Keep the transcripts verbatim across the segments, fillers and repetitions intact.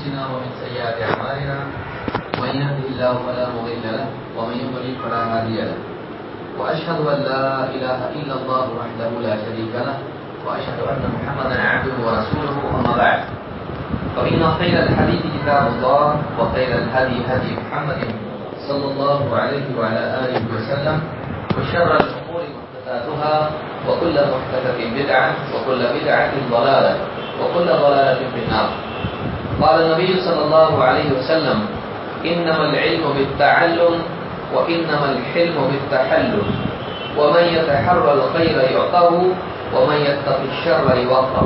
أنفسنا ومن سيئات أعمالنا من يهده الله فلا مضل له ومن يضلل فلا هادي له وأشهد أن لا إله إلا الله وحده لا شريك له وأشهد أن محمدا عبده ورسوله أما بعد فإن خير الحديث كتاب الله وخير الهدي هدي محمد صلى الله عليه وعلى آله وسلم وشر الأمور محدثاتها وكل محدثة بدعة وكل بدعة ضلالة وكل ضلالة في النار. قال النبي صلى الله عليه وسلم إنما العلم بالتعلم وإنما الحلم بالتحلم ومن يتحرى الخير يعطه ومن يتق الشر يوقه.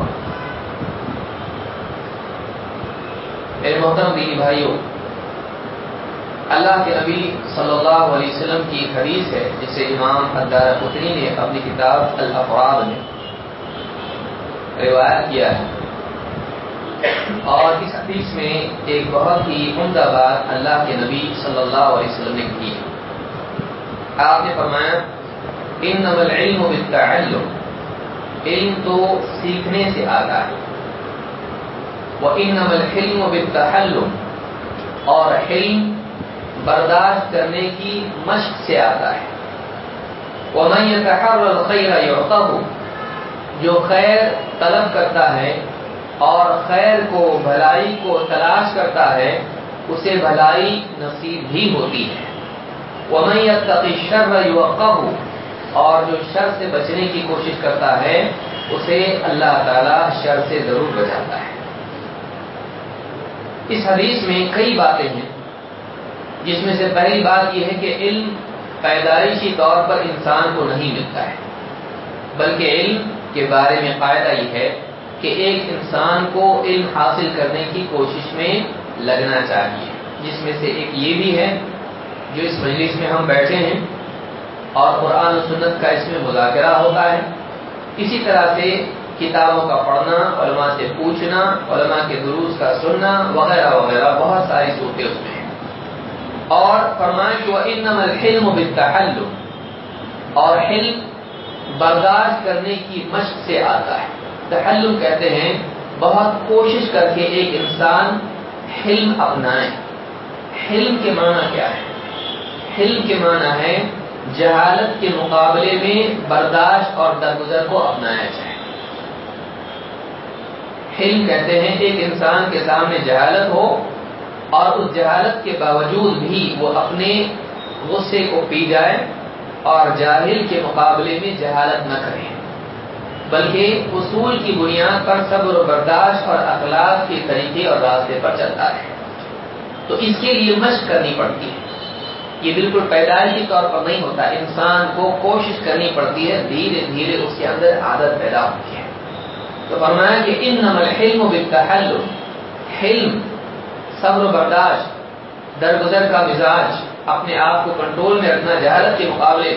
میرے محترم دینی بھائیوں، اللہ کے نبی صلی اللہ علیہ وسلم کی ایک حدیث ہے جسے امام الدارقطنی نے اپنی کتاب الافراد میں روایت کیا ہے، اور اس حدیث میں ایک بہت ہی عمدہ بات اللہ کے نبی صلی اللہ علیہ وسلم نے کی ہے. آپ نے فرمایا انما العلم بالتعلم، علم تو سیکھنے سے آتا ہے، وانما الحلم بالتحلم، اور حلم برداشت کرنے کی مشق سے آتا ہے. ومن يتحرى الخير يعطه، جو خیر طلب کرتا ہے اور خیر کو بھلائی کو تلاش کرتا ہے اسے بھلائی نصیب بھی ہوتی ہے. ومن يتق الشر يوقه، اور جو شر سے بچنے کی کوشش کرتا ہے اسے اللہ تعالی شر سے ضرور بچاتا ہے. اس حدیث میں کئی باتیں ہیں، جس میں سے پہلی بات یہ ہے کہ علم پیدائشی طور پر انسان کو نہیں ملتا ہے، بلکہ علم کے بارے میں قاعدہ یہ ہے کہ ایک انسان کو علم حاصل کرنے کی کوشش میں لگنا چاہیے، جس میں سے ایک یہ بھی ہے جو اس مجلس میں ہم بیٹھے ہیں اور قرآن و سنت کا اس میں مذاکرہ ہوتا ہے. اسی طرح سے کتابوں کا پڑھنا، علماء سے پوچھنا، علماء کے دروس کا سننا وغیرہ وغیرہ بہت ساری صورتیں اس میں ہیں. اور فرمایا کہ وَإِنَّمَا الْحِلْمُ بِالتَّحَلُّمِ، اور حلم برداشت کرنے کی مشق سے آتا ہے. تحلم کہتے ہیں بہت کوشش کر کے ایک انسان حلم اپنائے. حلم کے معنی کیا ہے؟ حلم کے معنی ہے جہالت کے مقابلے میں برداشت اور درگزر کو اپنایا جائے. حلم کہتے ہیں ایک انسان کے سامنے جہالت ہو اور اس جہالت کے باوجود بھی وہ اپنے غصے کو پی جائے اور جاہل کے مقابلے میں جہالت نہ کرے، بلکہ اصول کی بنیاد پر صبر و برداشت اور اخلاق کے طریقے اور راستے پر چلتا ہے. تو اس کے لیے مشق کرنی پڑتی ہے. یہ بالکل پیدائشی طور پر نہیں ہوتا، انسان کو کوشش کرنی پڑتی ہے، دھیرے دھیرے اس کے اندر عادت پیدا ہوتی ہے. تو فرمایا کہ انما الحلم بالتحلم، حلم صبر و برداشت، درگزر کا مزاج، اپنے آپ کو کنٹرول میں رکھنا جہالت کے مقابلے،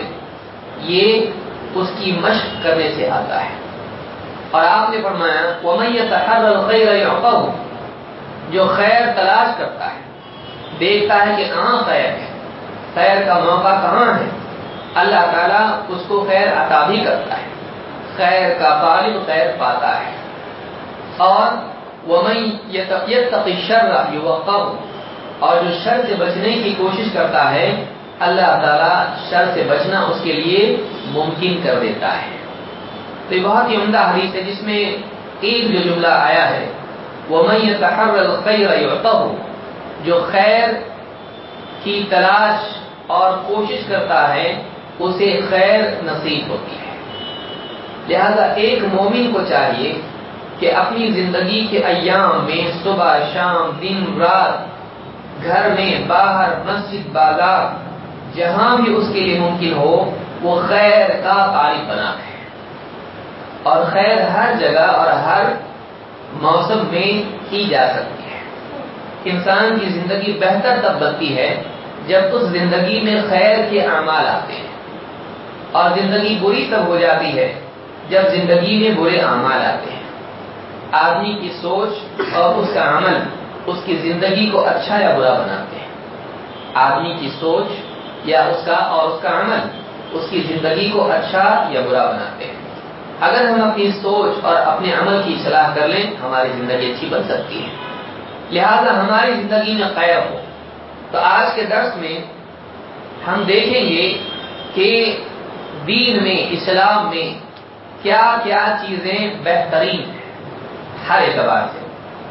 یہ اس کی مشق کرنے سے آتا ہے. اور آپ نے فرمایا وَمَن يَتَحَرَّى الْخَيْرَ يُعْطَهُ، جو خیر تلاش کرتا ہے، دیکھتا ہے کہ کہاں خیر ہے، خیر کا موقع کہاں ہے، اللہ تعالیٰ اس کو خیر عطا بھی کرتا ہے. خیر کا طالب خیر پاتا ہے. اور وَمَن يَتَقِ الشَّرَّ يُوَقَّهُ، اور جو شر سے بچنے کی کوشش کرتا ہے اللہ تعالیٰ شر سے بچنا اس کے لیے ممکن کر دیتا ہے. تو یہ بہت ہی عمدہ حدیث ہے جس میں ایک جو جملہ آیا ہے وَمَن يَتَحَرَّى الْخَيْرَ يُعْطَهُ، جو خیر کی تلاش اور کوشش کرتا ہے اسے خیر نصیب ہوتی ہے. لہذا ایک مومن کو چاہیے کہ اپنی زندگی کے ایام میں صبح شام دن رات، گھر میں باہر مسجد بازار، جہاں بھی اس کے لیے ممکن ہو وہ خیر کا طالب بنا ہے. اور خیر ہر جگہ اور ہر موسم میں کی جا سکتی ہے. انسان کی زندگی بہتر تب بنتی ہے جب اس زندگی میں خیر کے اعمال آتے ہیں، اور زندگی بری تب ہو جاتی ہے جب زندگی میں برے اعمال آتے ہیں. آدمی کی سوچ اور اس کا عمل اس کی زندگی کو اچھا یا برا بناتے ہیں. آدمی کی سوچ یا اس کا اور اس کا عمل اس کی زندگی کو اچھا یا برا بناتے ہیں. اگر ہم اپنی سوچ اور اپنے عمل کی اصلاح کر لیں ہماری زندگی اچھی بن سکتی ہے. لہذا ہماری زندگی میں خیر ہو۔ تو آج کے درس میں ہم دیکھیں گے کہ دین میں، اسلام میں کیا کیا چیزیں بہترین ہیں ہر اعتبار سے،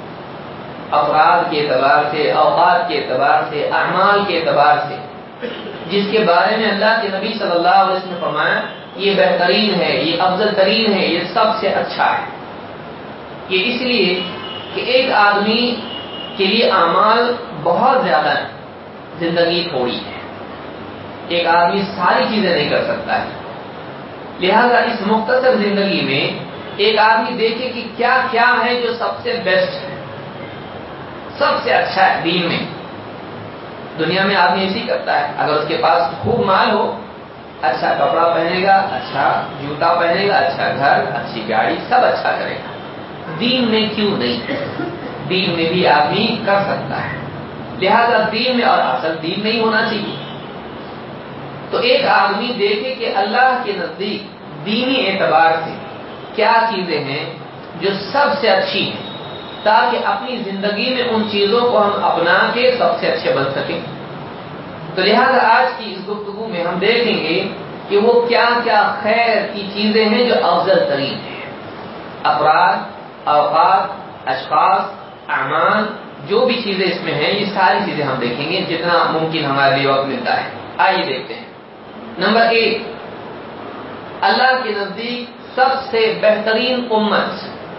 افراد کے اعتبار سے، اوقات کے اعتبار سے، اعمال کے اعتبار سے، جس کے بارے میں اللہ کے نبی صلی اللہ علیہ وسلم نے فرمایا یہ بہترین ہے، یہ افضل ترین ہے، یہ سب سے اچھا ہے۔ یہ اس لیے کہ ایک آدمی کے لیے اعمال بہت زیادہ ہیں، زندگی تھوڑی ہے، ایک آدمی ساری چیزیں نہیں کر سکتا ہے۔ لہذا اس مختصر زندگی میں ایک آدمی دیکھے کہ کیا کیا ہے جو سب سے بیسٹ ہے، سب سے اچھا ہے دین میں۔ دنیا میں آدمی ایسے ہی کرتا ہے، اگر اس کے پاس خوب مال ہو، اچھا کپڑا پہنے گا، اچھا جوتا پہنے گا، اچھا گھر، اچھی گاڑی، سب اچھا کرے گا۔ دین میں کیوں نہیں؟ دین میں بھی آدمی کر سکتا ہے۔ لہذا دین میں، اور اصل دین میں ہی ہونا چاہیے۔ تو ایک آدمی دیکھے کہ اللہ کے نزدیک دینی اعتبار سے کیا چیزیں ہیں جو سب سے اچھی ہیں، تاکہ اپنی زندگی میں ان چیزوں کو ہم اپنا کے سب سے اچھے بن سکیں۔ تو لہذا آج کی اس گفتگو میں ہم دیکھیں گے کہ وہ کیا کیا خیر کی چیزیں ہیں جو افضل ترین ہیں۔ افراد، اوقات، اشخاص، اعمال، جو بھی چیزیں اس میں ہیں، یہ ساری چیزیں ہم دیکھیں گے جتنا ممکن ہمارے لیے وقت ملتا ہے۔ آئیے دیکھتے ہیں۔ نمبر ایک، اللہ کے نزدیک سب سے بہترین امت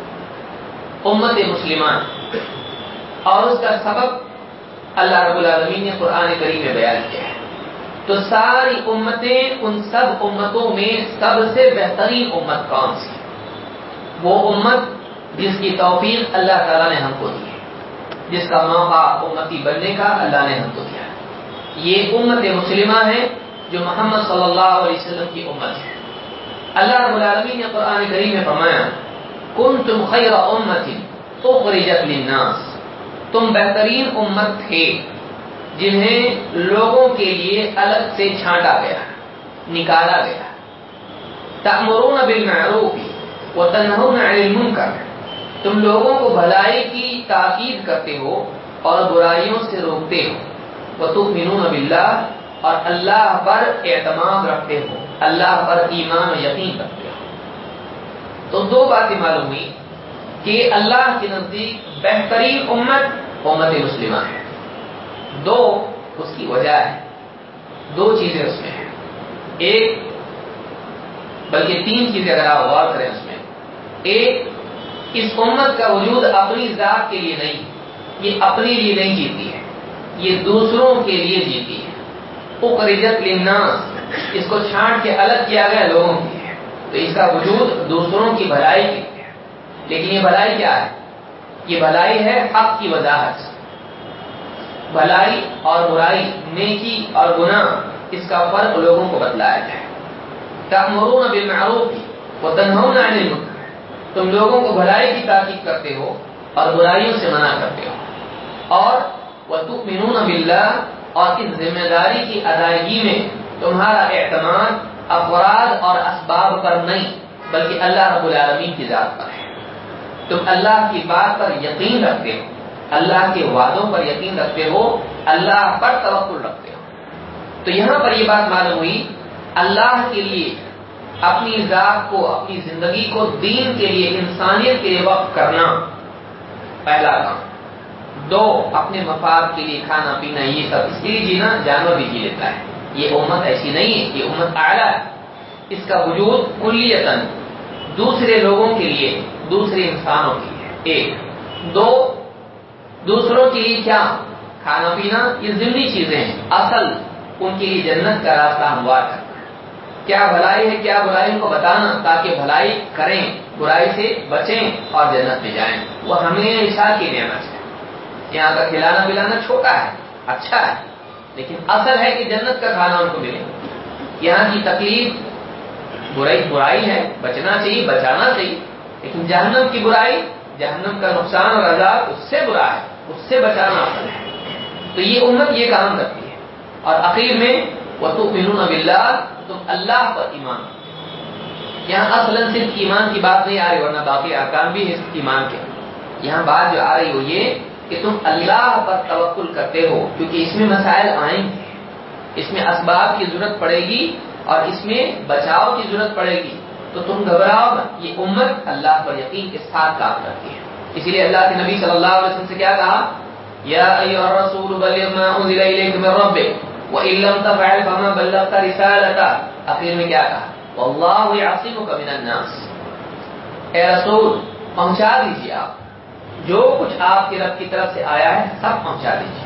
امت مسلمان، اور اس کا سبب اللہ رب العالمین نے قرآن کریم میں بیان کیا ہے۔ تو ساری امتیں، ان سب امتوں میں سب سے بہترین امت کون سی؟ وہ امت جس کی توفیق اللہ تعالیٰ نے ہم کو دی ہے، جس کا موقع امتی بننے کا اللہ نے ہم کو دیا ہے۔ یہ امت مسلمہ ہے جو محمد صلی اللہ علیہ وسلم کی امت ہے۔ اللہ رب العالمین نے قرآن کریم میں فرمایا کنتم خیر امت اخرجت للناس، تم بہترین امت تھے جنہیں لوگوں کے لیے الگ سے چھانٹا گیا، نکالا گیا۔ تأمرون بالمعروف وتنہون عن المنکر، تم لوگوں کو بھلائی کی تاکید کرتے ہو اور برائیوں سے روکتے ہو۔ وتؤمنون باللہ، اور اللہ پر اعتماد رکھتے ہو، اللہ پر ایمان و یقین رکھتے ہو۔ تو دو باتیں معلوم ہوئی کہ اللہ کے نزدیک بہترین امت امت مسلمہ ہے۔ دو اس کی وجہ ہے، دو چیزیں اس میں ہیں۔ ایک بلکہ تین چیزیں اگر آپ غور کریں اس میں، ایک، اس امت کا وجود اپنی ذات کے لیے نہیں، یہ اپنے لیے نہیں جیتی ہے، یہ دوسروں کے لیے جیتی ہے۔ اخرجت للناس، اس کو چھانٹ کے الگ کیا گیا لوگوں کے لیے، تو اس کا وجود دوسروں کی بھلائی کے لیے ہے۔ لیکن یہ بھلائی کیا ہے؟ یہ بھلائی ہے حق کی وضاحت۔ بھلائی اور برائی، نیکی اور گناہ، اس کا فرق لوگوں کو بتلایا جائے۔ تأمرون بالمعروف وتنہون عن المنکر، تم لوگوں کو بھلائی کی تاکید کرتے ہو اور برائیوں سے منع کرتے ہو۔ اور وتؤمنون باللہ، اور اس ذمہ داری کی ادائیگی میں تمہارا اعتماد افراد اور اسباب پر نہیں بلکہ اللہ رب العالمین کی ذات پر ہے۔ تم اللہ کی بات پر یقین رکھتے ہو، اللہ کے وعدوں پر یقین رکھتے ہو، اللہ پر توکل رکھتے ہو۔ تو یہاں پر یہ بات معلوم ہوئی، اللہ کے لیے اپنی ذات کو، اپنی زندگی کو دین کے لیے، انسانیت کے لیے وقف کرنا پہلا کام۔ دو، اپنے مفاد کے لیے کھانا پینا، یہ سب اس کے لیے جینا، جانور بھی جی لیتا ہے۔ یہ امت ایسی نہیں ہے، یہ امت اعلیٰ ہے۔ اس کا وجود کلیتاً دوسرے لوگوں کے لیے، دوسرے انسانوں کے لیے۔ ایک، دو، دوسروں کے لیے کیا؟ کھانا پینا، یہ ضمنی چیزیں ہیں، اصل ان کے لیے جنت کا راستہ ہموار کرنا۔ کیا بھلائی ہے کیا برائی ان کو بتانا، تاکہ بھلائی کریں، برائی سے بچیں اور جنت میں جائیں۔ وہ ہمیشہ کی نعمت ہے۔ یہاں کا کھلانا پلانا چھوٹا ہے، اچھا ہے، لیکن اصل ہے کہ جنت کا کھانا ان کو ملے۔ یہاں کی تکلیف برائی برائی ہے، بچنا چاہیے، بچانا چاہیے، لیکن جہنم کی برائی، جہنم کا نقصان اور عذاب اس سے برا ہے، اس سے بچانا اصل ہے۔ تو یہ امت یہ کام کرتی ہے۔ اور اخیر میں وَتُؤْمِنُونَ بِاللَّهِ، تم اللہ پر ایمان رکھتے ہو۔ یہاں اصلاً صرف ایمان کی بات نہیں آ رہی، ورنہ باقی ارکان بھی ہے ایمان کے۔ یہاں بات جو آ رہی وہ یہ کہ تم اللہ پر توکل کرتے ہو، کیونکہ اس میں مسائل آئیں گے، اس میں اسباب کی ضرورت پڑے گی اور اس میں بچاؤ کی ضرورت پڑے گی، تو تم گھبراؤ مت، یہ امت اللہ پر یقین کے ساتھ کام کرتی ہے۔ اسی لیے اللہ کے نبی صلی اللہ علیہ وسلم سے کیا کہا؟ یا ایھا الرسول بلغ ما انزل الیک من ربک وان لم تفعل فما بلغت رسالتہ، آخر میں کیا کہا؟ واللہ یعصمک من الناس، اے رسول پہنچا دیجیے، آپ جو کچھ آپ کے رب کی طرف سے آیا ہے سب پہنچا دیجیے۔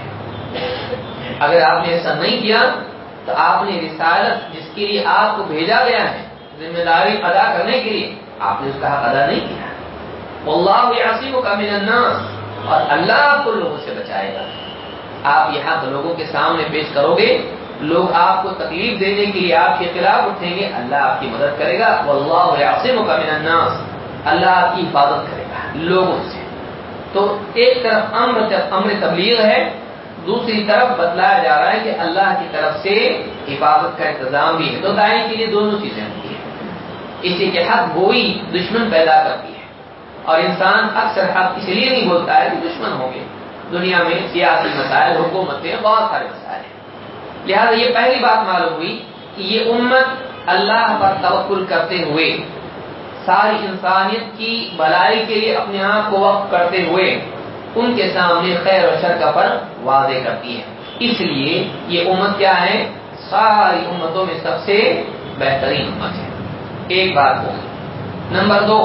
اگر آپ نے ایسا نہیں کیا تو آپ نے رسالت جس کے لیے آپ کو بھیجا گیا ہے، ذمہ داری ادا کرنے کے لیے، آپ نے اس کا حق ادا نہیں کیا۔ واللہ یعصمک من الناس، اور اللہ آپ کو لوگوں سے بچائے گا۔ آپ یہ حق لوگوں کے سامنے پیش کرو گے، لوگ آپ کو تکلیف دینے کے لیے آپ کے خلاف اٹھیں گے، اللہ آپ کی مدد کرے گا۔ واللہ یعصمک من الناس، اللہ آپ کی حفاظت کرے گا لوگوں سے۔ تو ایک طرف امر امر تبلیغ ہے، دوسری طرف بتلایا جا رہا ہے کہ اللہ کی طرف سے حفاظت کا انتظام بھی ہے۔ تو داعی کے لیے دونوں چیزیں ہوتی ہیں، اسی کے حق گوئی دشمن پیدا کرتی ہے، اور انسان اکثر حق اس لیے نہیں بولتا ہے کہ دشمن ہوں گے، دنیا میں سیاسی مسائل، حکومتیں، بہت سارے مسائل ہیں۔ لہذا یہ پہلی بات معلوم ہوئی کہ یہ امت اللہ پر توکل کرتے ہوئے، ساری انسانیت کی بھلائی کے لیے اپنے آپ کو وقف کرتے ہوئے ان کے سامنے خیر و شر کا فرق واضح کرتی ہے۔ اس لیے یہ امت کیا ہے؟ ساری امتوں میں سب سے بہترین امت ہے۔ ایک بات ہوگی۔ نمبر دو،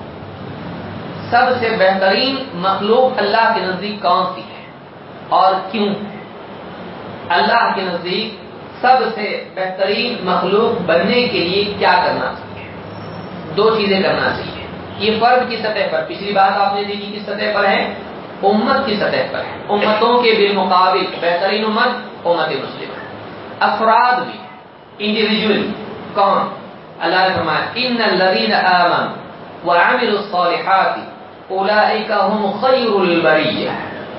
سب سے بہترین مخلوق اللہ کے نزدیک کون سی ہے اور کیوں؟ اللہ کے نزدیک سب سے بہترین مخلوق بننے کے لیے کیا کرنا چاہیے؟ دو چیزیں کرنا چاہیے۔ یہ فرد کی سطح پر، پچھلی بات آپ نے دیکھی کس سطح پر ہے؟ امت کی سطح پر ہے۔ امتوں کے بالمقابل بہترین امت امت مسلمہ۔ افراد بھی، انڈیویجول کون؟ اللہ نے فرمایا ان الذین آمنوا وعملوا الصالحات اولئک هم خیر البریہ۔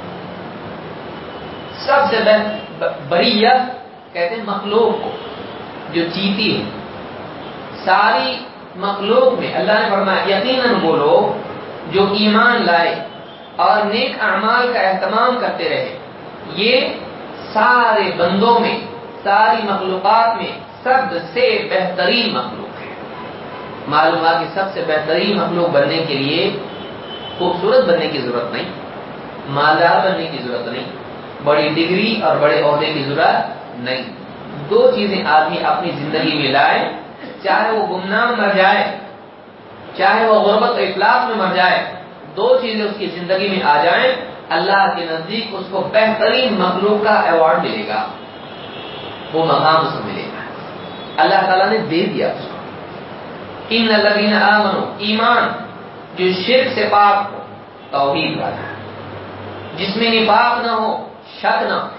سب سے بریہ کہتے ہیں مخلوق کو جو جیتی ہے، ساری مخلوق میں اللہ نے فرمایا یقیناً وہ لوگ جو ایمان لائے اور نیک اعمال کا اہتمام کرتے رہے، یہ سارے بندوں میں، ساری مخلوقات میں سب سے بہترین مخلوق ہے۔ معلوم ہوا کہ سب سے بہترین مخلوق بننے کے لیے خوبصورت بننے کی ضرورت نہیں، مالدار بننے کی ضرورت نہیں، بڑی ڈگری اور بڑے عہدے کی ضرورت نہیں۔ دو چیزیں آدمی اپنی زندگی میں لائے، چاہے وہ گمنام مر جائے، چاہے وہ غربت و افلاس میں مر جائے، دو چیزیں اس کی زندگی میں آ جائیں، اللہ کے نزدیک اس کو بہترین مخلوق کا ایوارڈ ملے گا، وہ مقام اس کو ملے گا، اللہ تعالیٰ نے دے دیا اس کو۔ ان الذین آمنوا، ایمان جو شرک سے پاک ہو، توحید والا، جس میں نفاق نہ ہو، شک نہ ہو،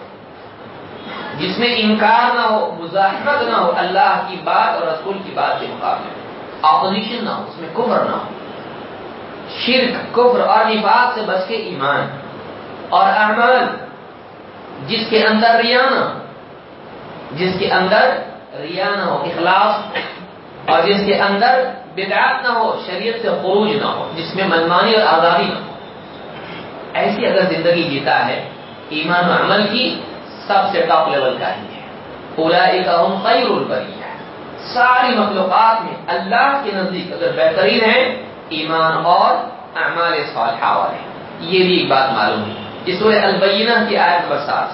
جس میں انکار نہ ہو، مزاحمت نہ ہو اللہ کی بات اور رسول کی بات کے مقابلے میں، اپوزیشن نہ ہو، اس میں کفر نہ ہو، شرک، کفر اور نفاق سے بچ کے ایمان، اور اعمال جس کے اندر ریا نہ ہو، جس کے اندر ریا نہ ہو، اخلاص، اور جس کے اندر بدعات نہ ہو، شریعت سے خروج نہ ہو، جس میں منمانی اور آزادی نہ ہو، ایسی اگر زندگی جیتا ہے، ایمان و عمل کی سب سے ٹاپ لیول کا ہی ہے۔ اولئک هم خیر البریہ، ساری مخلوقات میں اللہ کے نزدیک اگر بہترین ہے ایمان اور اعمال صالحہ والے۔ یہ بھی ایک بات معلوم ہے۔ اس سورہ البینہ کی آیت نمبر سات،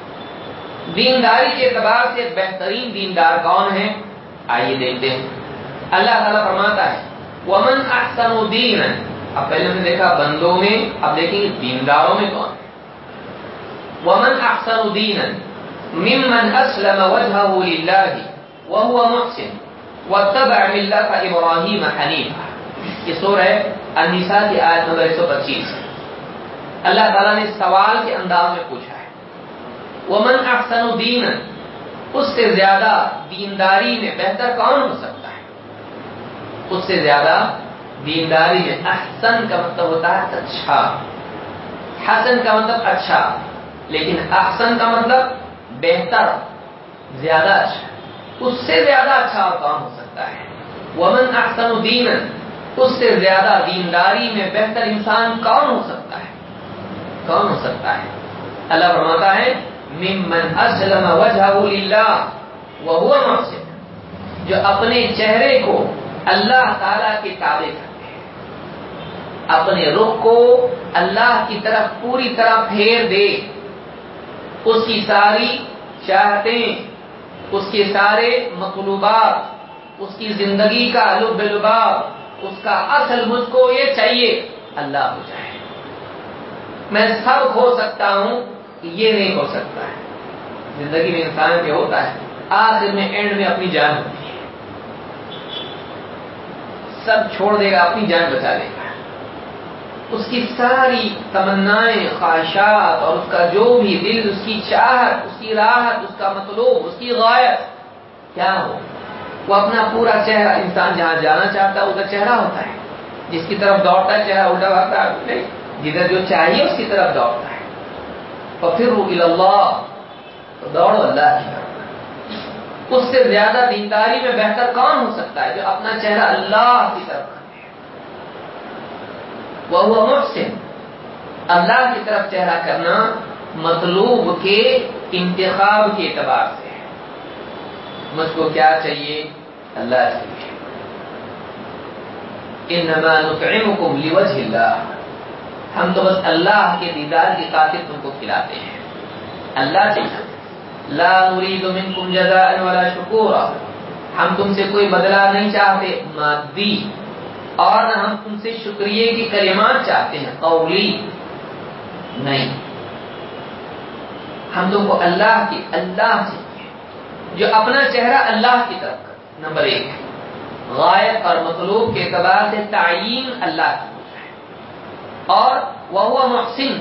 دینداری کے اعتبار سے بہترین دیندار کون ہے؟ آئیے دیکھتے ہیں۔ اللہ تعالیٰ فرماتا ہے وَمَنْ أَحْسَنُ دِينًا، اب پہلے ہم نے دیکھا بندوں میں، اب دیکھیں گے دینداروں میں کون؟ وَمَنْ أَحْسَنُ دِينًا مِمَّنْ أَسْلَمَ وَجْهَهُ لِلَّهِ وَهُوَ مُحْسِنٌ وَاتَّبَعَ مِلَّةَ إِبْرَاهِيمَ حَنِيفًا۔ یہ سورہ النساء کی آیت نمبر ایک سو پچیس۔ اللہ تعالیٰ نے سوال کے انداز میں پوچھا ہے وَمَنْ أَحْسَنُ دِينًا، اس سے زیادہ دینداری میں بہتر کون ہو سکتا ہے؟ اس سے زیادہ دینداری میں، احسن کا مطلب ہوتا ہے اچھا، حسن کا مطلب اچھا، لیکن احسن کا مطلب بہتر، زیادہ اچھا، اس سے زیادہ اچھا اور کون ہو سکتا ہے؟ وَمَنْ أَحْسَنُ دِينًا، اس سے زیادہ دینداری میں بہتر انسان کون ہو سکتا ہے؟ کون ہو سکتا ہے؟ اللہ فرماتا ہے ممن اسلم وجهه للہ وهو محسن، جو اپنے چہرے کو اللہ تعالی کے تابع کرتے ہیں، اپنے رخ کو اللہ کی طرف پوری طرح پھیر دے، اس کی ساری چاہتیں، اس کے سارے مطلوبات، اس کی زندگی کا لب لباب، اس کا اصل مجھ کو یہ چاہیے اللہ ہو جائے۔ میں سب کھو سکتا ہوں، یہ نہیں ہو سکتا ہے۔ زندگی میں انسان کیا ہوتا ہے، آخر میں اینڈ میں اپنی جان ہوتی ہے، سب چھوڑ دے گا، اپنی جان بچا لے گا۔ اس کی ساری تمنائیں، خواہشات اور اس کا جو بھی دل، اس کی چاہت، اس کی راحت، اس کا مطلوب، اس کی غایت کیا ہو، وہ اپنا پورا چہرہ، انسان جہاں جانا چاہتا ہے ادھر چہرہ ہوتا ہے، جس کی طرف دوڑتا ہے چہرہ الٹا بھاگتا ہے، نہیں، جدھر جو چاہیے اس کی طرف دوڑتا ہے۔ فَفِرُّوا إِلَى اللَّهِ، تو دوڑو اللہ کی طرف۔ اس سے زیادہ دینداری میں بہتر کون ہو سکتا ہے جو اپنا چہرہ اللہ کی طرف کرے؟ وَهُوَ مُحْسِنٌ، اللہ کی طرف چہرہ کرنا مطلوب کے انتخاب کے اعتبار سے ہے۔ مجھ کو کیا چاہیے؟ اللہ چاہیے۔ انما نطعمکم لوجہ اللہ، ہم تو بس اللہ کے دیدار کی خاطر تم کو کھلاتے ہیں، اللہ چاہیے۔ لا نريد منکم جزاء ولا شکورا، ہم تم سے کوئی بدلہ نہیں چاہتے مادی، اور نہ ہم تم سے شکریہ کی کلمات چاہتے ہیں قولی، نہیں، ہم تم کو اللہ کی اللہ چاہیے جو اپنا چہرہ اللہ کی طرف کر۔ نمبر ایک، غایت اور مطلوب کے اعتبار سے تعیین اللہ کی ہو جائے، اور وہ محسن،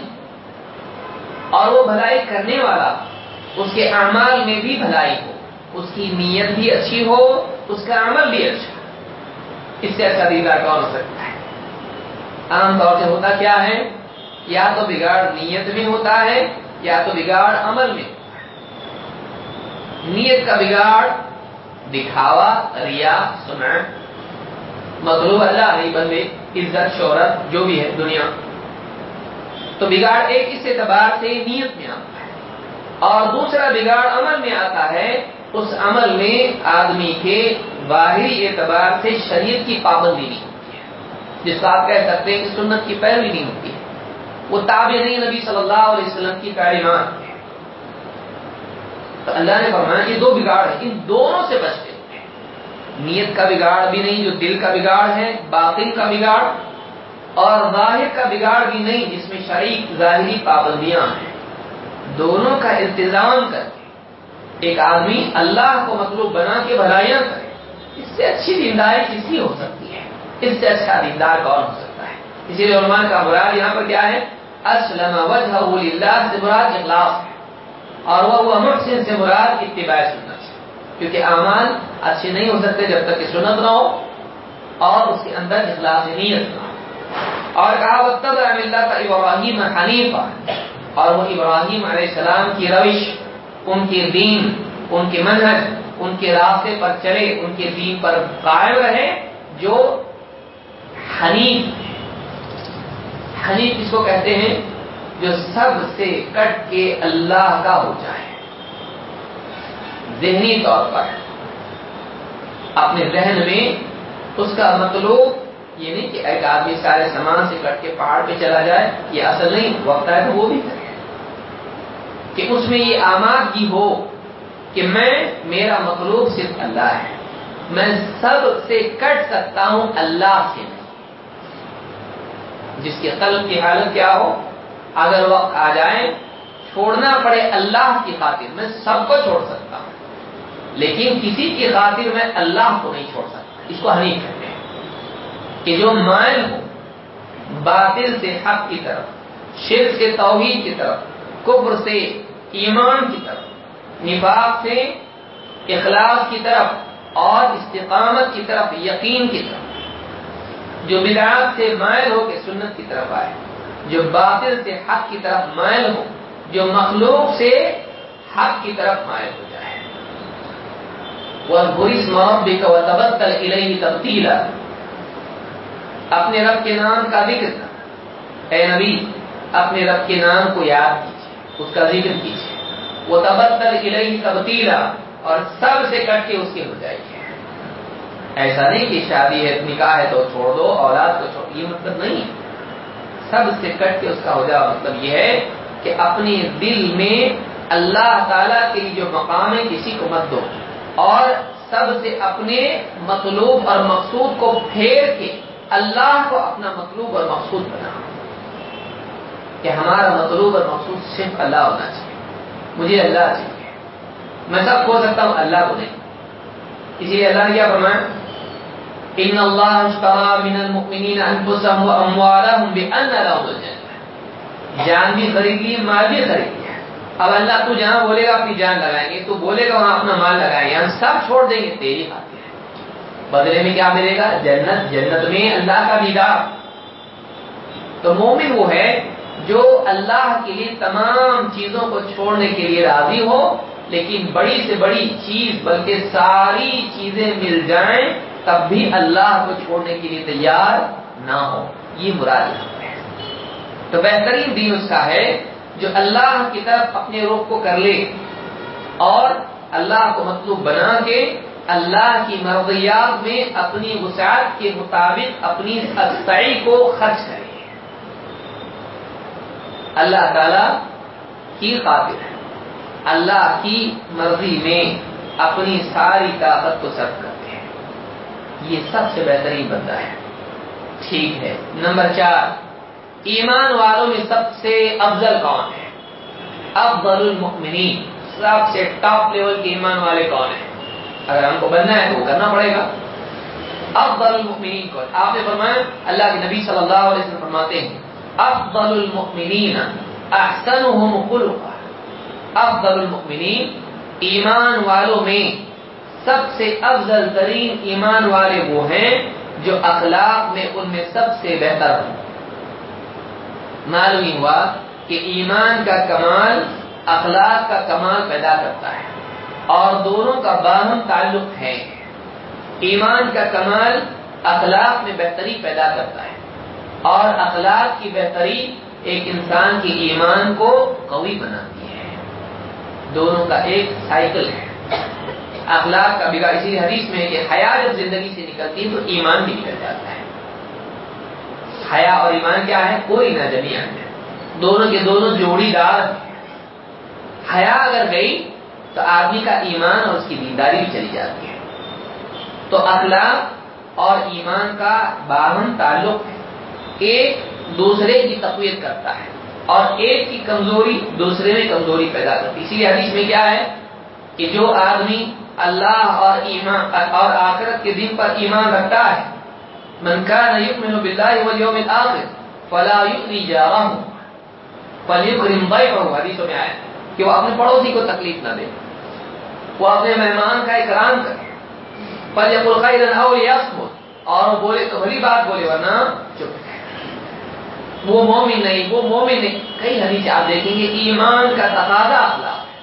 اور وہ بھلائی کرنے والا، اس کے اعمال میں بھی بھلائی ہو، اس کی نیت بھی اچھی ہو، اس کا عمل بھی اچھا۔ اس سے اچھا دیدار کون ہو سکتا ہے؟ عام طور سے ہوتا کیا ہے، یا تو بگاڑ نیت میں ہوتا ہے یا تو بگاڑ عمل میں ہوتا ہے۔ نیت کا بگاڑ دکھاوا، ریا، سمعت، مطلوب اللہ نہیں بندے، عزت، شہرت، جو بھی ہے دنیا، تو بگاڑ ایک اس اعتبار سے نیت میں آتا ہے، اور دوسرا بگاڑ عمل میں آتا ہے۔ اس عمل میں آدمی کے ظاہری اعتبار سے شریعت کی پابندی نہیں ہوتی ہے، جس کو آپ کہہ سکتے ہیں کہ سنت کی پیروی نہیں ہوتی ہے، وہ تابع نہیں نبی صلی اللہ علیہ وسلم کی تعلیمات ہے۔ تو اللہ نے فرمایا کہ دو بگاڑ ہیں، ان دونوں سے بچتے ہوئے، نیت کا بگاڑ بھی نہیں جو دل کا بگاڑ ہے، باطن کا بگاڑ، اور ظاہر کا بگاڑ بھی نہیں جس میں شرعی ظاہری پابندیاں ہیں، دونوں کا التزام کر کے ایک آدمی اللہ کو مطلوب بنا کے بھلائیاں کرے، اس سے اچھی دینداری کس کی ہو سکتی ہے؟ اس سے اچھا دیندار کون ہو سکتا ہے؟ اسی لیے علماء کا مراد یہاں پر کیا ہے؟ اسلم وجهه للہ سے مراد اخلاص ہے، اور وہ وہ محسن سے مراد اتباع سنت ہے، کیونکہ اعمال اچھے نہیں ہو سکتے جب تک کہ سنت نہ ہو اور اس کے اندر اخلاص نیت نہ ہو۔ اور کہا واتبع ملت ابراہیم حنیفا، اور وہ ابراہیم علیہ السلام کی روش، ان کے دین، ان کے منہج، ان کے راستے پر چلے، ان کے دین پر قائم رہے، جو حنیف ہے۔ حنیف کس کو کہتے ہیں؟ جو سب سے کٹ کے اللہ کا ہو جائے، ذہنی طور پر اپنے ذہن میں اس کا مطلوب یہ نہیں کہ ایک آدمی سارے سامان سے کٹ کے پہاڑ پہ چلا جائے، یہ اصل نہیں، وقت آئے تو وہ بھی کرے، کہ اس میں یہ آمادگی ہو کہ میں، میرا مطلوب صرف اللہ ہے، میں سب سے کٹ سکتا ہوں اللہ سے نہیں۔ جس کے قلب کی حالت کیا ہو، اگر وقت آ جائے چھوڑنا پڑے اللہ کی خاطر، میں سب کو چھوڑ سکتا ہوں لیکن کسی کی خاطر میں اللہ کو نہیں چھوڑ سکتا، اس کو حنیف کہتے ہیں، کہ جو مائل ہو باطل سے حق کی طرف، شرک سے توحید کی طرف، کفر سے ایمان کی طرف، نفاق سے اخلاص کی طرف، اور استقامت کی طرف، یقین کی طرف، جو بدعات سے مائل ہو کے سنت کی طرف آئے، جو باطل سے حق کی طرف مائل ہو، جو مخلوق سے حق کی طرف مائل ہو جائے۔ وَاذْكُرِ اسْمَ رَبِّكَ وَتَبَتَّلْ إِلَيْهِ تَبْتِيلًا، اپنے رب کے نام کا ذکر کر، اے نبی اپنے رب کے نام کو یاد کیجیے، اس کا ذکر کیجیے، وہ تبتل الیہ تبتیلا، اور سب سے کٹ کے اس کے ہو جائیے۔ ایسا نہیں کہ شادی ہے نکاح ہے تو چھوڑ دو، اولاد کو چھوڑ، یہ مطلب نہیں ہے۔ سب سے کٹ کے اس کا ہو جاؤ مطلب یہ ہے کہ اپنے دل میں اللہ تعالیٰ کے لیے جو مقام ہے کسی کو مت دو، اور سب سے اپنے مطلوب اور مقصود کو پھیر کے اللہ کو اپنا مطلوب اور مقصود بناؤ، کہ ہمارا مطلوب اور مقصود صرف اللہ ہونا چاہیے، مجھے اللہ چاہیے، میں سب کھو سکتا ہوں اللہ کو نہیں۔ اسی لیے اللہ نے کیا فرمایا؟ ان اللہ اشتری من المؤمنین انفسهم واموالهم بان لهم الجنہ، جان بھی خرید لی، مال بھی خرید لیا۔ اب اللہ تو جہاں بولے گا اپنی جان لگائیں گے، تو بولے گا وہاں اپنا مال لگائیں گے، ہم سب چھوڑ دیں گے تیری خاطر۔ بدلے میں کیا ملے گا؟ جنت، جنت میں اللہ کا دیدار۔ تو مومن وہ ہے جو اللہ کے لیے تمام چیزوں کو چھوڑنے کے لیے راضی ہو، لیکن بڑی سے بڑی چیز بلکہ ساری چیزیں مل جائیں تب بھی اللہ کو چھوڑنے کے لیے تیار نہ ہو، یہ مراد ہے۔ تو بہترین دین اس کا ہے جو اللہ کی طرف اپنے رخ کو کر لے اور اللہ کو مطلوب بنا کے اللہ کی مرضیات میں اپنی وسعت کے مطابق اپنی سعی کو خرچ کرے، اللہ تعالی کی خاطر ہے، اللہ کی مرضی میں اپنی ساری طاقت کو صرف کرتے ہیں، یہ سب سے بہترین بندہ ہے۔ ٹھیک ہے، نمبر چار، ایمان والوں میں سب سے افضل کون ہے؟ افضل المؤمنین، سب سے ٹاپ لیول کے ایمان والے کون ہیں؟ اگر ہم کو بننا ہے تو وہ کرنا پڑے گا۔ افضل المؤمنین کون؟ آپ نے فرمایا، اللہ کے نبی صلی اللہ علیہ وسلم فرماتے ہیں افضل المؤمنین احسنهم خلقا، افضل المؤمنین، ایمان والوں میں سب سے افضل ترین ایمان والے وہ ہیں جو اخلاق میں ان میں سب سے بہتر ہوں۔ معلوم ہوا کہ ایمان کا کمال اخلاق کا کمال پیدا کرتا ہے، اور دونوں کا باہم تعلق ہے۔ ایمان کا کمال اخلاق میں بہتری پیدا کرتا ہے، اور اخلاق کی بہتری ایک انسان کے ایمان کو قوی بناتی ہے۔ دونوں کا ایک سائیکل ہے۔ اخلاق کا بگاڑ، اسی حدیث میں کہ حیا جب زندگی سے نکلتی ہے تو ایمان بھی نکل جاتا ہے۔ حیا اور ایمان کیا ہے؟ کوئی نہ جمیعا ہے، دونوں کے دونوں جوڑی دار ہیں۔ حیا اگر گئی تو آدمی کا ایمان اور اس کی دینداری بھی چلی جاتی ہے۔ تو اخلاق اور ایمان کا باہم تعلق ہے، ایک دوسرے کی تقویت کرتا ہے، اور ایک کی کمزوری دوسرے میں کمزوری پیدا کرتی ہے۔ اسی لیے حدیث میں کیا ہے کہ جو آدمی اللہ اور ایمان اور آخرت کے دن پر ایمان رکھتا ہے، من کان یؤمن باللہ والیوم الآخر فلا یؤذی جارہ فلیکرم ضیفہ، حدیثوں میں آیا کہ وہ اپنے پڑوسی کو تکلیف نہ دے، وہ اپنے مہمان کا اکرام کرے، فلیقل خیرا او لیصمت، اور بولے تو بھلی بات بولے ورنہ چپ ہے۔ وہ مومن نہیں، وہ مومن نہیں۔ کئی حدیث آپ دیکھیں گے ایمان کا تقاضا اخلاق ہے۔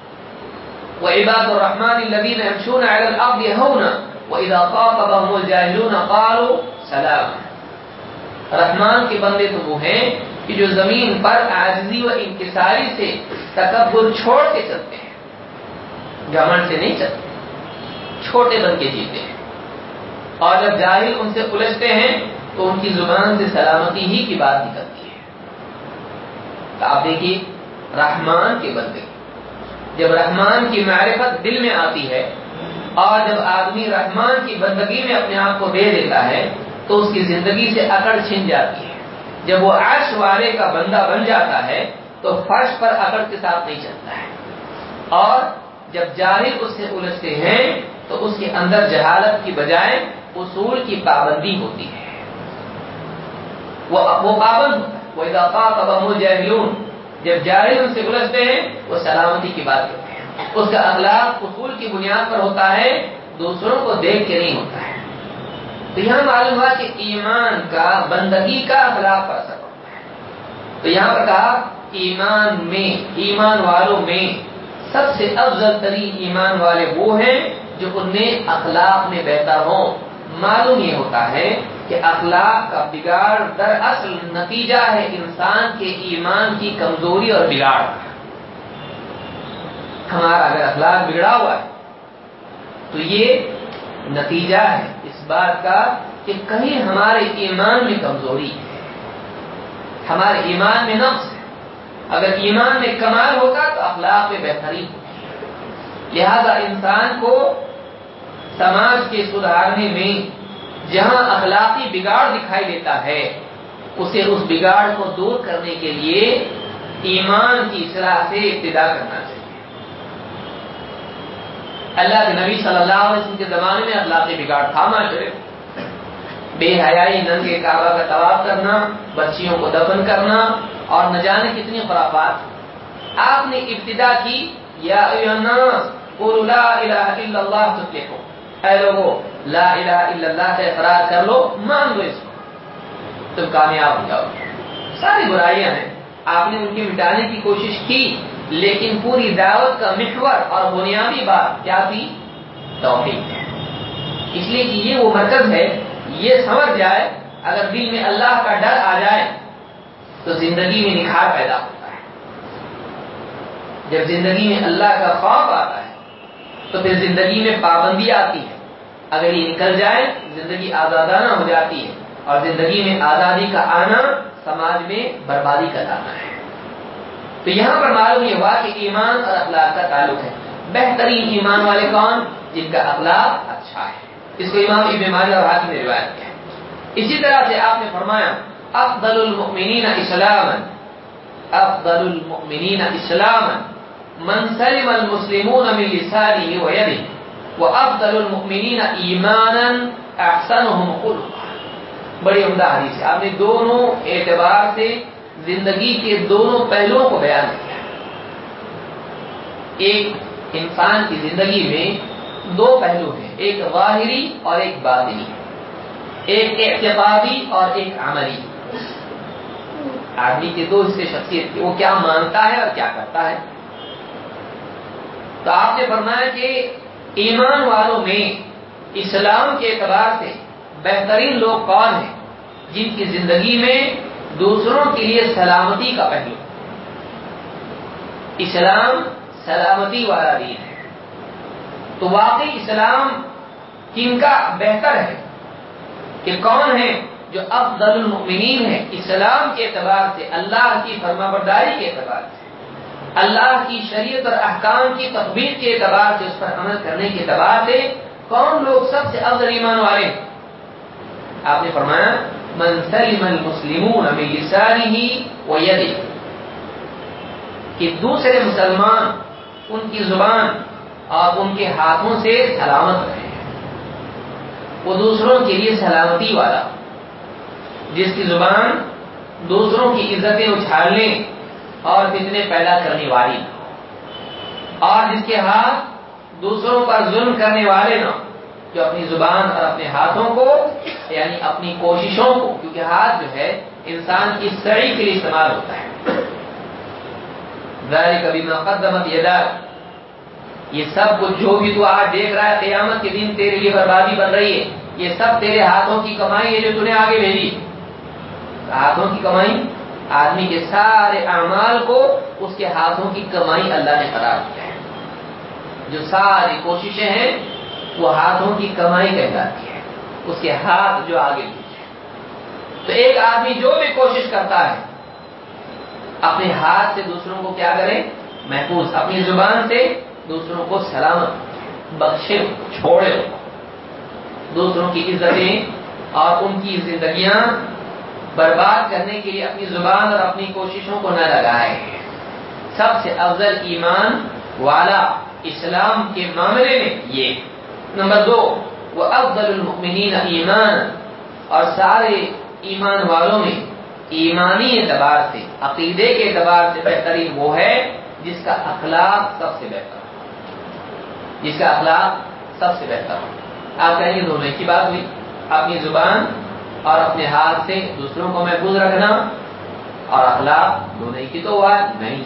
وعباد الرحمن الذین یمشون علی الارض هونا واذا خاطبهم الجاهلون قالوا سلاما، رحمان کے بندے تو وہ ہیں کہ جو زمین پر عاجزی و انکساری سے تکبر چھوڑ کے چلتے ہیں، گھمنڈ سے نہیں چلتے، چھوٹے بن کے جیتے ہیں، اور جب جاہل ان سے الجھتے ہیں تو ان کی زبان سے سلامتی ہی کی بات نکلتی ہے۔ تو آپ دیکھیے رحمان کے بندے، جب رحمان کی معرفت دل میں آتی ہے اور جب آدمی رحمان کی بندگی میں اپنے آپ کو دے دیتا ہے تو اس کی زندگی سے اکڑ چھن جاتی ہے۔ جب وہ عرش والے کا بندہ بن جاتا ہے تو فرش پر اکڑ کے ساتھ نہیں چلتا ہے، اور جب جاہل اس سے الجھتے ہیں تو اس کے اندر جہالت کی بجائے اصول کی پابندی ہوتی ہے، وہ وہ پابند ہوتا ہے۔ وَإِذَا خَاطَبَهُمُ الْجَاهِلُونَ، جب جاہل ان سے الجھتے ہیں وہ سلامتی کی بات کرتے ہیں، اس کا اخلاق اصول کی بنیاد پر ہوتا ہے، دوسروں کو دیکھ کے نہیں ہوتا ہے۔ تو یہاں معلوم ہوا کہ ایمان کا بندگی کا اخلاق پر اثر ہوتا ہے۔ تو یہاں پر کہا ایمان میں، ایمان والوں میں سب سے افضل ترین ایمان والے وہ ہیں جو ان میں اخلاق میں بہتر ہوں۔ معلوم یہ ہوتا ہے کہ اخلاق کا بگاڑ دراصل نتیجہ ہے انسان کے ایمان کی کمزوری اور بگاڑ. ہمارا اگر اخلاق بگڑا ہوا ہے تو یہ نتیجہ ہے اس بات کا کہ کہیں ہمارے ایمان میں کمزوری ہے، ہمارے ایمان میں نقص ہے. اگر ایمان میں کمال ہوتا تو اخلاق میں بہتری ہوتی. لہذا انسان کو سماج کے سدھارنے میں جہاں اخلاقی بگاڑ دکھائی دیتا ہے اسے اس بگاڑ کو دور کرنے کے لیے ایمان کی اصلاح سے ابتدا کرنا چاہیے. اللہ کے نبی صلی اللہ علیہ وسلم کے زمانے میں اخلاقی بگاڑ تھا معاشرے میں. بے حیائی، ننگے کعبہ کا طواف کرنا، بچیوں کو دفن کرنا اور نہ جانے کتنی خرافات. آپ نے ابتدا کی یا ایھا الناس قولوا لا الہ الا اللہ تفلحوا، اے لوگوں لا الہ الا اللہ کا اقرار کر لو، مان لو اس کو، تم کامیاب ہو جاؤ. ساری برائیاں ہیں، آپ نے ان کی مٹانے کی کوشش کی، لیکن پوری دعوت کا محور اور بنیادی بات کیا تھی؟ توحید. اس لیے کہ یہ وہ مرکز ہے، یہ سمجھ جائے، اگر دل میں اللہ کا ڈر آ جائے تو زندگی میں نکھار پیدا ہوتا ہے. جب زندگی میں اللہ کا خوف آتا ہے تو پھر زندگی میں پابندی آتی ہے. اگر یہ نکل جائے زندگی آزادانہ ہو جاتی ہے، اور زندگی میں آزادی کا آنا سماج میں بربادی کا لانا ہے. تو یہاں پر معلوم یہ ہوا کہ ایمان اور اخلاق کا تعلق ہے. بہترین ایمان والے کون؟ جن کا اخلاق اچھا ہے. اس کو امام ابن ماجہ اور حاکم نے روایت کیا ہے. اسی طرح سے آپ نے فرمایا افضل المؤمنین اسلاما افضل المؤمنین اسلاما من سلم المسلمون من لسانه ويده وافضل المؤمنین ایمانا احسنهم خلقا. بڑی عمدہ حدیث ہے. آپ نے دونوں اعتبار سے زندگی کے دونوں پہلوؤں کو بیان کیا. ایک انسان کی زندگی میں دو پہلو ہیں، ایک ظاہری اور ایک باطنی، ایک اعتقادی اور ایک عملی. آدمی کے دو حصے شخصیت کے، وہ کیا مانتا ہے اور کیا کرتا ہے. تو آپ نے فرمایا کہ ایمان والوں میں اسلام کے اعتبار سے بہترین لوگ کون ہیں؟ جن کی زندگی میں دوسروں کے لیے سلامتی کا پہلو. اسلام سلامتی والا دین ہے. تو واقعی اسلام کن کا بہتر ہے کہ کون ہے جو افضل المؤمنین ہے اسلام کے اعتبار سے، اللہ کی فرمانبرداری کے اعتبار سے، اللہ کی شریعت اور احکام کی تطبیق کے اعتبار سے، اس پر عمل کرنے کے اعتبار سے کون لوگ سب سے افضل ایمان والے ہیں؟ آپ نے فرمایا من سلم المسلمون من لسانه ويده، کہ دوسرے مسلمان ان کی زبان اور ان کے ہاتھوں سے سلامت رہے. وہ دوسروں کے لیے سلامتی والا، جس کی زبان دوسروں کی عزتیں اچھالنے اور فتنے پیدا کرنے والی نہ ہو، اور جس کے ہاتھ دوسروں پر ظلم کرنے والے نہ ہو، جو اپنی زبان اور اپنے ہاتھوں کو یعنی اپنی کوششوں کو، کیونکہ ہاتھ جو ہے انسان کی سعی کے لیے استعمال ہوتا ہے. ذالک بما قدمت یداک، یہ سب کچھ جو بھی تو آج دیکھ رہا ہے قیامت کے دن تیرے لیے بربادی بن رہی ہے، یہ سب تیرے ہاتھوں کی کمائی ہے جو تو نے آگے بھیجی. ہاتھوں کی کمائی، آدمی کے سارے اعمال کو اس کے ہاتھوں کی کمائی اللہ نے قرار دیا ہے. جو ساری کوششیں ہیں وہ ہاتھوں کی کمائی کہلاتی ہے، اس کے ہاتھ جو آگے بھیجے. تو ایک آدمی جو بھی کوشش کرتا ہے اپنے ہاتھ سے دوسروں کو کیا کرے؟ محفوظ، اپنی زبان سے دوسروں کو سلامت بخشے، چھوڑے، دوسروں کی عزتیں اور ان کی زندگیاں برباد کرنے کے لیے اپنی زبان اور اپنی کوششوں کو نہ لگائے. سب سے افضل ایمان والا اسلام کے معاملے میں یہ. نمبر دو، وہ افضل المؤمنین ایمان، اور سارے ایمان والوں میں ایمانی اعتبار سے، عقیدے کے اعتبار سے بہترین وہ ہے جس کا اخلاق سب سے بہتر ہو، جس کا اخلاق سب سے بہتر ہو. آپ کہیں گے دونوں کی بات ہوئی، اپنی زبان اور اپنے ہاتھ سے دوسروں کو محفوظ رکھنا اور اخلاق دونوں کی تو بات نہیں.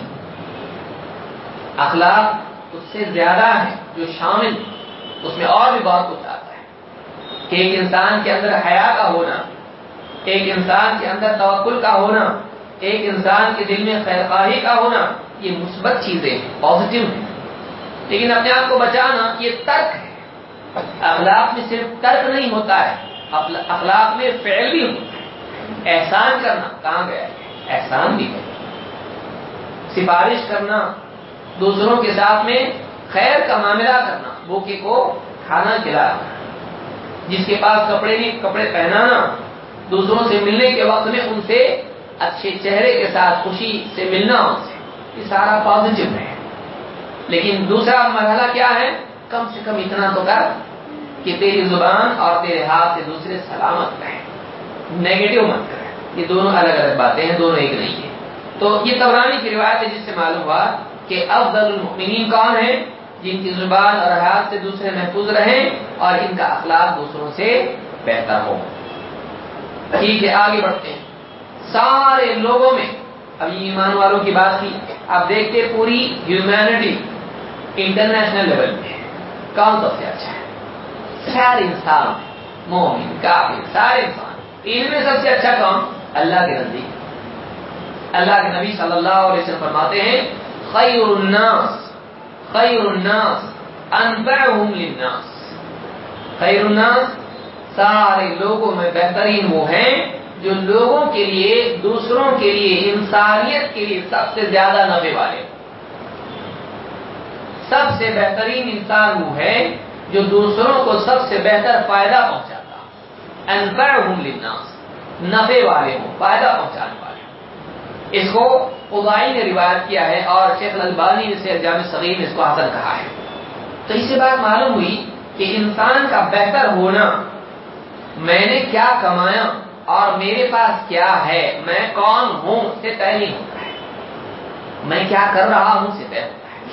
اخلاق اس سے زیادہ ہے جو شامل، اس میں اور بھی بہت کچھ آتا ہے. کہ ایک انسان کے اندر حیا کا ہونا، ایک انسان کے اندر توکل کا ہونا، ایک انسان کے دل میں خیر خواہی کا ہونا، یہ مثبت چیزیں ہیں، پازیٹیو ہیں. لیکن اپنے آپ کو بچانا یہ ترک ہے. اخلاق میں صرف ترک نہیں ہوتا ہے، اخلاق میں فعل بھی ہوتا ہے. احسان کرنا کہاں گیا ہے؟ احسان بھی ہے. سفارش کرنا، دوسروں کے ساتھ میں خیر کا معاملہ کرنا، بھوکے کو کھانا کھلانا، جس کے پاس کپڑے نہیں کپڑے پہنانا، دوسروں سے ملنے کے وقت میں ان سے اچھے چہرے کے ساتھ خوشی سے ملنا، ان سے یہ سارا پازیٹیو ہے. لیکن دوسرا مرحلہ کیا ہے؟ کم سے کم اتنا تو کر کہ تیری زبان اور تیرے ہاتھ سے دوسرے سلامت رہیں، نیگیٹو مت کریں. یہ دونوں الگ الگ باتیں ہیں، دونوں ایک نہیں ہیں. تو یہ طبرانی کی روایت ہے جس سے معلوم ہوا کہ افضل المؤمنین کون ہیں؟ جن کی زبان اور ہاتھ سے دوسرے محفوظ رہیں اور ان کا اخلاق دوسروں سے بہتر ہو. ٹھیک ہے، آگے بڑھتے ہیں. سارے لوگوں میں، اب یہ ایمان والوں کی بات کی، آپ دیکھتے پوری ہیومینٹی انٹرنیشنل لیول پہ کون سب سے اچھا ہے؟ سارے انسان، مومن کافر سارے انسان، ان میں سب سے اچھا کون؟ اللہ کے نزدیک. اللہ کے نبی صلی اللہ علیہ وسلم فرماتے ہیں خیر الناس خیر الناس انفعهم للناس. خیر الناس، سارے لوگوں میں بہترین وہ ہیں جو لوگوں کے لیے، دوسروں کے لیے، انسانیت کے لیے سب سے زیادہ نفع والے. سب سے بہترین انسان وہ ہے جو دوسروں کو سب سے بہتر فائدہ پہنچاتا. انفعهم للناس، نفع والے ہوں، فائدہ پہنچانے والے. اس کو قضائی نے روایت کیا ہے اور شیخ الالبانی نے سے جامع صغیر نے اس کو حسن کہا ہے. تو اس سے بات معلوم ہوئی کہ انسان کا بہتر ہونا، میں نے کیا کمایا اور میرے پاس کیا ہے، میں کون ہوں سے طے نہیں ہوتا ہے، میں کیا کر رہا ہوں سے طے ہوتا ہے.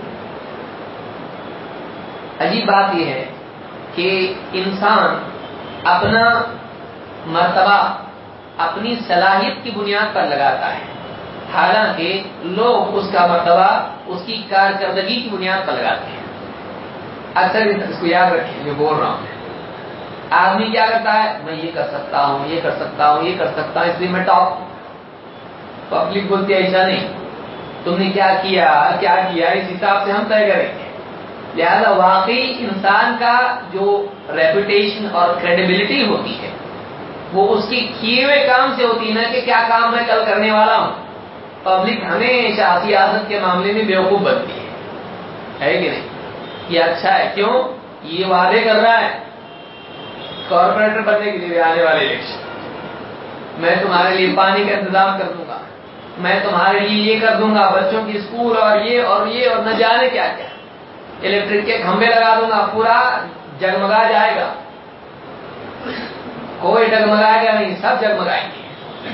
عجیب بات یہ ہے کہ انسان اپنا مرتبہ اپنی صلاحیت کی بنیاد پر لگاتا ہے، حالانکہ لوگ اس کا مرتبہ اس کی کارکردگی کی بنیاد پر لگاتے ہیں. اکثر اس کو یاد رکھیں جو بول رہا ہوں. آدمی کیا کرتا ہے؟ میں یہ کر سکتا ہوں، یہ کر سکتا ہوں، یہ کر سکتا ہوں، اس لیے میں ٹاپ. پبلک بولتی ہے ایسا نہیں، تم نے کیا کیا کیا کیا اس حساب سے ہم طے کریں گے. لہذا واقعی انسان کا جو ریپوٹیشن اور کریڈیبلٹی ہوتی ہے وہ اس کی کیے ہوئے کام سے ہوتی ہے، نا کہ کیا کام میں کل کرنے والا ہوں. پبلک ہمیشہ سیاست کے معاملے میں بیوقوف بنتی ہے، ہے کہ نہیں؟ یہ اچھا ہے، کیوں؟ یہ وعدے کر رہا ہے کارپوریٹر بننے کے لیے آنے والے الیکشن، میں تمہارے لیے پانی کا انتظام کر دوں گا، میں تمہارے لیے یہ کر دوں گا، بچوں کی اسکول اور یہ اور یہ اور نہ جانے کیا کیا، الیکٹرک کے کھمبے لگا دوں گا، پورا جگمگا جائے گا. کوئی ڈگمگائے گا نہیں، سب جگمگائیں گے.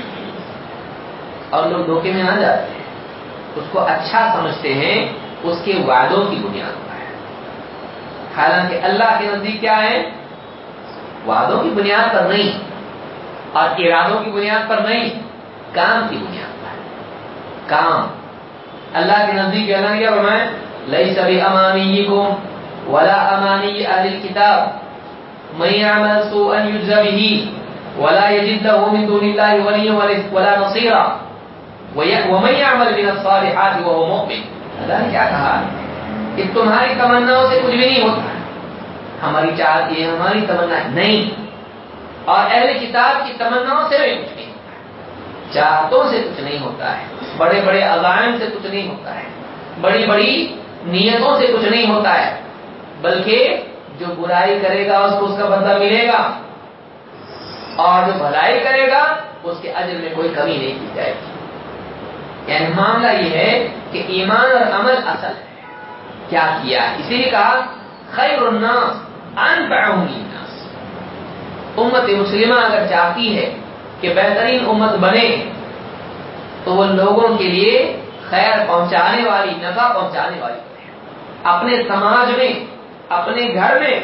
اور لوگ دھوکے میں نہ جاتے ہیں، اس کو اچھا سمجھتے ہیں اس کے وعدوں کی بنیاد پر ہے. حالانکہ اللہ کے نزدیک کیا ہے؟ وعدوں کی بنیاد پر نہیں اور ارادوں کی بنیاد پر نہیں، کام کی بنیاد پر ہے. کام اللہ کے نزدیک اللہ نے کیا فرمایا؟ لیس بامانیکم ولا امانی اہل الکتاب من يعمل سوءا يجزى به ولا يجد له من دون الله وليا ولا نصيرا ومن يعمل من الصالحات وهو مؤمن. اللہ نے کیا کہا کہ تمہاری تمناؤں سے کچھ بھی نہیں ہوتا، ہماری چاہت یہ ہماری تمنا نہیں، اور اہل کتاب کی تمناؤں سے بھی کچھ نہیں ہوتا ہے، چاہتوں سے کچھ نہیں ہوتا ہے، بڑے بڑے عزائم سے کچھ نہیں ہوتا ہے، بڑی بڑی نیتوں سے کچھ نہیں ہوتا ہے، بلکہ جو برائی کرے گا اس کو اس کا بدلہ ملے گا، اور جو بھلائی کرے گا اس کے اجر میں کوئی کمی نہیں کی جائے گی. یعنی معاملہ یہ ہے کہ ایمان اور عمل اصل ہے، کیا کیا ہے. اسی لیے کہا خیر الناس انفعهم للناس. امت مسلمہ اگر چاہتی ہے کہ بہترین امت بنے تو وہ لوگوں کے لیے خیر پہنچانے والی، نفع پہنچانے والی بنے. اپنے سماج میں، اپنے گھر میں،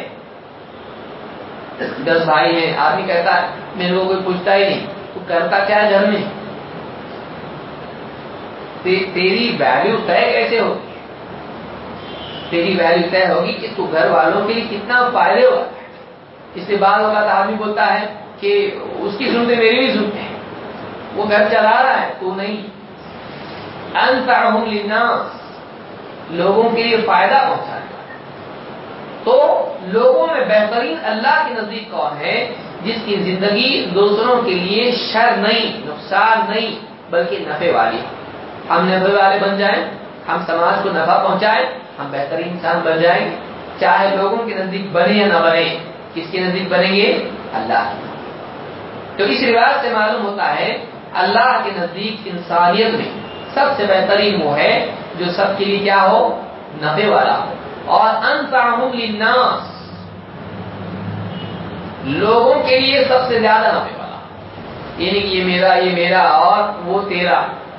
دس بھائی ہیں، آدمی کہتا ہے میرے کو کوئی پوچھتا ہی نہیں، تو کرتا کیا ہے گھر میں؟ تیری ویلیو طے کیسے ہوگی؟ تیری ویلیو طے ہوگی کہ تو گھر والوں کے لیے کتنا فائدے ہوتا ہے. اس لیے بعض اوقات آدمی بولتا ہے کہ اس کی سنتے میری بھی سنتے ہیں، وہ گھر چلا رہا ہے تو نہیں. انفعهم للناس، لوگوں کے لیے فائدہ پہنچانے والا. تو لوگوں میں بہترین اللہ کے نزدیک کون ہے؟ جس کی زندگی دوسروں کے لیے شر نہیں، نقصان نہیں، بلکہ نفع والی. ہم نفع والے بن جائیں، ہم سماج کو نفع پہنچائیں، ہم بہترین انسان بن جائیں. چاہے لوگوں کے نزدیک بنے یا نہ بنے، کس کے نزدیک بنیں گے؟ اللہ کے. تو اس روایت سے معلوم ہوتا ہے اللہ کے نزدیک انسانیت میں سب سے بہترین وہ ہے جو سب کے لیے کیا ہو؟ نفع والا ہو. اور انفعهم للناس، لوگوں کے لیے سب سے زیادہ نفع والا، یعنی کہ یہ میرا یہ میرا اور وہ تیرا،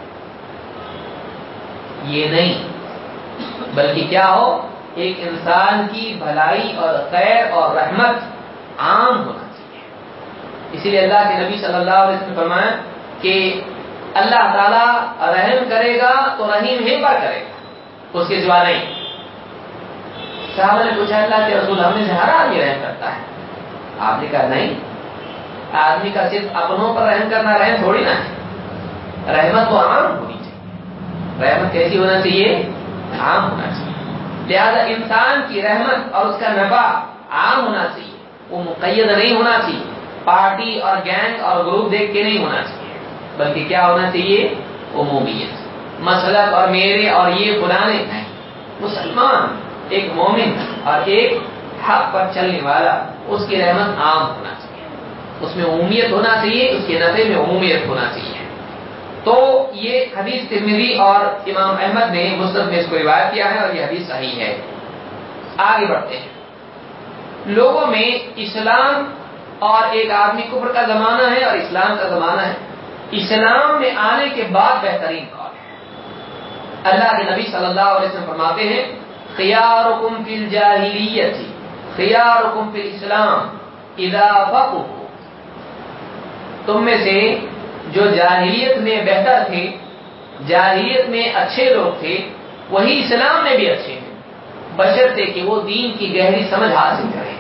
یہ نہیں، بلکہ کیا ہو؟ ایک انسان کی بھلائی اور خیر اور رحمت عام ہونا چاہیے. اسی لیے اللہ کے نبی صلی اللہ علیہ وسلم نے فرمایا کہ اللہ تعالیٰ رحم کرے گا تو رحیم ہی پر کرے گا، اس کے سوا نہیں. صحابہ نے پوچھا اللہ کے رسول ہم میں سے ہر آدمی رحم کرتا ہے؟ آپ نے کہا نہیں، آدمی کا صرف اپنوں پر رحم کرنا رحم تھوڑی نہ ہے، رحمت تو عام ہونی چاہیے. رحمت کیسی ہونا چاہیے؟ عام ہونا چاہیے. لہذا انسان کی رحمت اور اس کا نفع عام ہونا چاہیے، وہ مقید نہیں ہونا چاہیے، پارٹی اور گینگ اور گروپ دیکھ کے نہیں ہونا چاہیے، بلکہ کیا ہونا چاہیے؟ عمومیت. مسلک اور میرے اور یہ فلانے نہیں، مسلمان ایک مومن اور ایک حق پر چلنے والا، اس کی رحمت عام ہونا چاہیے، اس میں عمومیت ہونا چاہیے، اس کے نفع میں عمومیت ہونا چاہیے. تو یہ حدیث ترمذی اور امام احمد نے مسند میں اس کو روایت کیا ہے اور یہ حدیث صحیح ہے. آگے بڑھتے ہیں. لوگوں میں اسلام اور ایک آدمی کفر کا زمانہ ہے اور اسلام کا زمانہ ہے. اسلام میں آنے کے بعد بہترین کون ہے؟ اللہ کے نبی صلی اللہ علیہ وسلم فرماتے ہیں خیارکم فی الجاہلیۃ خیارکم فی الاسلام اذا فقہوا. تم میں سے جو جاہلیت میں بہتر تھے، جاہلیت میں اچھے لوگ تھے، وہی اسلام میں بھی اچھے ہیں، بشرطے کہ وہ دین کی گہری سمجھ حاصل کریں.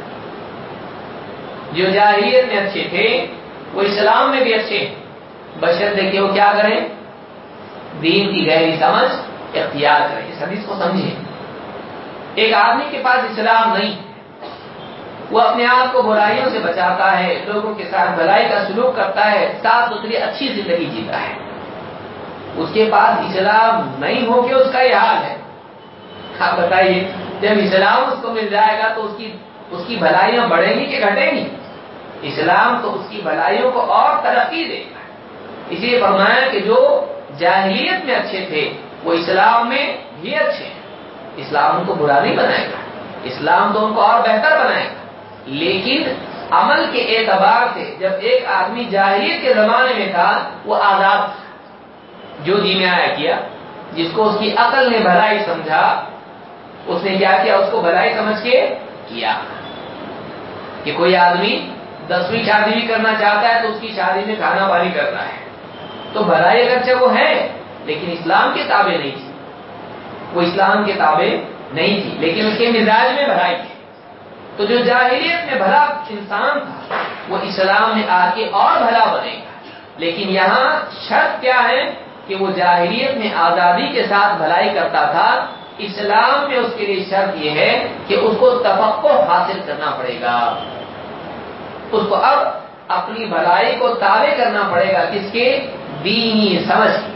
جو جاہلیت میں اچھے تھے وہ اسلام میں بھی اچھے ہیں، بشرطے کہ وہ کیا کریں؟ دین کی گہری سمجھ اختیار کریں. اس حدیث کو سمجھیں. ایک آدمی کے پاس اسلام نہیں، وہ اپنے آپ کو برائیوں سے بچاتا ہے، لوگوں کے ساتھ بھلائی کا سلوک کرتا ہے، صاف ستھری اچھی زندگی جیتا ہے، اس کے پاس اسلام نہیں ہو کے اس کا یہ حال ہے. آپ بتائیے جب اسلام اس کو مل جائے گا تو اس کی اس کی بھلائیاں بڑھیں گی کہ گھٹیں گی؟ اسلام تو اس کی بھلائیوں کو اور ترقی دے گا. اسی لیے فرمایا کہ جو جاہلیت میں اچھے تھے وہ اسلام میں بھی اچھے ہیں. اسلام ان کو برا نہیں بنائے گا، اسلام تو ان کو اور بہتر بنائے گا. لیکن عمل کے اعتبار سے جب ایک آدمی جاہلیت کے زمانے میں تھا وہ آزاد تھا، جو جی میں آیا کیا، جس کو اس کی عقل نے بھلائی سمجھا اس نے کیا کیا؟ اس کو بھلائی سمجھ کے کیا. کہ کوئی آدمی دسویں شادی بھی کرنا چاہتا ہے تو اس کی شادی میں کھانا پانی کرنا ہے، تو بھلائی اگرچہ وہ ہے لیکن اسلام کے تابع نہیں تھی، وہ اسلام کے تابع نہیں تھی، لیکن اس کے مزاج میں بھلائی تھی. تو جو جاہلیت میں بھلا انسان تھا وہ اسلام میں آ کے اور بھلا بنے گا. لیکن یہاں شرط کیا ہے کہ وہ جاہلیت میں آزادی کے ساتھ بھلائی کرتا تھا، اسلام میں اس کے لیے شرط یہ ہے کہ اس کو تفقہ حاصل کرنا پڑے گا، اس کو اب اپنی بھلائی کو تابع کرنا پڑے گا. کس کے؟ دینی سمجھ کے.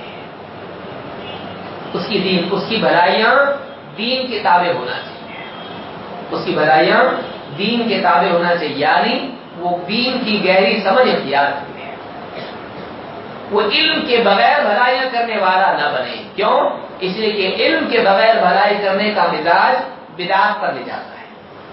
اس کی دین اس کی بھلائیاں دین کے تابع ہونا چاہیے، اس کی بھلائیاں دین کے تابع ہونا چاہیے، یعنی وہ دین کی گہری سمجھ اختیار کرے، وہ علم کے بغیر بھلائیاں کرنے والا نہ بنے. کیوں؟ اس لیے کہ علم کے بغیر بھلائی کرنے کا مزاج بدعت پر لے جاتا ہے.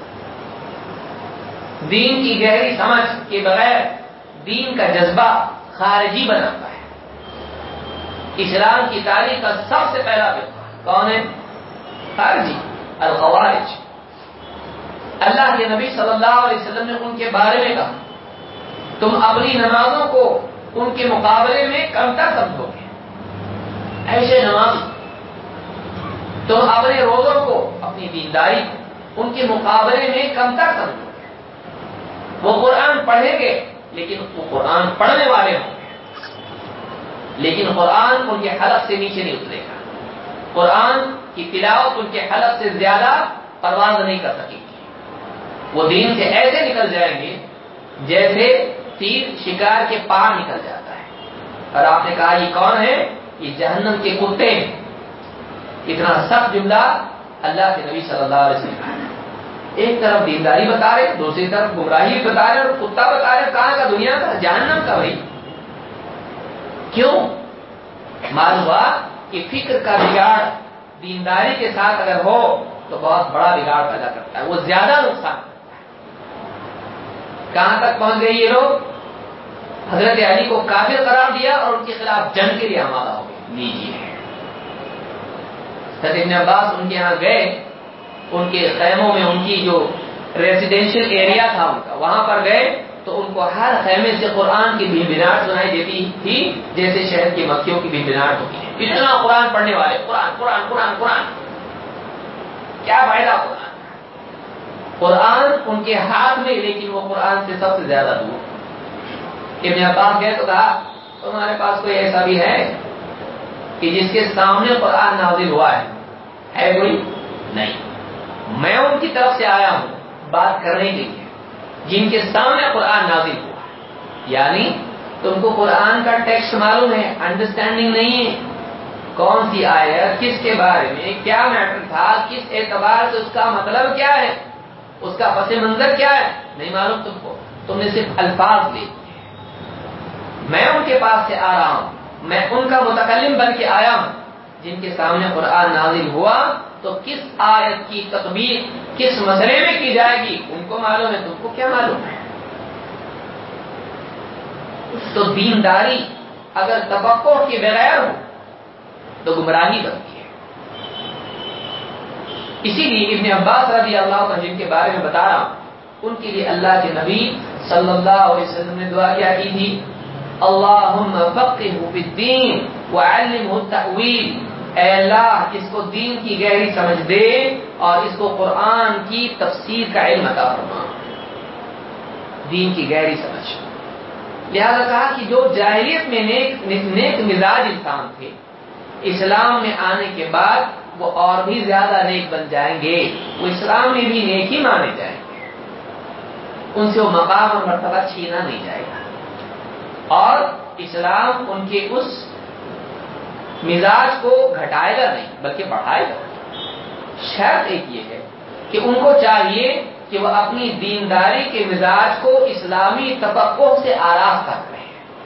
دین کی گہری سمجھ کے بغیر دین کا جذبہ خارجی بناتا ہے. اسلام کی تاریخ کا سب سے پہلا فرقہ کون ہے؟ خارجی، الخوارج. اللہ کے نبی صلی اللہ علیہ وسلم نے ان کے بارے میں کہا تم اپنی نمازوں کو ان کے مقابلے میں کمتر سمجھو گے. ایسے نماز تم اپنے روزوں کو، اپنی دینداری کو ان کے مقابلے میں کمتر سمجھو گے. وہ قرآن پڑھیں گے لیکن وہ قرآن پڑھنے والے ہوں گے، لیکن قرآن ان کے حلق سے نیچے نہیں اترے گا، قرآن کی تلاوت ان کے حلق سے زیادہ پرواز نہیں کر سکے گی، وہ دین سے ایسے نکل جائیں گے جیسے تیر شکار کے پار نکل جاتا ہے۔ اور آپ نے کہا یہ کون ہے؟ یہ جہنم کے کتے ہیں۔ اتنا سخت جملہ اللہ کے نبی صلی اللہ علیہ وسلم نے، ایک طرف دینداری بتا رہے، دوسری طرف گمراہی بتا رہے اور کتا بتا رہے، کہاں کا؟ دنیا کا، جہنم کا۔ بھائی کیوں؟ معلوم ہوا کہ فکر کا بگاڑ دینداری کے ساتھ اگر ہو تو بہت بڑا بگاڑ پیدا کرتا ہے، وہ زیادہ نقصان کرتا ہے۔ کہاں تک پہنچ گئے یہ لوگ؟ حضرت علی کو کافر قرار دیا اور ان کے خلاف جنگ کے لیے آمادہ ہو گئے۔ لیجیے، حضرت ابن عباس ان کے یہاں گئے، ان کے خیموں میں، ان کی جو ریزیڈینشل ایریا تھا ان کا، وہاں پر گئے تو ان کو ہر خیمے سے قرآن کی بھنبھناہٹ سنائی دیتی تھی جیسے شہر کی مکھیوں کی بھنبھناہٹ ہوتی ہے۔ اتنا قرآن پڑھنے والے، قرآن قرآن قرآن قرآن، کیا فائدہ قرآن؟ قرآن ان کے ہاتھ میں لیکن وہ قرآن سے سب سے زیادہ دور۔ ابن عباس گئے تو کہا تمہارے پاس کوئی ایسا بھی ہے کہ جس کے سامنے قرآن نازل ہوا ہے؟ ہے کوئی؟ نہیں، میں ان کی طرف سے آیا ہوں بات کرنے کے لیے جن کے سامنے قرآن نازل ہوا ہے۔ یعنی تم کو قرآن کا ٹیکسٹ معلوم ہے، انڈرسٹینڈنگ نہیں ہے، کون سی آیت، کس کے بارے میں، کیا میٹر تھا، کس اعتبار سے اس کا مطلب کیا ہے، اس کا پس منظر کیا ہے، نہیں معلوم تم کو، تم نے صرف الفاظ لے۔ میں ان کے پاس سے آ رہا ہوں، میں ان کا متکلم بن کے آیا ہوں جن کے سامنے قرآن نازل ہوا تو کس آیت کی تطبیق کس مسئلے میں کی جائے گی ان کو معلوم ہے، تم کو کیا معلوم ہے؟ تو دینداری اگر تفقہ کے بغیر ہو تو گمراہی بنتی ہے۔ اسی لیے ابن عباس رضی اللہ عنہ جن کے بارے میں بتا رہا ہوں، ان کے لیے اللہ کے نبی صلی اللہ علیہ وسلم نے دعا کیا کی تھی؟ اللہم فقہہ فی الدین وعلمہ التأویل، اے اللہ اس کو دین کی گہری سمجھ دے اور اس کو قرآن کی تفسیر کا علم عطا فرما، دین کی گہری سمجھ۔ لہذا کہا کہ جو جاہلیت میں نیک نیک مزاج انسان تھے، اسلام میں آنے کے بعد وہ اور بھی زیادہ نیک بن جائیں گے، وہ اسلام میں بھی نیک ہی مانے جائیں گے، ان سے وہ مقام اور مرتبہ چھینا نہیں جائے گا، اور اسلام ان کے اس مزاج کو گھٹائے گا نہیں بلکہ بڑھائے گا۔ شرط ایک یہ ہے کہ ان کو چاہیے کہ وہ اپنی دینداری کے مزاج کو اسلامی تفقہ سے آراستہ کریں،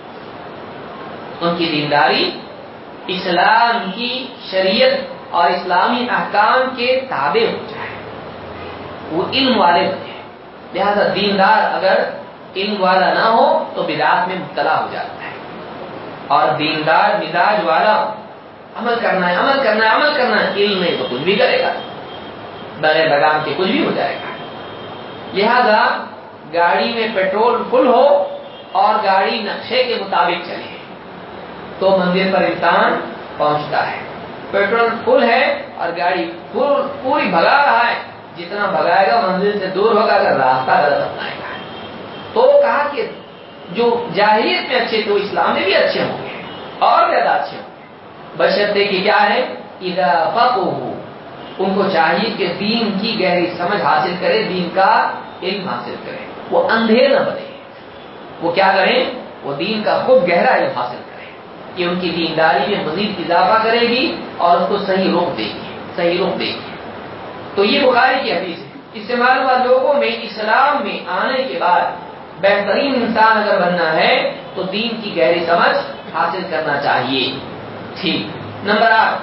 ان کی دینداری اسلام کی شریعت اور اسلامی احکام کے تابع ہو جائے، وہ علم والے بنے۔ لہذا دیندار اگر علم والا نہ ہو تو بدعات میں مبتلا ہو جاتا ہے، اور دیندار مزاج والا عمل کرنا ہے عمل کرنا ہے عمل کرنا ہے، علم نہیں تو کچھ بھی کرے گا، بغیر لگام کے کچھ بھی ہو جائے گا۔ لہذا گاڑی میں پیٹرول فل ہو اور گاڑی نقشے کے مطابق چلے تو منزل پر انسان پہنچتا ہے، پیٹرول فل ہے اور گاڑی پوری بھگا رہا ہے، جتنا بھگائے گا منزل سے دور ہوگا اگر راستہ غلط اپنائے گا۔ تو کہا کہ جو جاہلیت میں اچھے تھے وہ اسلام میں بھی اچھے ہوں گے اور زیادہ اچھے ہوں گے، بشرطے کہ کیا ہے؟ اذا فقہوا، ان کو چاہیے کہ دین کی گہری سمجھ حاصل کرے، دین کا علم حاصل کرے، وہ اندھے نہ بنے، وہ کیا کریں؟ وہ دین کا خوب گہرا علم حاصل کریں، کہ ان کی دینداری میں مزید اضافہ کرے گی اور اس کو صحیح رخ دے گی، صحیح رخ دے گی۔ تو یہ بخاری کی حدیث ہے۔ اس سے معلوم ہوا لوگوں میں اسلام میں آنے کے بعد بہترین انسان اگر بننا ہے تو دین کی گہری سمجھ حاصل کرنا چاہیے۔ ٹھیک، نمبر آٹھ،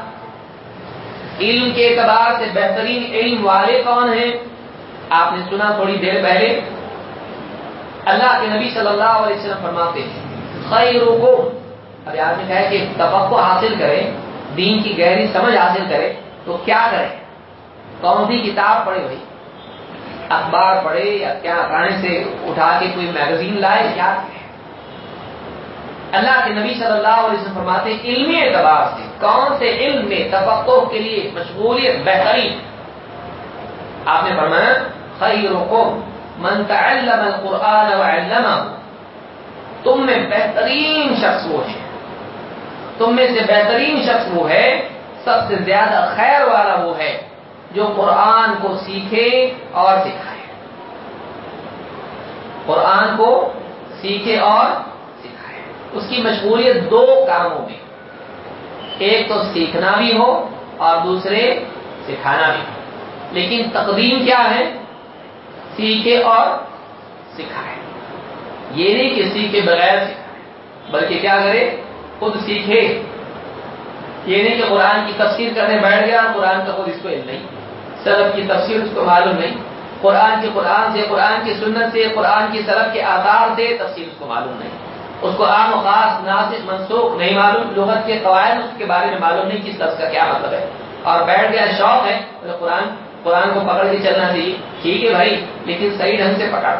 علم کے اعتبار سے بہترین علم والے کون ہیں؟ آپ نے سنا تھوڑی دیر پہلے، اللہ کے نبی صلی اللہ علیہ وسلم فرماتے ہیں خیرکم، ابھی آپ نے کہا کہ تفقہ حاصل کرے، دین کی گہری سمجھ حاصل کرے تو کیا کریں؟ کون سی کتاب پڑھے بھائی؟ اخبار پڑھے یا کیا کہاں سے اٹھا کے کوئی میگزین لائے؟ کیا کریں؟ اللہ کے نبی صلی اللہ علیہ وسلم فرماتے ہیں علمی اعتبار سے کون سے علم میں تفقہ کے لیے مشغولیت بہترین؟ آپ نے فرمایا خیرکم، من تعلم القرآن وعلمہ، تم میں بہترین شخص وہ ہے، تم میں سے بہترین شخص وہ ہے، سب سے زیادہ خیر والا وہ ہے جو قرآن کو سیکھے اور سکھائے۔ قرآن کو سیکھے اور سکھائے۔ اس کی مشغولیت دو کاموں میں، ایک تو سیکھنا بھی ہو اور دوسرے سکھانا بھی ہو، لیکن تقدیم کیا ہے؟ سیکھے اور سکھائے۔ یہ نہیں کہ سیکھے بغیر سکھائے، بلکہ کیا کرے؟ خود سیکھے۔ یہ نہیں کہ قرآن کی تفسیر کرنے بیٹھ گیا، قرآن کا خود اس کو علم نہیں، سلف کی تفسیر اس کو معلوم نہیں، قرآن کے قرآن سے، قرآن کی سنت سے، قرآن کی سلف کے آثار سے تفسیر اس کو معلوم نہیں، اس کو عام و خاص، ناسخ منسوخ نہیں معلوم، لغت کے قواعد اس کے بارے میں معلوم نہیں، کس لفظ کا کیا مطلب ہے، اور بیٹھ گیا شوق ہے قرآن قرآن کو پکڑ کے چلنا چاہیے۔ ٹھیک ہے بھائی، لیکن صحیح ڈھنگ سے پکڑ۔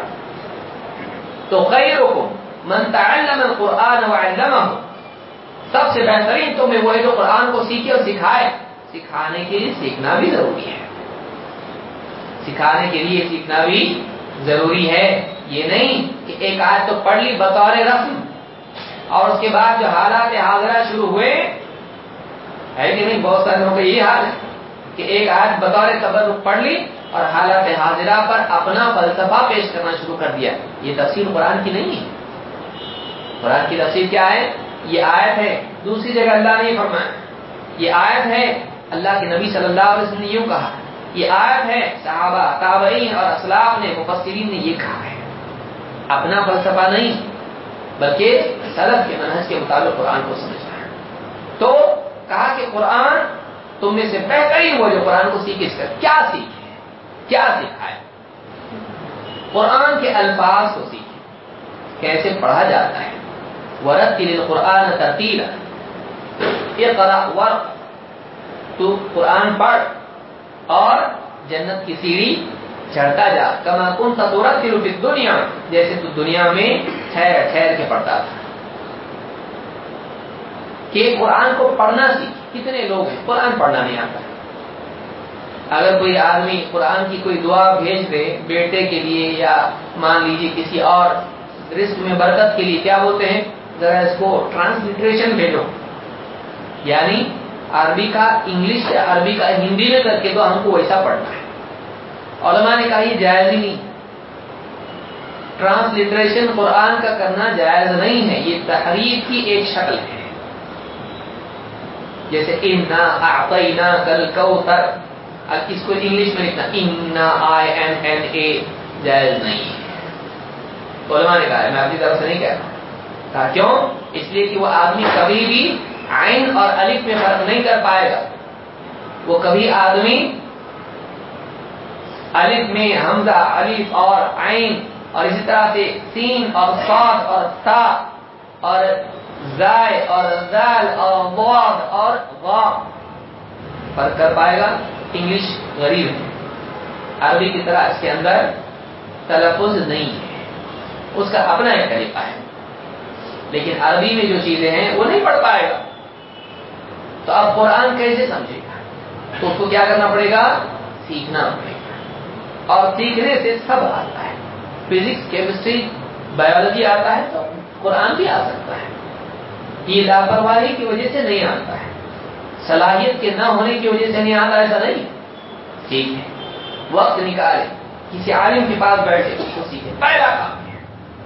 تو خیرکم من تعلم القرآن وعلمہ، سب سے بہترین تمہیں وہ ہے جو قرآن کو سیکھے اور سکھائے۔ سکھانے کے لیے سیکھنا بھی ضروری ہے، سکھانے کے لیے سیکھنا بھی ضروری ہے۔ یہ نہیں کہ ایک آیت تو پڑھ لی بطور رسم اور اس کے بعد جو حالات حاضرہ شروع ہوئے، ہے کہ نہیں؟ بہت سارے لوگوں کا یہی حال ہے کہ ایک آیت بطور تبرک پڑھ لی اور حالات حاضرہ پر اپنا فلسفہ پیش کرنا شروع کر دیا۔ یہ تفسیر قرآن کی نہیں ہے۔ قرآن کی تفسیر کیا ہے؟ یہ آیت ہے، دوسری جگہ اللہ نے یہ فرمایا، یہ آیت ہے اللہ کے نبی صلی اللہ علیہ وسلم نے یوں کہا، یہ آیت ہے صحابہ، تابعین اور اسلاف نے، مفسرین نے یہ کہا ہے۔ اپنا فلسفہ نہیں، بلکہ سلف کے منہج کے مطابق قرآن کو سمجھنا ہے۔ تو کہا کہ قرآن تم میں سے بہترین وہ جو قرآن کو سیکھے، اس کا کیا سیکھے، کیا سکھائے؟ قرآن کے الفاظ کو سیکھے، کیسے پڑھا جاتا ہے۔ وَرَتِّلِ الْقُرْآنَ تَرْتِيلًا، اقرأ ورق، تو قرآن پڑھ اور جنت کی سیڑھی چڑھتا جا، کما كنت ترتل فی الدنیا، جیسے تو دنیا میں ٹھہر ٹھہر کے پڑھتا تھا۔ کہ قرآن کو پڑھنا سیکھ۔ کتنے لوگ ہیں قرآن پڑھنا نہیں آتا ہے؟ اگر کوئی آدمی قرآن کی کوئی دعا بھیج دے بیٹے کے لیے یا مان لیجیے کسی اور رزق میں برکت کے لیے، کیا بولتے ہیں؟ ذرا اس کو ٹرانسلیٹریشن بھیجو، یعنی عربی کا انگلش سے عربی کا ہندی میں کر کے تو ہم کو ویسا پڑھنا ہے۔ علماء نے کہا یہ جائز ہی نہیں، ٹرانسلیٹریشن قرآن کا کرنا جائز نہیں ہے، یہ تحریف کی ایک شکل ہے۔ جیسے انا اعطیناک الکوثر، اب اس کو انگلش میں لکھنا انا آئی این این اے، جائز نہیں ہے۔ علماء نے کہا ہے، میں اپنی طرف سے نہیں کہتا، کہا کیوں؟ اس لیے کہ وہ آدمی کبھی بھی عین اور الف میں فرق نہیں کر پائے گا، وہ کبھی آدمی الف میں حمزہ، الف اور عین، اور اسی طرح سے سین اور صاد اور تا اور زائے اور ذال اور ضاد اور غا فرق کر پائے گا؟ انگلش غریب ہے، عربی کی طرح اس کے اندر تلفظ نہیں ہے، اس کا اپنا ایک طریقہ ہے، لیکن عربی میں جو چیزیں ہیں وہ نہیں پڑھ پائے گا۔ تو اب قرآن کیسے سمجھے گا؟ تو اس کو کیا کرنا پڑے گا؟ سیکھنا پڑے گا، اور سیکھنے سے سب آتا ہے، فزکس، کیمسٹری، بایولوجی آتا ہے تو قرآن بھی آ سکتا ہے۔ یہ لاپرواہی کی وجہ سے نہیں آتا ہے، صلاحیت کے نہ ہونے کی وجہ سے نہیں آتا، ایسا نہیں۔ ٹھیک ہے، وقت نکالے، کسی عالم کے پاس بیٹھے، اس کو سیکھے، پہلا کام ہے۔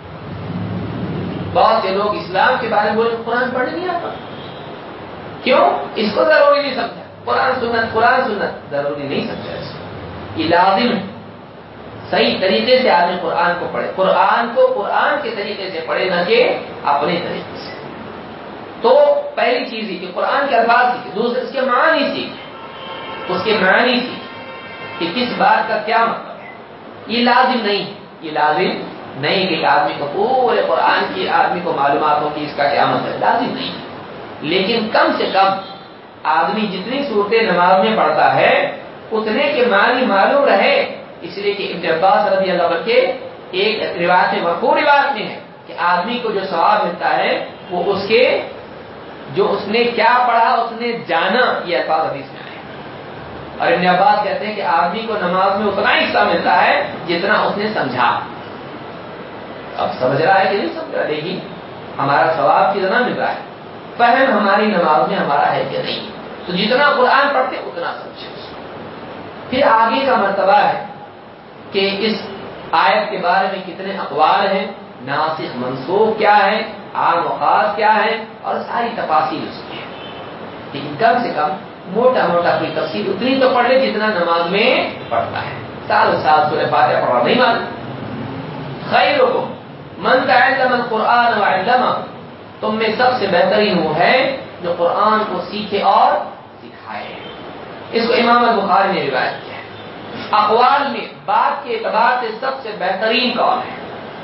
بہت سے لوگ اسلام کے بارے میں بولے قرآن پڑھنے نہیں آتا، کیوں؟ اس کو ضروری نہیں سمجھا، قرآن سنت قرآن سنت ضروری نہیں سمجھا، اس کو یہ لازم ہے۔ صحیح طریقے سے آدمی قرآن کو پڑھے، قرآن کو قرآن کے طریقے سے پڑھے، نہ کہ اپنے طریقے سے۔ تو پہلی چیز ہی کہ قرآن کے الفاظ سیکھے، دوسرے اس کے معنی سیکھے، اس کے معنی سیکھے کہ کس بات کا کیا مطلب ہے۔ یہ لازم نہیں ہے، یہ لازم نہیں کہ ایک آدمی کو پورے قرآن کی آدمی کو معلومات ہو کہ اس کا کیا مطلب ہے، لازم نہیں ہے، لیکن کم سے کم آدمی جتنی صورتیں نماز میں پڑھتا ہے اتنے کے معنی معلوم رہے۔ اس لیے کہ ابن عباس رضی اللہ عنہ کے ایک روایت میں، مشہور روایت میں ہے کہ آدمی کو جو ثواب ملتا ہے وہ اس کے جو اس نے کیا پڑھا، اس نے جانا، یہ الفاظ حدیث میں آئے۔ اور ابن عباس کہتے ہیں کہ آدمی کو نماز میں اتنا حصہ ملتا ہے جتنا اس نے سمجھا. اب سمجھ رہا ہے کہ نہیں سمجھ رہا، لیکن ہمارا ثواب کتنا مل رہا ہے، فہم ہماری نماز میں ہمارا ہے کہ نہیں. تو جتنا قرآن پڑھتے اتنا سمجھے. پھر آگے کا مرتبہ ہے کہ اس آیت کے بارے میں کتنے اقوال ہیں، ناسخ منسوخ کیا ہے، عام و خاص کیا ہے، اور ساری تفاصیل اس کی ہے. لیکن کم سے کم موٹا موٹا کوئی تفصیل اتنی تو پڑھ لے جتنا نماز میں پڑھتا ہے. سال سال سورہ فاتحہ پڑھا نہیں مان. خیرکم من تعلم القرآن وعلمہ، تم میں سب سے بہترین وہ ہے جو قرآن کو سیکھے اور سکھائے. اس کو امام البخاری نے روایت کیا ہے. اقوال میں بات کے اعتبار سے سب سے بہترین قول ہے.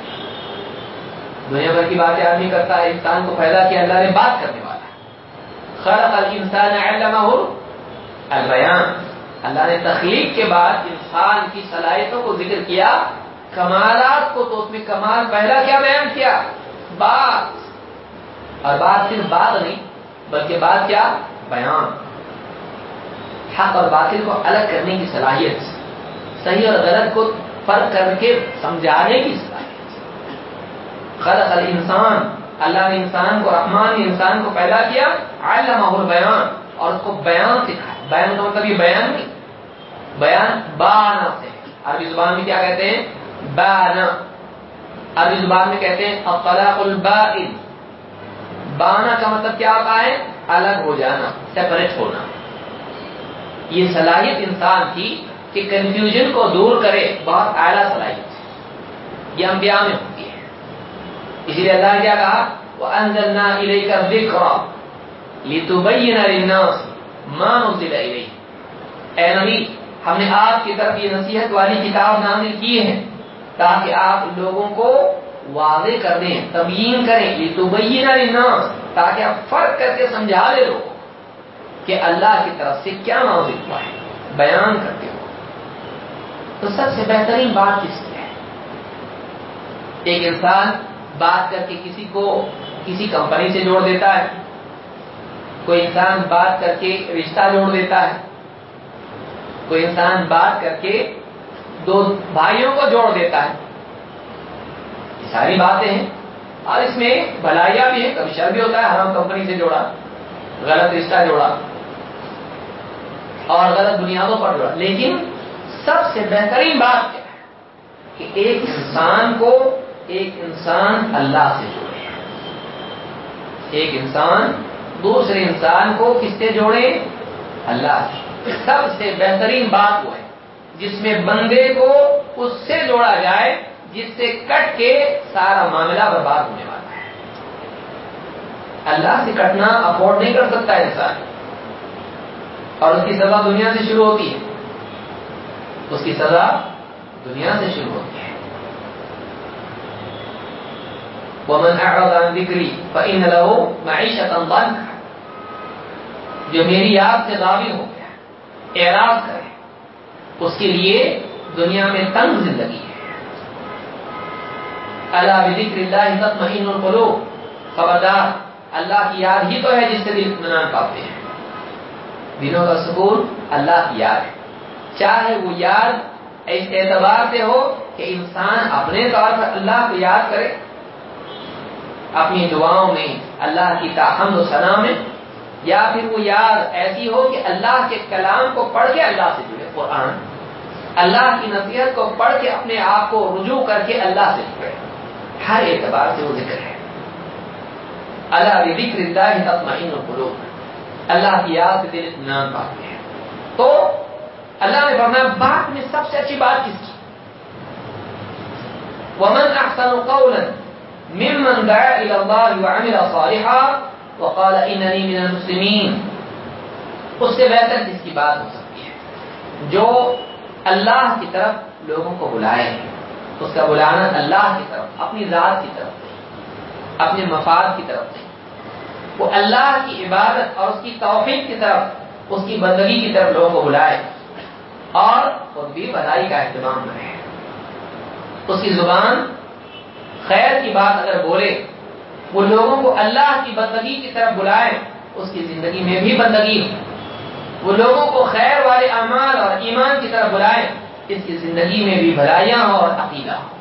دنیا بھر کی باتیں آدمی کرتا ہے، انسان کو پیدا کیا اللہ نے بات کرنے والا. خلق الانسان علمہ البیان، اللہ نے تخلیق کے بعد انسان کی صلاحیتوں کو ذکر کیا، کمالات کو، تو اس میں کمال پہلا کیا بیان کیا، بات. اور بات صرف بات نہیں بلکہ بات کیا، بیان. حق اور باطل کو الگ کرنے کی صلاحیت، صحیح اور غلط کو فرق کر کے سمجھانے کی صلاحیت. خلق الانسان، اللہ نے انسان کو، رحمان نے انسان کو پیدا کیا، علمہ البیان، اور اس کو بیان سکھایا. بیان کا مطلب یہ بیان نہیں، بیان بانا سے. عربی زبان میں کیا کہتے ہیں، بانا. عربی زبان میں کہتے ہیں الطلاق البائن. بانا کا مطلب کیا ہوتا ہے، الگ ہو جانا، سیپریٹ ہونا. یہ صلاحیت انسان کی کہ کنفیوژن کو دور کرے، بہت اعلیٰ صلاحیت ہے. یہ انبیاء میں ہوتی ہے. اسی لیے اللہ نے کیا کہا، وَأَنزَلْنَا إِلَيْكَ الذِّكْرَ لِتُبَيِّنَ لِلنَّاسِ مَا نُزِّلَ إِلَيْهِمْ. اے نبی، ہم نے آپ کی طرف یہ نصیحت والی کتاب نازل کی ہے تاکہ آپ لوگوں کو واضح کر دیں، تبیین کریں. لِتُبَيِّنَ لِلنَّاسِ، تاکہ آپ فرق کر کے سمجھا دے لوگوں کہ اللہ کی طرف سے کیا نازل ہوا ہے، بیان کرتے ہو. تو سب سے بہترین بات کس کی ہے؟ ایک انسان بات کر کے کسی کو کسی کمپنی سے جوڑ دیتا ہے، کوئی انسان بات کر کے رشتہ جوڑ دیتا ہے، کوئی انسان بات کر کے دو بھائیوں کو جوڑ دیتا ہے. یہ ساری باتیں ہیں اور اس میں بھلائیاں بھی ہیں، کبھی شر بھی ہوتا ہے. حرام کمپنی سے جوڑا، غلط رشتہ جوڑا اور غلط بنیادوں پر جوڑا. لیکن سب سے بہترین بات کیا ہے کہ ایک انسان کو ایک انسان اللہ سے جوڑے. ایک انسان دوسرے انسان کو کس سے جوڑے، اللہ سے. سب سے بہترین بات وہ ہے جس میں بندے کو اس سے جوڑا جائے جس سے کٹ کے سارا معاملہ برباد ہونے والا ہے. اللہ سے کٹنا افورڈ نہیں کر سکتا انسان، اور اس کی سزا دنیا سے شروع ہوتی ہے. اس کی سزا دنیا سے شروع ہوتی ہے. وَمَنْ أَعْرَضَ عَنْ ذِكْرِي فَإِنَّ لَهُ مَعِيشَةً ضَنْكًا، جو میری یاد سے غافل ہو گیا، اعراض کرے، اس کے لیے دنیا میں تنگ زندگی ہے. أَلَا بِذِكْرِ اللَّهِ تَطْمَئِنُّ الْقُلُوبُ، خبردار، اللہ کی یاد ہی تو ہے جس سے دل اطمینان پاتے ہیں. دلوں کا سکون اللہ کی یاد ہے. چاہے وہ یاد اس اعتبار سے ہو کہ انسان اپنے طور پر اللہ کو یاد کرے، اپنی دعاؤں میں، اللہ کی حمد و ثنا میں، یا پھر وہ یاد ایسی ہو کہ اللہ کے کلام کو پڑھ کے اللہ سے جڑے، قرآن، اللہ کی نصیحت کو پڑھ کے اپنے آپ کو رجوع کر کے اللہ سے جڑے. ہر اعتبار سے وہ ذکر ہے. الا بذکر اللہ تطمئن القلوب، اللہ کی یاد سے دل اطمینان پاتے ہیں. تو اللہ نے فرمایا بات میں سب سے اچھی بات کس کی، ومن احسن قولا ممن دعا الى الله وعمل صالحا وقال انني من المسلمين. اس سے بہتر کس کی بات ہو سکتی ہے جو اللہ کی طرف لوگوں کو بلائے. اس کا بلانا اللہ کی طرف، اپنی ذات کی طرف نہیں، اپنے مفاد کی طرف نہیں. وہ اللہ کی عبادت اور اس کی توحید کی طرف، اس کی بندگی کی طرف لوگوں کو بلائے اور خود بھی بھلائی کا اہتمام کرے. اس کی زبان خیر کی بات اگر بولے، وہ لوگوں کو اللہ کی بندگی کی طرف بلائے، اس کی زندگی میں بھی بندگی ہو. وہ لوگوں کو خیر والے اعمال ایمان کی طرف بلائیں، اس کی زندگی میں بھی بھلائیاں اور عقیدہ ہو۔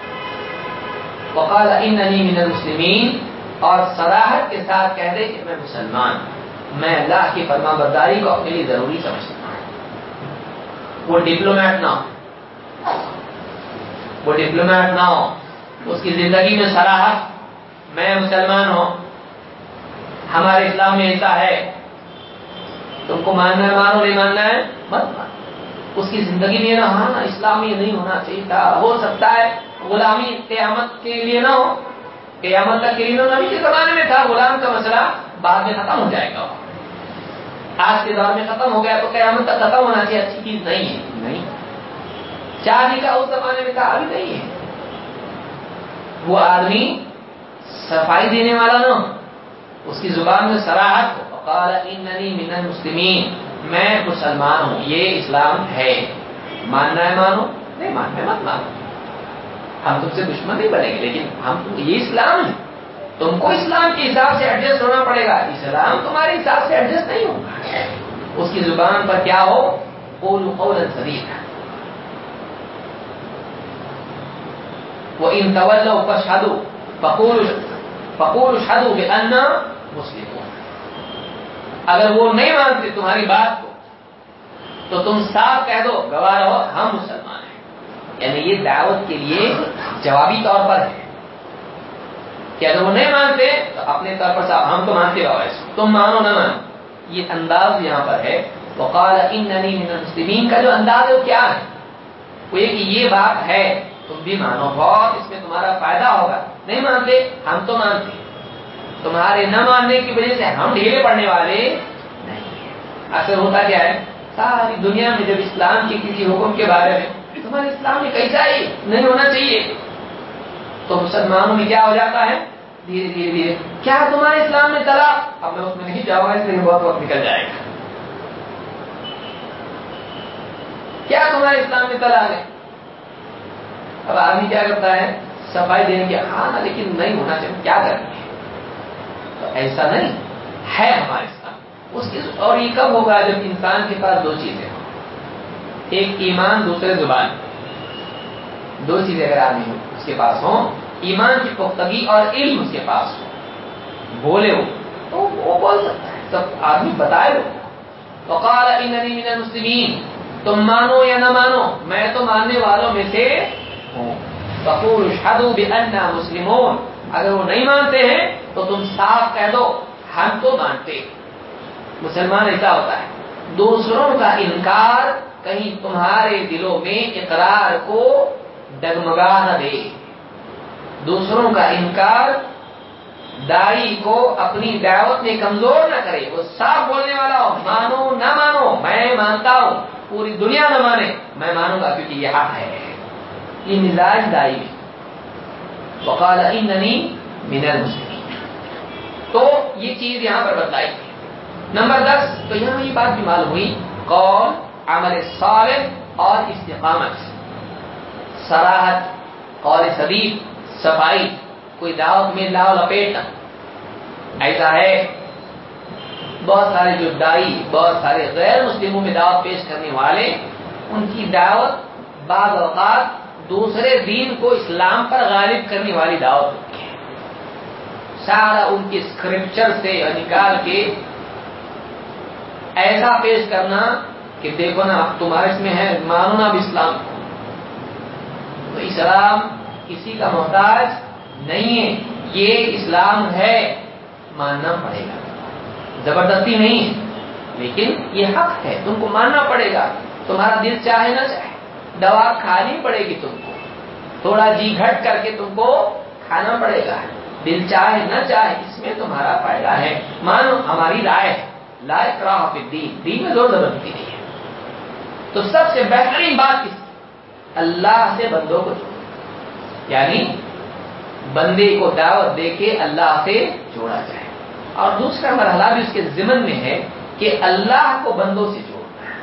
وقال اننی من المسلمین، اور صراحت کے ساتھ کہہ دے کہ میں مسلمان، میں اللہ کی فرما برداری کو اپنے لیے ضروری سمجھتا ہوں۔ وہ ڈپلومیٹ نہ ہو، وہ ڈپلومیٹ نہ ہو، اس کی زندگی میں صراحت، میں مسلمان ہوں، ہمارے اسلام میں ایسا ہے، تم کو ماننا ہے مانو، نہیں ماننا ہے مت مانو۔ اس کی زندگی میں نہ ہاں اسلام یہ نہیں ہونا چاہیے تھا، ہو سکتا ہے غلامی قیامت کے لیے نہ ہو، قیامت تک کے لیے نہ، نبی کے زمانے میں تھا غلام کا مسئلہ، بعد میں ختم ہو جائے گا، آج کے دور میں ختم ہو گیا تو قیامت تک ختم ہونا چاہیے، اچھی چیز نہیں ہے، نہیں۔ چاندی کا اس زمانے میں تھا، ابھی نہیں ہے۔ وہ آدمی صفائی دینے والا نہ، اس کی زبان میں صراحت ہو، وقال اننی من المسلمین، میں مسلمان ہوں، یہ اسلام ہے، ماننا ہے مانو، نہیں ماننا ہے مت مانو، ہم تم سے دشمن نہیں بنیں گے، لیکن ہم یہ اسلام ہے، تم کو اسلام کے حساب سے ایڈجسٹ ہونا پڑے گا، اسلام تمہارے حساب سے ایڈجسٹ نہیں ہوگا۔ اس کی زبان پر کیا ہو، قولوا قولا سدیدا، وَإِن تَوَلَّوْا فَاشْهَدُوا فَقُولُوا فَقُولُوا اشْهَدُوا بِأَنَّا مُسْلِمُونَ، اگر وہ نہیں مانتے تمہاری بات کو تو تم صاف کہہ دو، گواہ رہو ہم مسلمان ہیں۔ یعنی یہ دعوت کے لیے جوابی طور پر ہے کہ اگر وہ نہیں مانتے تو اپنے طور پر صاف، ہم تو مانتے ہو، تم مانو نہ مانو، یہ انداز یہاں پر ہے۔ وقال اننی من المسلمین کا جو انداز ہے وہ کیا ہے، وہ یہ کہ یہ بات ہے، تم بھی مانو، بہت اس میں تمہارا فائدہ ہوگا، نہیں مانتے ہم تو مانتے، تمہارے نہ ماننے کی وجہ سے ہم ڈھیلے پڑنے والے نہیں ہیں۔ اکثر ہوتا کیا ہے، ساری دنیا میں جب اسلام کے کسی حکم کے بارے میں تمہارے اسلام میں کیسا ہی نہیں ہونا چاہیے، تو مسلمانوں میں کیا ہو جاتا ہے، دھیرے دھیرے دھیرے کیا تمہارے اسلام میں طلاق، اب میں اس میں نہیں جاؤں گا، اس لیے بہت وقت نکل جائے گا، کیا تمہارے اسلام میں طلاق ہے۔ اب آدمی کیا کرتا ہے، صفائی دینے کی، ہاں نا لیکن نہیں ہونا چاہیے، کیا کریں گے، تو ایسا نہیں ہے ہمارے اسلام اس کی۔ اور یہ کب ہوگا، جب انسان کے پاس دو چیزیں ہوں، ایک ایمان، دوسرے زبان، دو چیزیں اگر آدمی اس کے پاس ہوں، ایمان کی پختگی اور علم اس کے پاس ہو، بولے ہو تو وہ بول سکتا ہے، سب آدمی بتائے ہو۔ وقال اننی من المسلمین، تم مانو یا نہ مانو میں تو ماننے والوں میں سے ہوں۔ فقولوا اشهدوا بأننا مسلمون، اگر وہ نہیں مانتے ہیں تو تم صاف کہہ دو ہم تو مانتے۔ مسلمان ایسا ہوتا ہے، دوسروں کا انکار کہیں تمہارے دلوں میں اقرار کو ڈگمگا نہ دے، دوسروں کا انکار داعی کو اپنی دعوت میں کمزور نہ کرے، وہ صاف بولنے والا ہو، مانو نہ مانو میں مانتا ہوں، پوری دنیا نہ مانے میں مانوں گا کیونکہ یہ حق ہے، یہ مزاج داعی ہے۔ وقال اننی من المسلمین، تو یہ چیز یہاں پر بتلائی تھی۔ نمبر دس، تو یہاں یہ بات بھی معلوم ہوئی، قول، عمل صالح اور استقامت، صراحت، قول سدید، صفائی، کوئی دعوت میں لاؤ لپیٹنا، ایسا ہے بہت سارے جو دائی، بہت سارے غیر مسلموں میں دعوت پیش کرنے والے، ان کی دعوت بعض اوقات دوسرے دین کو اسلام پر غالب کرنے والی دعوت ہوتی ہے، سارا ان کے اسکرپچر سے نکال کے ایسا پیش کرنا کہ دیکھو نا اب تمہارے اس میں ہے، مانو نا اب اسلام کو، تو اسلام کسی کا محتاج نہیں ہے، یہ اسلام ہے، ماننا پڑے گا، زبردستی نہیں ہے، لیکن یہ حق ہے، تم کو ماننا پڑے گا، تمہارا دل چاہے نہ چاہے، دوا کھانی پڑے گی تم کو، تھوڑا جی گھٹ کر کے تم کو کھانا پڑے گا، دل چاہے نہ چاہے اس میں تمہارا فائدہ ہے، مانو ہماری رائے ہے، لا اکراہ فی الدین، دین میں زور زبردستی نہیں ہے۔ تو سب سے بہترین بات کس، اللہ سے بندوں کو جوڑو، یعنی بندے کو دعوت دے کے اللہ سے جوڑا جائے، اور دوسرا مرحلہ بھی اس کے ضمن میں ہے کہ اللہ کو بندوں سے جوڑنا ہے،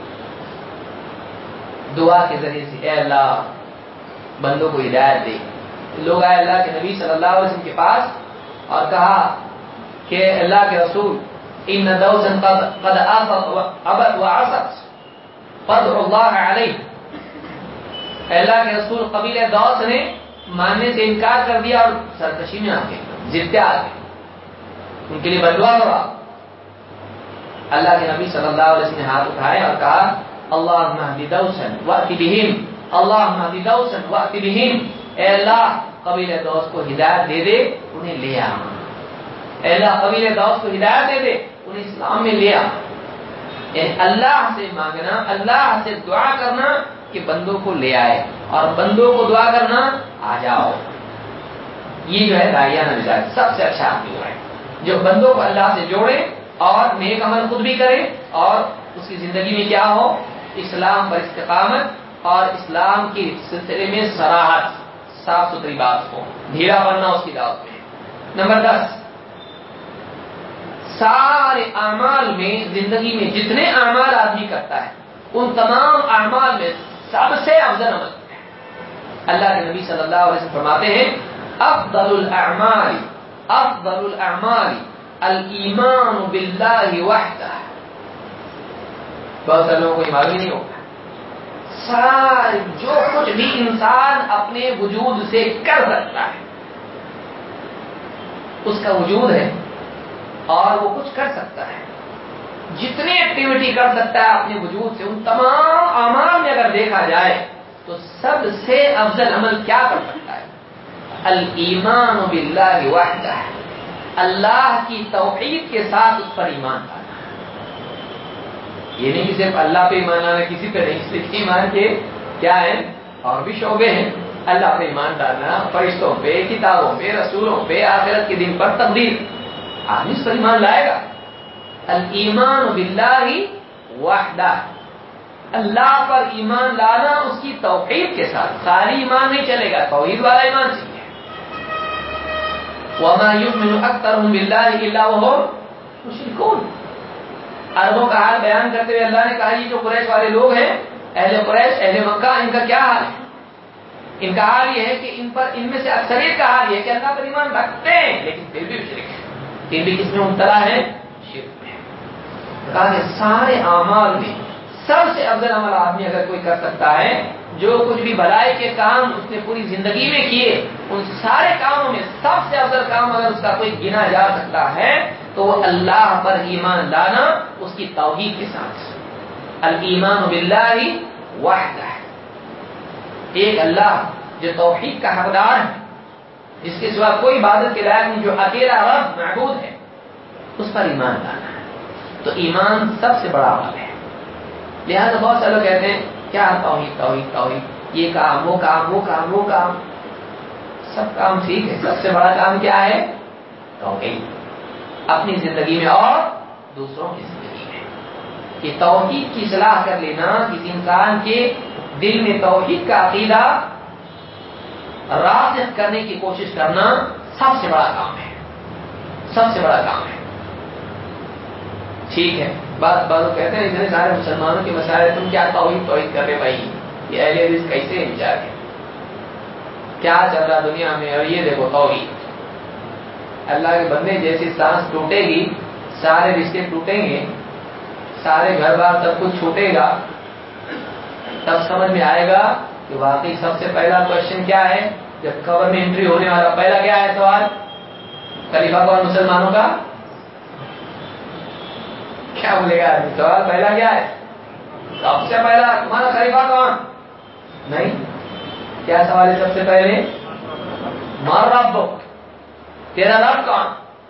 دعا کے ذریعے سے، اے اللہ بندوں کو ہدایت دے۔ لوگ آئے اللہ کے نبی صلی اللہ علیہ وسلم کے پاس اور کہا کہ اللہ کے رسول ان دوسا قد ابت وعصت، فادعوا اللہ علیہ، اللہ کے رسول قبیلہ دوس نے ماننے سے انکار کر دیا اور سرکشی میں آ گئے، ضد پہ آ گئے، ان کے لیے بددعا کرا۔ اللہ کے نبی صلی اللہ علیہ وسلم نے ہاتھ اٹھائے اور کہا اللہم اہد دوسا وأت بہم، اللہم اہد دوسا وأت بہم، اے اللہ قبیلہ دوس کو ہدایت دے دے، انہیں لے آ، اے اللہ قبیلہ دوس کو ہدایت دے دے، انہیں اسلام میں لے آ۔ یعنی اللہ سے مانگنا، اللہ سے دعا کرنا کہ بندوں کو لے آئے، اور بندوں کو دعا کرنا آ جاؤ۔ یہ جو ہے داعیانہ مزاج سب سے اچھا آدمی ہوا ہے، جو بندوں کو اللہ سے جوڑے اور نیک عمل خود بھی کرے، اور اس کی زندگی میں کیا ہو، اسلام پر استقامت اور اسلام کے سلسلے میں صراحت، صاف ستھری بات ہو، ڈھیلا بننا اس کی دعوت میں۔ نمبر دس، سارے اعمال میں، زندگی میں جتنے اعمال آدمی کرتا ہے ان تمام اعمال میں سب سے افضل عمل ہے۔ اللہ کے نبی صلی اللہ علیہ وسلم فرماتے ہیں افضل الاعمال افضل الاعمال الایمان باللہ وحدہ۔ بہت سارے لوگوں کو یہ معلوم نہیں ہوگا، سارے جو کچھ بھی انسان اپنے وجود سے کر سکتا ہے، اس کا وجود ہے اور وہ کچھ کر سکتا ہے، جتنی ایکٹیویٹی کر سکتا ہے اپنے وجود سے، ان تمام اعمال میں اگر دیکھا جائے تو سب سے افضل عمل کیا کر سکتا ہے؟ الایمان باللہ وحدہ، اللہ کی توحید کے ساتھ اس پر ایمان لانا۔ یہ نہیں کہ صرف اللہ پہ ایمان لانا، کسی پہ نہیں، اس لیے ایمان کے کیا ہے اور بھی شعبے ہیں۔ اللہ پہ ایمان لانا، فرشتوں پہ، کتابوں پہ، رسولوں پہ، آخرت کے دن پر تقدیر، آدمی اس پر ایمان لائے گا۔ الایمان باللہ وحدہ، اللہ پر ایمان لانا اس کی توحید کے ساتھ، خالی ایمان نہیں چلے گا، توحید والا ایمان چاہیے۔ وما یؤمن اکثرهم باللہ الا وهم مشرکون۔ عربوں کا حال بیان کرتے ہوئے اللہ نے کہا یہ جو قریش والے لوگ ہیں، اہل قریش، اہل مکہ، ان کا کیا حال ہے؟ ان کا حال یہ ہے کہ ان پر، ان میں سے اکثریت کا حال یہ ہے کہ اللہ پر ایمان رکھتے ہیں لیکن پھر بھی مشرک ہیں، پھر بھی کس میں مبتلا ہے؟ شرک میں۔ کہا کہ سارے اعمال میں سب سے افضل عمل آدمی اگر کوئی کر سکتا ہے، جو کچھ بھی بھلائی کے کام اس نے پوری زندگی میں کیے، ان سارے کاموں میں سب سے افضل کام اگر اس کا کوئی گنا جا سکتا ہے تو وہ اللہ پر ایمان لانا اس کی توحید کے ساتھ۔ الایمان باللہ وحدہ، ایک اللہ جو توحید کا حقدار ہے، جس کے سوا کوئی عبادت کے لائق نہیں، جو اکیلا رب معبود ہے، اس پر ایمان لانا ہے۔ تو ایمان سب سے بڑا عمل ہے۔ لہذا بہت سے لوگ کہتے ہیں کیا توحید توحید توحید، یہ کام وہ کام وہ کام وہ کام، سب کام ٹھیک ہے، سب سے بڑا کام کیا ہے؟ توحید، اپنی زندگی میں اور دوسروں کی زندگی میں۔ کہ توحید کی اصلاح کر لینا، کسی انسان کے دل میں توحید کا عقیدہ راسخ کرنے کی کوشش کرنا سب سے بڑا کام ہے، سب سے بڑا کام ہے۔ ٹھیک ہے، بات بات کہتے ہیں اتنے سارے مسلمانوں کے مسائل، تم کیا توحید توحید کر رہے بھائی؟ یہ اہل حدیث کیسے ہیں بیچارے؟ کیا چل رہا دنیا میں؟ اور یہ دیکھو توحید، اللہ کے بندے جیسی سانس ٹوٹے گی، سارے رشتے ٹوٹیں گے، سارے گھر بار سب کچھ چھوٹے گا، تب سمجھ میں آئے گا کہ واقعی سب سے پہلا کوشچن کیا ہے؟ جب قبر میں انٹری ہونے والا پہلا کیا ہے سوال؟ خلیفہ کون مسلمانوں کا؟ کیا بولے گا آدمی؟ سوال پہلا کیا ہے؟ سب سے پہلا تمہارا خلیفہ کون؟ نہیں، کیا سوال ہے سب سے پہلے؟ مار رب، تیرا رب کون؟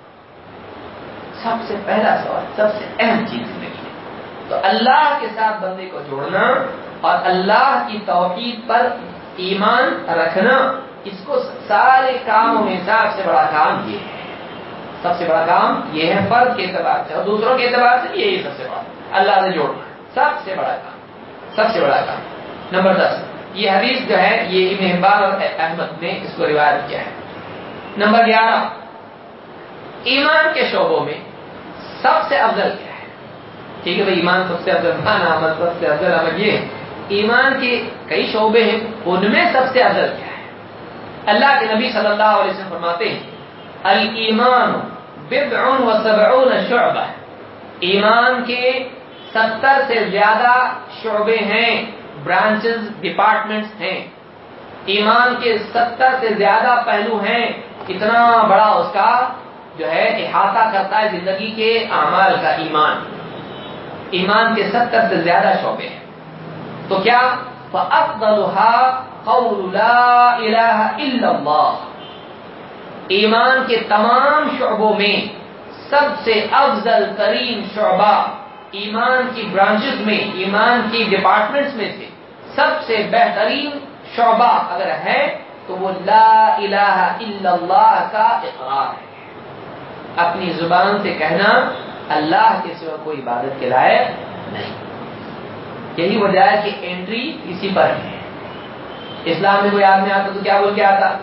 سب سے پہلا سوال، سب سے اہم چیز زندگی میں۔ تو اللہ کے ساتھ بندے کو جوڑنا اور اللہ کی توحید پر ایمان رکھنا، اس کو سارے کاموں میں سب سے بڑا کام یہ ہے، سب سے بڑا کام یہ ہے، فرد کے اعتبار سے اور دوسروں کے اعتبار سے یہی سب سے بڑا، اللہ سے جوڑنا سب سے بڑا کام، سب سے بڑا کام۔ نمبر دس، یہ حدیث جو ہے یہ ابن حبان اور احمد نے اس کو روایت کیا ہے۔ نمبر گیارہ، ایمان کے شعبوں میں سب سے افضل کیا ہے؟ ٹھیک ہے بھائی، ایمان سب سے افضل، مانا عمل سب سے افضل عمل، یہ ایمان کے کئی شعبے ہیں، ان میں سب سے افضل کیا ہے؟ اللہ کے نبی صلی اللہ علیہ وسلم فرماتے ہیں الایمان بضع و سبعون شعبہ، ایمان کے ستر سے زیادہ شعبے ہیں، برانچز، ڈپارٹمنٹس ہیں، ایمان کے ستر سے زیادہ پہلو ہیں، اتنا بڑا اس کا جو ہے احاطہ کرتا ہے زندگی کے اعمال کا ایمان ایمان کے ستر سے زیادہ شعبے ہیں۔ تو کیا فَأَفْضَلُهَا قَوْلُ لَا إِلَهَ إِلَّا اللَّهِ، ایمان کے تمام شعبوں میں سب سے افضل ترین شعبہ، ایمان کی برانچز میں، ایمان کی ڈپارٹمنٹس میں سے سب سے بہترین شعبہ اگر ہے تو وہ لا الہ الا اللہ کا اقرار ہے، اپنی زبان سے کہنا اللہ کے سوا کوئی عبادت کے لائق نہیں۔ یہی وجہ ہے کہ انٹری اسی پر ہے۔ اسلام میں کوئی آدمی آتا تو کیا بول کے آتا؟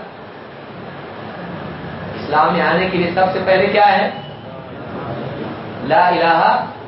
اسلام میں آنے کے لیے سب سے پہلے کیا ہے؟ لا الہ۔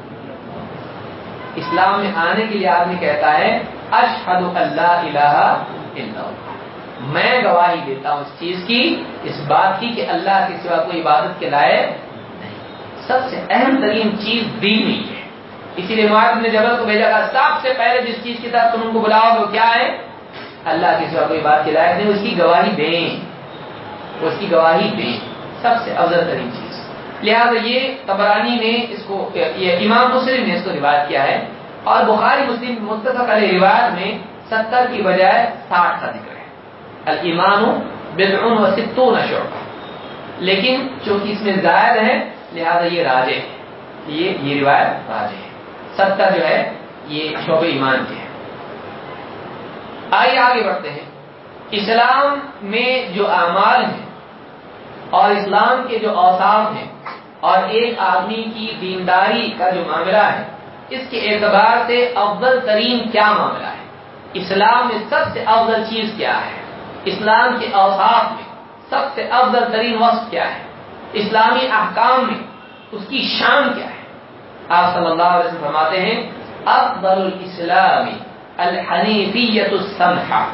اسلام میں آنے کے لیے آدمی کہتا ہے اشہد ان لا الہ الا اللہ، میں گواہی دیتا ہوں اس چیز کی، اس بات کی کہ اللہ کے سوا کوئی عبادت کے لائق نہیں۔ سب سے اہم ترین چیز دین ہی ہے، اسی لیے معاذ بن جبل کو بھیجا گیا، سب سے پہلے جس چیز کی طرف تم ان کو بلاؤ گے وہ کیا ہے؟ اللہ کے سوا کوئی بات کے لائق نہیں، اس کی گواہی دیں، اس کی گواہی دیں، سب سے افضل ترین چیز۔ لہذا یہ طبرانی نے اس کو، یہ امام مسلم نے اس کو روایت کیا ہے، اور بخاری مسلم متفق علیہ روایت میں ستر کی بجائے ساٹھ کا ذکر ہے، الایمان بضع و ستون شعبہ، لیکن چونکہ اس میں زائد ہے لہذا یہ راجح ہے، یہ یہ روایت راجح ہے، ستر جو ہے یہ شعبہ ایمان کے ہیں۔ آئیے آگے بڑھتے ہیں۔ اسلام میں جو اعمال ہیں اور اسلام کے جو اوصاف ہیں اور ایک آدمی کی دینداری کا جو معاملہ ہے، اس کے اعتبار سے افضل ترین کیا معاملہ ہے، اسلام میں سب سے افضل چیز کیا ہے، اسلام کے اوصاف میں سب سے افضل ترین وصف کیا ہے، اسلامی احکام میں اس کی شان کیا ہے، آپ صلی اللہ علیہ وسلم فرماتے ہیں افضل الاسلام الحنیفیۃ السمحہ۔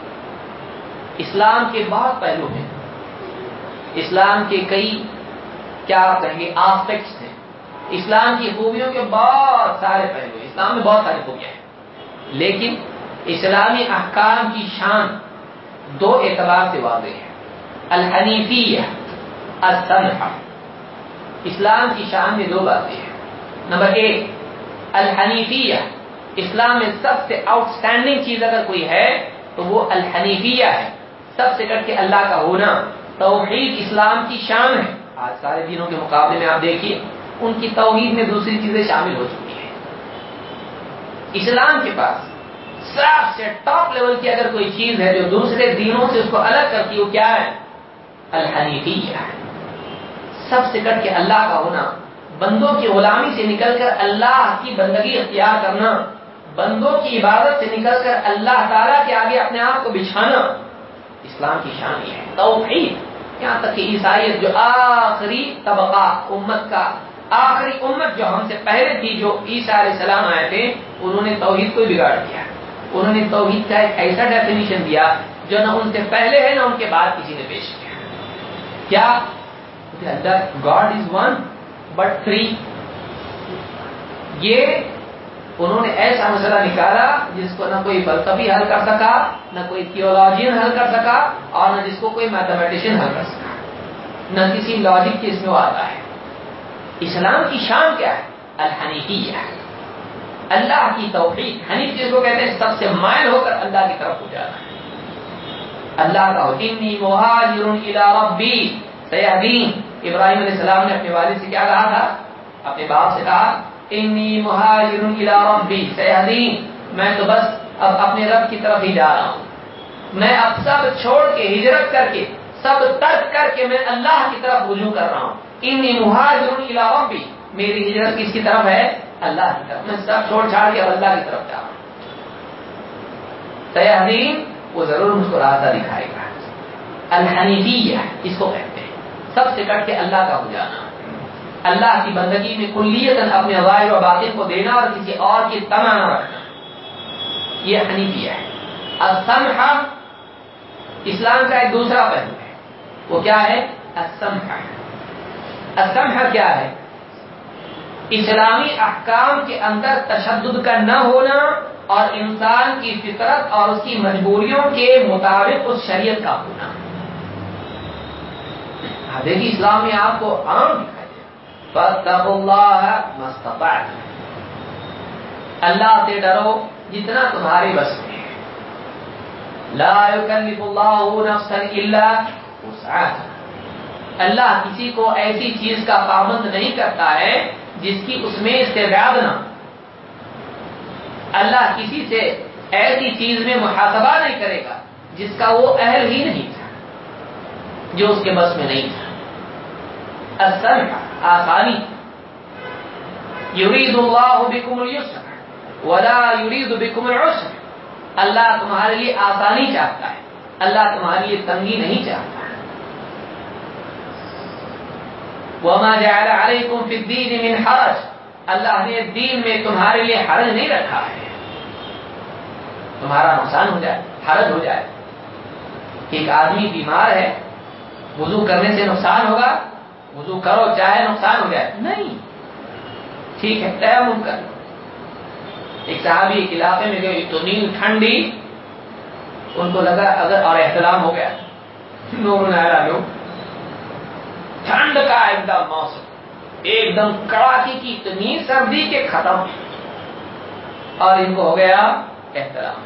اسلام کے بہت پہلو ہیں، اسلام کے کئی کیا کہیں گے آسپیکٹس ہیں، اسلام کی خوبیوں کے بہت سارے پہلو ہیں، اسلام میں بہت ساری خوبیاں ہیں، لیکن اسلامی احکام کی شان دو اعتبار سے واضح ہے، الحنیفیہ السمحہ۔ اسلام کی شان میں دو باتیں ہیں، نمبر ایک الحنیفیہ، اسلام میں سب سے آؤٹ اسٹینڈنگ چیز اگر کوئی ہے تو وہ الحنیفیہ ہے، سب سے کٹ کے اللہ کا ہونا، توحید اسلام کی شان ہے۔ آج سارے دینوں کے مقابلے میں آپ دیکھیے ان کی توحید میں دوسری چیزیں شامل ہو چکی ہیں، اسلام کے پاس سب سے ٹاپ لیول کی اگر کوئی چیز ہے جو دوسرے دینوں سے اس کو الگ کرتی ہے وہ کیا ہے؟ الحنیفیہ ہے، سب سے کٹ کے اللہ کا ہونا، بندوں کی غلامی سے نکل کر اللہ کی بندگی اختیار کرنا، بندوں کی عبادت سے نکل کر اللہ تعالیٰ کے آگے اپنے آپ کو بچھانا، اسلام کی شان یہ ہے۔ توحید، یہاں تک کہ عیسائیت جو آخری طبقہ امت کا، آخری امت جو ہم سے پہلے تھی، جو عیسیٰ علیہ السلام آئے تھے، انہوں نے توحید کو بگاڑ دیا، انہوں نے توحید کا ایک ایسا ڈیفینیشن دیا جو نہ ان سے پہلے ہے نہ ان کے بعد کسی نے پیش کیا۔ کیا؟ God is one but three. یہ انہوں نے ایسا مسئلہ نکالا جس کو نہ کوئی فلسفی حل کر سکا، نہ کوئی تھیولوجین حل کر سکا، اور نہ جس کو کوئی میتھمیٹیشین حل کر سکا، نہ کسی لاجک کی اس میں وہ آتا ہے۔ اسلام کی شان کیا ہے؟ الحنیفیہ، اللہ کی توحید، حنیف جس کو کہتے ہیں سب سے مائل ہو کر اللہ کی طرف ہو جانا ہے، اللہ کا انی مہاجر الی ربی سیہدین۔ ابراہیم علیہ السلام نے اپنے والد سے کیا کہا تھا؟ اپنے باپ سے کہا انی مہاجر الی ربی سیہدین، میں تو بس اب اپنے رب کی طرف ہی جا رہا ہوں، میں اب سب چھوڑ کے، ہجرت کر کے، سب ترک کر کے میں اللہ کی طرف رجوع کر رہا ہوں، انی مہاجر الی ربی، میری ہجرت کس کی طرف ہے؟ اللہ کی طرف، میں سب چھوڑ چھاڑ کے اب اللہ کی طرف جا رہا ہوں۔ سیہدین، وہ ضرور مجھ کو راستہ دکھائے گا۔ الحنیفیہ اس کو کہتے ہیں، سب سے کٹ کے اللہ کا ہو جانا، اللہ کی بندگی میں کلیتاً اپنے ظاہر و باطن کو دینا اور کسی اور کی تمنا نہ رکھنا، یہ حنیفیہ ہے۔ السمحہ اسلام کا ایک دوسرا پہلو ہے، وہ کیا ہے؟ السمحہ۔ السمحہ کیا ہے؟ اسلامی احکام کے اندر تشدد کا نہ ہونا اور انسان کی فطرت اور اس کی مجبوریوں کے مطابق اس شریعت کا ہونا. دیکھیے اسلام میں آپ کو عام دکھائی دے فاتقوا اللہ ما استطعتم، اللہ سے ڈرو جتنا تمہارے بس میں ہے. لا یکلف اللہ نفسا الا وسعها، اللہ کسی کو ایسی چیز کا پابند نہیں کرتا ہے جس کی اس میں استعداد نہ. اللہ کسی سے ایسی چیز میں محاسبہ نہیں کرے گا جس کا وہ اہل ہی نہیں تھا، جو اس کے بس میں نہیں تھا. السمح آسانی، یرید اللہ بکم اليسر ولا یرید بکم العسر، اللہ تمہارے لیے آسانی چاہتا ہے، اللہ تمہارے لیے تنگی نہیں چاہتا. وما جعل علیکم فی الدین من حرج، اللہ نے دین میں تمہارے لیے حرج نہیں رکھا ہے تمہارا نقصان ہو جائے، حرج ہو جائے. ایک آدمی بیمار ہے، وضو کرنے سے نقصان ہوگا، وضو کرو چاہے نقصان ہو جائے نہیں، ٹھیک ہے تیمم کر. ایک صحابی ایک علاقے میں گئے، اتنی ٹھنڈی، ان کو لگا اگر اور احتلام ہو گیا، نور نارا لو ٹھنڈ کا ایک دم موسم، ایک دم کڑاکی کی اتنی سردی کے ختم، اور ان کو ہو گیا احترام.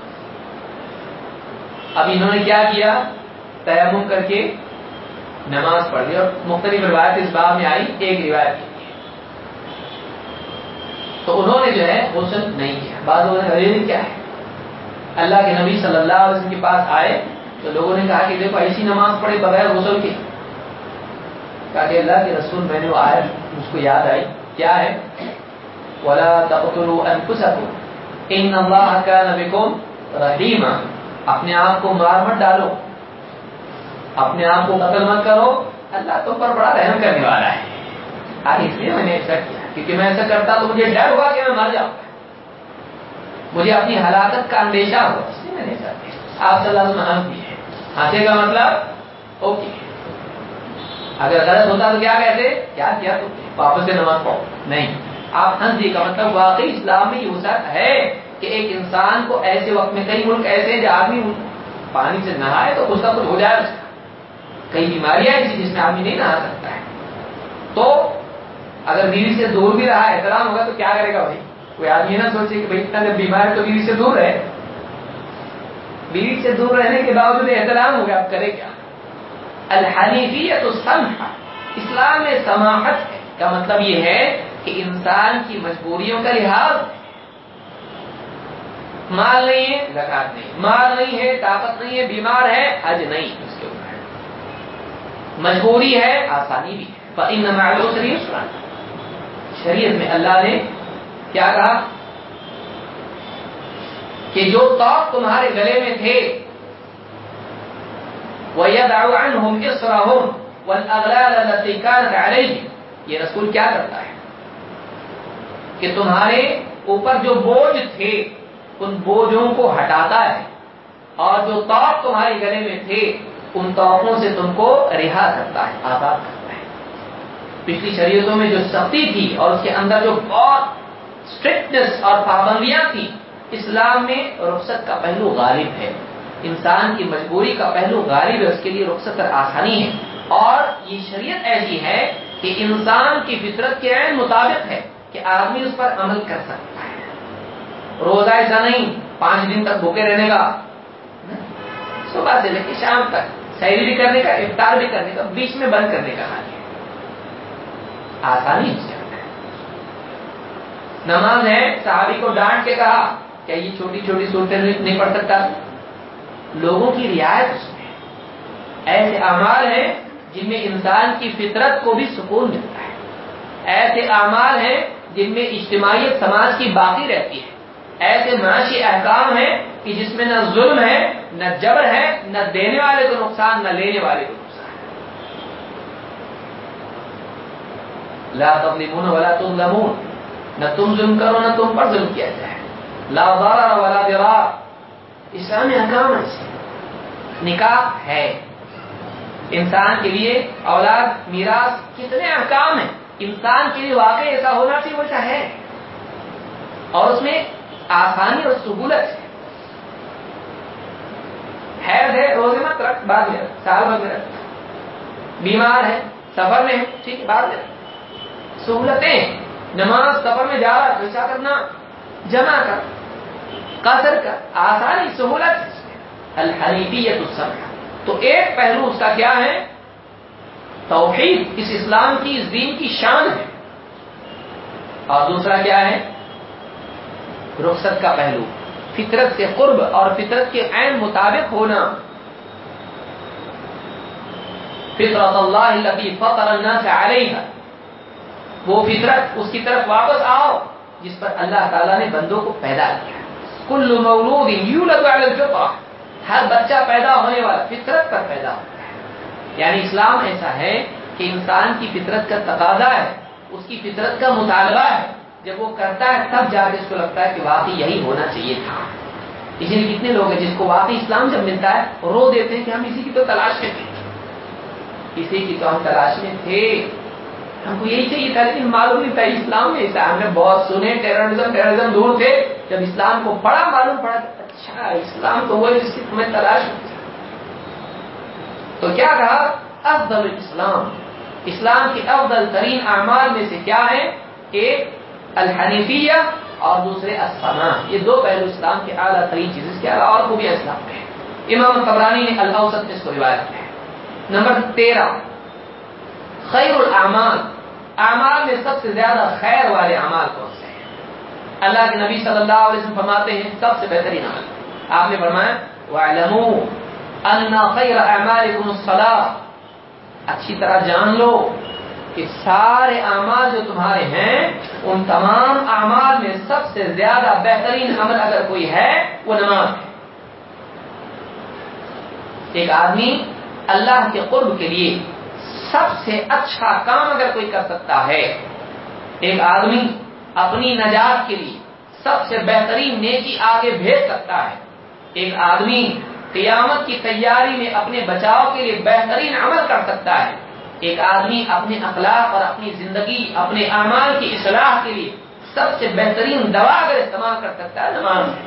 اب انہوں نے کیا کیا، تیمم کر کے نماز پڑھ لی. اور مختلف روایت اس باب میں آئی، ایک روایت کی تو انہوں نے جو ہے غسل نہیں کیا. بعض لوگوں نے کہا کیا ہے، اللہ کے نبی صلی اللہ علیہ وسلم کے پاس آئے تو لوگوں نے کہا کہ دیکھو ایسی نماز پڑھے بغیر غسل کے. کہا کہ اللہ کے رسول میں نے وہ آیت مجھ کو یاد آئی، کیا ہے، وَلَا تَقْتُلُوا أَنفُسَكُمْ إِنَّ اللَّهَ كَانَ بِكُمْ رَحِيمًا، اپنے آپ کو مار مت ڈالو، اپنے آپ کو قتل مت کرو، اللہ تم پر بڑا رحم کرنے والا ہے. آج اس لیے میں نے ایسا کیا کیونکہ میں ایسا کرتا تو مجھے ڈر ہوا کہ میں مر جاؤں گا، مجھے اپنی ہلاکت کا اندیشہ ہوا، اس لیے میں نے ایسا کیا. آپ صلی اللہ علیہ وسلم ہنس دیے. ہنسے کا مطلب اوکے، اگر غلط ہوتا تو کیا کہتے، کیا کیا تو واپس سے نماز پڑھو، نہیں. آپ ہنس دیے کا مطلب واقعی اسلام میں یہ وسعت ہے کہ ایک انسان کو ایسے وقت میں، کئی ملک ایسے ہیں جو آدمی پانی سے نہائے تو کچھ نہ کچھ ہو جائے اس کا، کئی بیماریاں ایسی جس میں آدمی نہیں نہا سکتا ہے. تو اگر بیوی سے دور بھی رہا احترام ہوگا تو کیا کرے گا بھائی. کوئی آدمی نہ سوچے کہ بھائی اتنا جب بیمار ہے تو بیوی سے دور رہے، بیوی سے دور رہنے کے باوجود احترام ہوگا، آپ کرے کیا. الحنیفیت السمحہ، اسلام میں سماحت ہے کا مطلب یہ ہے کہ انسان کی مجبوریوں کا لحاظ. مال نہیں ہے زکات نہیں، مال نہیں ہے طاقت نہیں ہے، بیمار ہے حج نہیں اس کے اوپر، مجبوری ہے آسانی بھی ہے. فإن مع العسر يسرا، شریعت میں اللہ نے کیا کہا کہ جو طاق تمہارے گلے میں تھے، وَيَدْعُ عَنْهُمْ إِصْرَهُمْ وَالْأَغْلَالَ الَّتِي كَانَتْ عَلَيْهِمْ، یہ رسول کیا کرتا ہے کہ تمہارے اوپر جو بوجھ تھے ان بوجھوں کو ہٹاتا ہے، اور جو طاق تمہارے گلے میں تھے ان طاقوں سے تم کو رہا کرتا ہے، آزاد کرتا ہے. پچھلی شریعتوں میں جو سختی تھی اور اس کے اندر جو بہت اسٹرکٹنس اور پابندیاں تھیں، اسلام میں رخصت کا پہلو غالب ہے. انسان کی مجبوری کا پہلو غالب ہے، اس کے لیے رخصت اور آسانی ہے. اور یہ شریعت ایسی ہے کہ انسان کی فطرت کے عین مطابق ہے کہ آدمی اس پر عمل کر سکتا ہے. روزہ ایسا نہیں پانچ دن تک بھوکے رہنے کا، صبح سے لے کے شام تک سحری بھی کرنے کا، افطار بھی کرنے کا، بیچ میں بند کرنے کا حال ہے. آسانی سے نماز ہے، صحابی کو ڈانٹ کے کہا کہ یہ چھوٹی چھوٹی صورتیں نہیں پڑھ سکتا، لوگوں کی رعایت اس میں. ایسے اعمال ہیں جن میں انسان کی فطرت کو بھی سکون ملتا ہے، ایسے اعمال ہیں جن میں اجتماعیت سماج کی باقی رہتی ہے، ایسے معاشی احکام ہیں کہ جس میں نہ ظلم ہے، نہ جبر ہے، نہ دینے والے کو نقصان، نہ لینے والے کو نقصان. لا تظلمون ولا تظلمون، نہ تم ظلم کرو نہ تم پر ظلم کیا جائے. لا ضرر ولا ضرار، اسلامی احکام ایسے. نکاح ہے انسان کے لیے، اولاد، میراث، کتنے احکام ہیں انسان کے لیے واقعی ایسا ہونا چاہیے، وہ ایسا ہے، اور اس میں آسانی اور سہولت ہے۔ حیض ہے، روزے مت رکھ، بعد میں رکھ، سال بھر میں رکھ، بیمار ہے، سفر میں ہے، ٹھیک ہے، بعد میں رکھ۔ سہولتیں، نماز سفر میں جا رہا، پیسہ کرنا جمع کر، قصر کر، آسانی سہولت، الحنیفیت السمحہ۔ تو ایک پہلو اس کا کیا ہے؟ توحید، اس اسلام کی، اس دین کی شان ہے، اور دوسرا کیا ہے؟ رخصت کا پہلو، فطرت سے قرب اور فطرت کے عین مطابق ہونا۔ فطرت اللہ التی فطر الناس علیہا، وہ فطرت، اس کی طرف واپس آؤ جس پر اللہ تعالیٰ نے بندوں کو پیدا کیا۔ کل مولود یولد علی الفطرہ، ہر بچہ پیدا ہونے والا فطرت پر پیدا ہوتا ہے۔ یعنی اسلام ایسا ہے کہ انسان کی فطرت کا تقاضا ہے، اس کی فطرت کا مطالبہ ہے، جب وہ کرتا ہے تب جا کے اس کو لگتا ہے کہ واقعی یہی ہونا چاہیے تھا۔ اسی لیے کتنے لوگ ہیں جس کو واقعی اسلام جب ملتا ہے رو دیتے ہیں کہ ہم اسی کی تو تلاش میں تھے، اسی کی تو ہم تلاش میں تھے، ہم کو یہی چاہیے تھا، لیکن معلوم نہیں تھا اسلام میں ایسا۔ ہم نے بہت سنے ٹیررزم ٹیررزم دور تھے، جب اسلام کو پڑھا معلوم پڑا کہ اچھا اسلام تو وہ ہے جس کی تمہیں تلاش میں تھی۔ تو کیا کہا؟ افضل الاسلام، اسلام کے افضل ترین اعمال میں سے کیا ہے؟ ایک الحنیفیہ اور دوسرے السماح، یہ دو پہلو اسلام کے اعلیٰ ترین چیز، اس کے علاوہ اور خوبیاں اسلام میں ہیں۔ امام طبرانی نے الاوسط میں اس کو روایت کیا ہے۔ نمبر تیرہ، خیر الاعمال، اعمال میں سب سے زیادہ خیر والے اعمال کون سے ہیں؟ اللہ کے نبی صلی اللہ علیہ وسلم فرماتے ہیں سب سے بہترین عمل، آپ نے فرمایا وَاعْلَمُوا أَنَّ خَيْرَ أَعْمَالِكُمُ الصَّلَاةُ، اچھی طرح جان لو کہ سارے اعمال جو تمہارے ہیں ان تمام اعمال میں سب سے زیادہ بہترین عمل اگر کوئی ہے وہ نماز ہے۔ ایک آدمی اللہ کے قرب کے لیے سب سے اچھا کام اگر کوئی کر سکتا ہے، ایک آدمی اپنی نجات کے لیے سب سے بہترین نیکی آگے بھیج سکتا ہے، ایک آدمی قیامت کی تیاری میں اپنے بچاؤ کے لیے بہترین عمل کر سکتا ہے، ایک آدمی اپنے اخلاق اور اپنی زندگی، اپنے اعمال کی اصلاح کے لیے سب سے بہترین دوا اگر استعمال کر سکتا ہے نماز ہے۔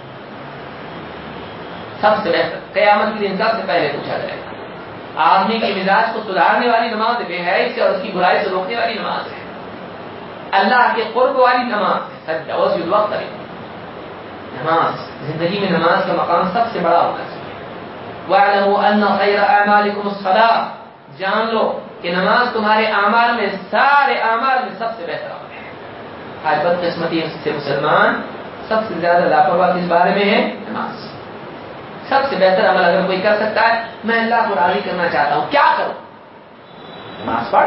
سب سے بہتر، قیامت کے دن سب سے پہلے پوچھا جائے گا آدمی کے مزاج کو سدھارنے والی نماز بے حیائی سے اور اس کی برائی سے روکنے والی نماز ہے، اللہ کے قرب والی نماز ہے، سجدہ وسجود وقت کرے نماز، زندگی میں نماز کا مقام سب سے بڑا ہونا چاہیے۔ وَاعْلَمُوا أَنَّ خَيْرَ أَعْمَالِكُمُ الصَّلَاةُ، جان لو کہ نماز تمہارے اعمال میں، سارے اعمال میں سب سے بہتر عمل ہے۔ آج بدقسمتی سے مسلمان سب سے زیادہ لاپرواہ کس بارے میں ہے؟ نماز۔ سب سے بہتر عمل اگر کوئی کر سکتا ہے، میں اللہ کو راضی کرنا چاہتا ہوں، کیا کروں؟ نماز پڑھ۔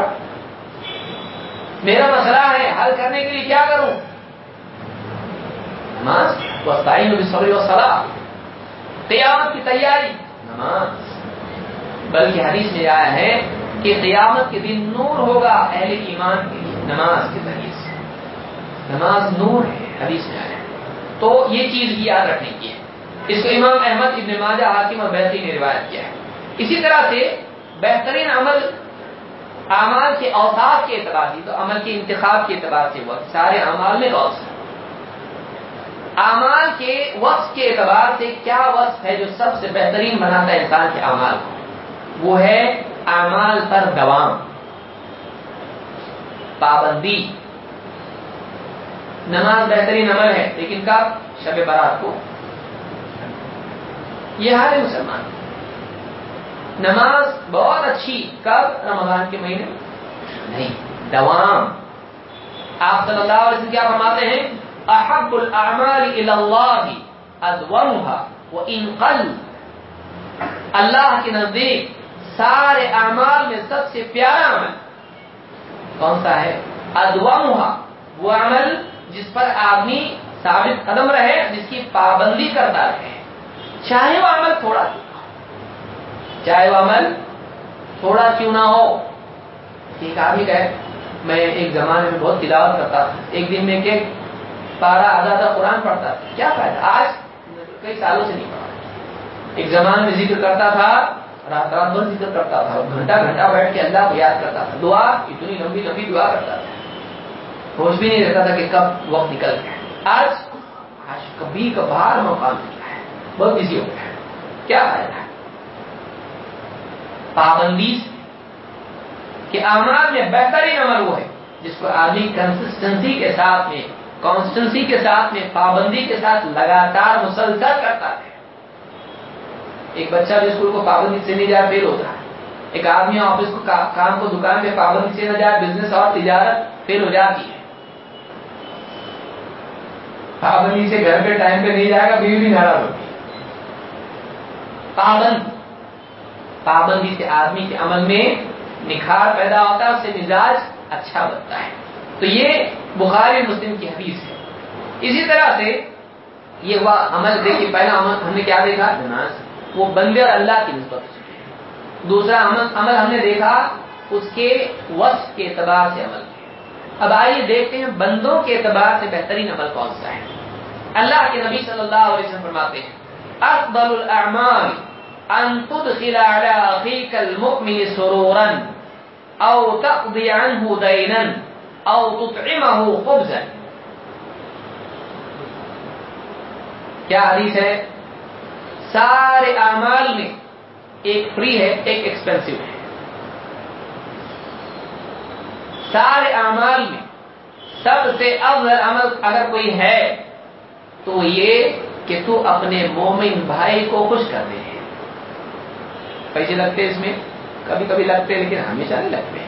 میرا مسئلہ ہے حل کرنے کے لیے کیا کروں؟ نماز۔ وَاسْتَعِينُوا بِالصَّبْرِ وَالصَّلَاةِ، قیامت کی تیاری نماز۔ بلکہ حدیث میں آیا ہے کہ قیامت کے دن نور ہوگا اہل ایمان کے لیے نماز کے ذریعے سے، نماز نور ہے، حدیث میں آیا ہے۔ تو یہ چیز یاد رکھنے کی ہے، اس کو امام احمد ابن ماجہ، حاکم اور بیہقی نے روایت کیا ہے۔ اسی طرح سے بہترین عمل اعمال کے اوصاف کے اعتبار سے، تو عمل کے انتخاب کے اعتبار سے ہوا، سارے اعمال میں وصف، اعمال کے وصف کے اعتبار سے کیا وصف ہے جو سب سے بہترین بناتا ہے انسان کے اعمال کو؟ وہ ہے اعمال پر دوام، پابندی۔ نماز بہترین عمل ہے، لیکن کب؟ شب برات کو۔ یہ حال ہے مسلمان، نماز بہت اچھی، کب؟ رمضان کے مہینے نہیں، دوام۔ آپ صلی اللہ علیہ وسلم کیا فرماتے ہیں؟ احب الاعمال الی اللہ ادومها وان قل، اللہ کے نزدیک سارے اعمال میں سب سے پیارا عمل کون سا ہے؟ ادومها، وہ عمل جس پر آدمی ثابت قدم رہے، جس کی پابندی کرتا رہے، چاہے وہ عمل تھوڑا کیوں نہ ہو، چاہے وہ عمل تھوڑا کیوں نہ ہو۔ ایک آدمی کہے میں ایک زمانے میں بہت تلاوت کرتا تھا، ایک دن میں کہ پارا آدھا آدھا قرآن پڑھتا تھا، کیا فائدہ؟ آج کئی سالوں سے نہیں پڑھا۔ ایک زمانے میں ذکر کرتا تھا رات رات بھر ذکر کرتا تھا، گھنٹہ گھنٹہ بیٹھ کے اللہ کو یاد کرتا تھا، دعا اتنی لمبی لمبی دعا کرتا تھا، ہوش بھی نہیں رہتا تھا کہ کب وقت نکل گیا۔ آج آج کبھی کبھار موقع ملتا ہے، بہت بزی ہو گیا ہے، کیا فائدہ ہے؟ پابندی کہ اعمال میں بہترین عمل وہ ہے جس کو آدمی کنسسٹنسی کے ساتھ میں کانسٹنسی کے ساتھ میں پابندی کے ساتھ لگاتار مسلسل کرتا ہے۔ ایک بچہ جو اسکول کو پابندی سے نہیں جائے فیل ہوتا ہے، ایک آدمی آفس کو کام کو دکان پہ پابندی سے نہ جائے، بزنس اور تجارت فیل ہو جاتی ہے۔ پابندی سے گھر پہ ٹائم پہ نہیں جائے گا، بیوی بھی ناراض ہوگی۔ پابند پابندی سے آدمی کے عمل میں نکھار پیدا ہوتا ہے، اس سے مزاج اچھا بنتا ہے۔ تو یہ بخاری مسلم کی حدیث ہے۔ اسی طرح سے یہ ہوا عمل، دیکھیے پہلا عمل ہم نے کیا دیکھا؟ نماز، وہ بندے اور اللہ کی نسبت ہے۔ دوسرا عمل عمل ہم نے دیکھا اس کے وصف کے اعتبار سے عمل ہے۔ اب آئیے دیکھتے ہیں بندوں کے اعتبار سے بہترین عمل کون سا ہے۔ اللہ کے نبی صلی اللہ علیہ وسلم فرماتے ہیں افضل الاعمال ان تدخل على اخيك المؤمن سرورا او تقضي عنه دينا او تطعمه خبزا۔ کیا حدیث ہے؟ سارے اعمال میں ایک فری ہے، ایک ایکسپینسو ہے۔ سارے اعمال میں سب سے افضل عمل اگر کوئی ہے تو یہ کہ تو اپنے مومن بھائی کو خوش کر دے۔ پیسے لگتے اس میں، کبھی کبھی لگتے لیکن ہمیشہ نہیں لگتے۔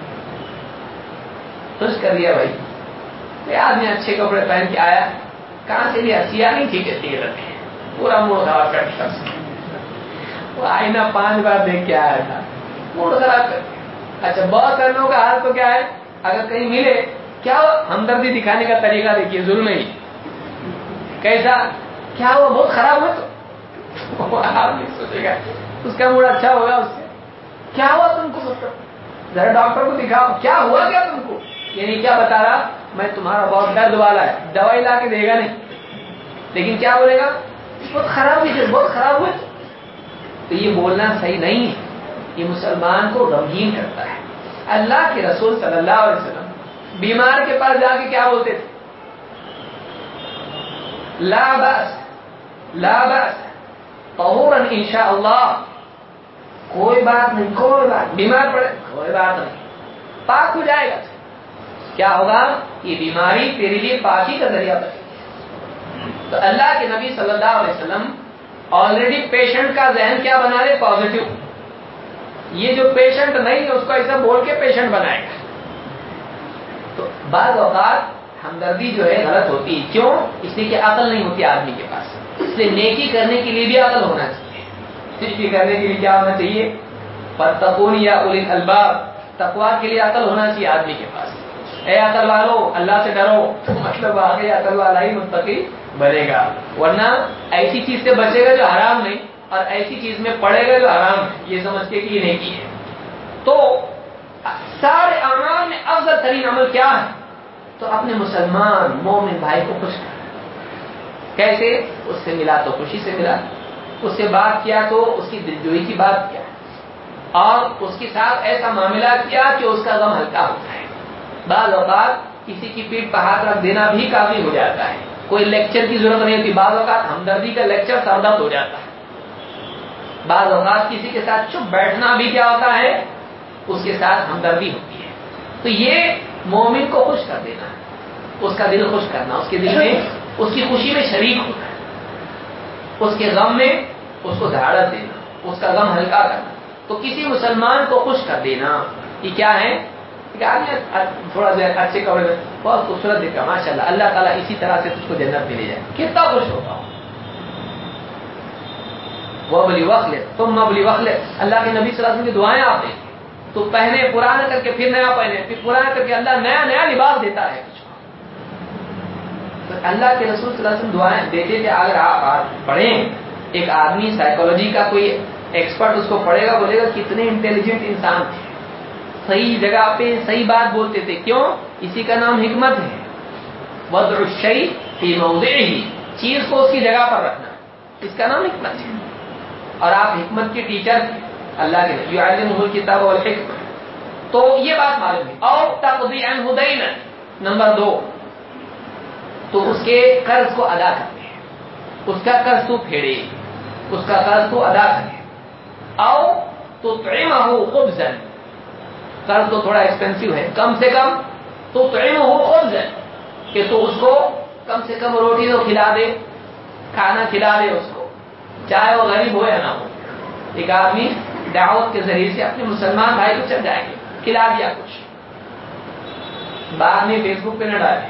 خوش کر دیا بھائی، یہ آدمی اچھے کپڑے پہن کے آیا، کہاں سے لیا؟ سیاہ نہیں ٹھیک ہے، تیل رکھے، پورا موڈ خراب کر دیا۔ وہ آئینہ پانچ بار دیکھ کے آیا تھا، موڈ خراب کر دیا۔ اچھا بہت سارے لوگوں کا حال تو کیا ہے، اگر کہیں ملے کیا ہمدردی دکھانے کا طریقہ دیکھیے، ظلم ہی کیسا، کیا وہ بہت خراب ہوا تو آپ نہیں سوچے گا اس کا موڈ اچھا ہوگا، اس سے کیا ہوا تم کو، ذرا ڈاکٹر کو دکھاؤ، کیا ہوا کیا تم کو، یعنی کیا بتا رہا، میں تمہارا بہت درد والا ہے، دوائی لا کے دے گا نہیں، لیکن کیا بولے گا، بہت خراب ہوئی، بہت خراب ہوئی۔ تو یہ بولنا صحیح نہیں ہے، یہ مسلمان کو غمگین کرتا ہے۔ اللہ کے رسول صلی اللہ علیہ وسلم بیمار کے پاس جا کے کیا بولتے تھے؟ لا بأس لا بأس طہورا انشاءاللہ، کوئی بات نہیں، کوئی بات، بیمار پڑے کوئی بات نہیں، پاک ہو جائے گا۔ کیا ہوگا؟ یہ بیماری تیرے لیے پاکی کا ذریعہ بنے گی۔ تو اللہ کے نبی صلی اللہ علیہ وسلم آلریڈی پیشنٹ کا ذہن کیا بنا رہے؟ پازیٹو۔ یہ جو پیشنٹ نہیں ہے اس کو ایسا بول کے پیشنٹ بنائے گا۔ تو بعض اوقات ہمدردی جو ہے غلط ہوتی ہے، کیوں؟ اس لیے کہ عقل نہیں ہوتی آدمی کے پاس، اس لیے نیکی کرنے کے لیے بھی عقل ہونا چاہیے۔ نیکی کرنے کے لیے کیا ہونا چاہیے؟ فاتقون یا اولی الالباب، تقویٰ کے لیے عقل ہونا چاہیے آدمی کے پاس۔ اے عقل والو اللہ سے ڈرو، تو مطلب آگے عقل والا ہی متقی بنے گا، ورنہ ایسی چیز سے بچے گا جو حرام نہیں، اور ایسی چیز میں پڑے گا جو حرام ہے، یہ سمجھ کے کہ یہ نیکی ہے۔ تو سارے اعمال میں افضل ترین عمل کیا ہے؟ تو اپنے مسلمان مومن بھائی کو خوش کرنا۔ کیسے؟ اس سے ملا تو خوشی سے ملا، اس سے بات کیا تو اس کی دلجوئی کی بات کیا، اور اس کے ساتھ ایسا معاملہ کیا کہ اس کا غم ہلکا ہوتا ہے۔ بعض اوقات کسی کی پیٹھ پر ہاتھ رکھ دینا بھی کافی ہو جاتا ہے، کوئی لیکچر کی ضرورت نہیں ہوتی۔ بعض اوقات ہمدردی کا لیکچر سردرد ہو جاتا ہے۔ بعض اوقات کسی کے ساتھ چپ بیٹھنا بھی کیا ہوتا ہے، اس کے ساتھ ہمدردی ہوتی ہے۔ تو یہ مومن کو خوش کر دینا، اس کا دل خوش کرنا، اس کے دل میں اس کی خوشی میں شریک ہونا، اس کے غم میں اس کو دھاڑت دینا، اس کا غم ہلکا کرنا۔ تو کسی مسلمان کو خوش کر دینا یہ کیا ہے؟ تھوڑا سا اچھے کپڑے میں بہت خوبصورت دکھا، ماشاء اللہ، اللہ تعالیٰ اسی طرح سے تجھ کو جنت میں لے جائے، کتنا خوش ہوتا ہوں۔ وہ بلی وقل تم مبلی وقل، اللہ کے نبی صلی اللہ علیہ وسلم کی دعائیں آپ دیکھیں تو پہنے پرانا کر کے پھر نیا پہنے، پھر پرانا کر کے اللہ نیا نیا لباس دیتا ہے کچھ۔ تو اللہ کے رسول صلی اللہ علیہ وسلم دعائیں دیتے تھے۔ اگر آپ پڑھیں، ایک آدمی سائیکالوجی کا کوئی ایکسپرٹ اس کو پڑھے گا، بولے گا کتنے انٹیلیجنٹ انسان تھے، صحیح جگہ پہ صحیح بات بولتے تھے۔ کیوں؟ اسی کا نام حکمت ہے۔ وضع الشیء فی موضعہ، چیز کو اس کی جگہ پر رکھنا، اس کا نام حکمت ہے۔ اور آپ حکمت کے ٹیچر اللہ کے یعلمہ الکتاب والحکمہ. تو یہ بات معلوم ہے. اور تقضی عنہ دینا، نمبر دو تو اس کے قرض کو ادا کرتے ہیں، اس کا قرض تو پھیڑے، اس کا قرض تو ادا کرے. او تطعمہ خبزا، قرض تو تھوڑا ایکسپینسو ہے، کم سے کم تطعمہ خبزا، کہ تو اس کو کم سے کم روٹی تو کھلا دے، کھانا کھلا دے اس کو، چاہے وہ غریب ہو یا نہ ہو. ایک آدمی دعوت کے ذریعے سے اپنے مسلمان بھائی کو چل جائیں گے، کھلا دیا کچھ، بعد میں فیس بک پہ نہ ڈالے.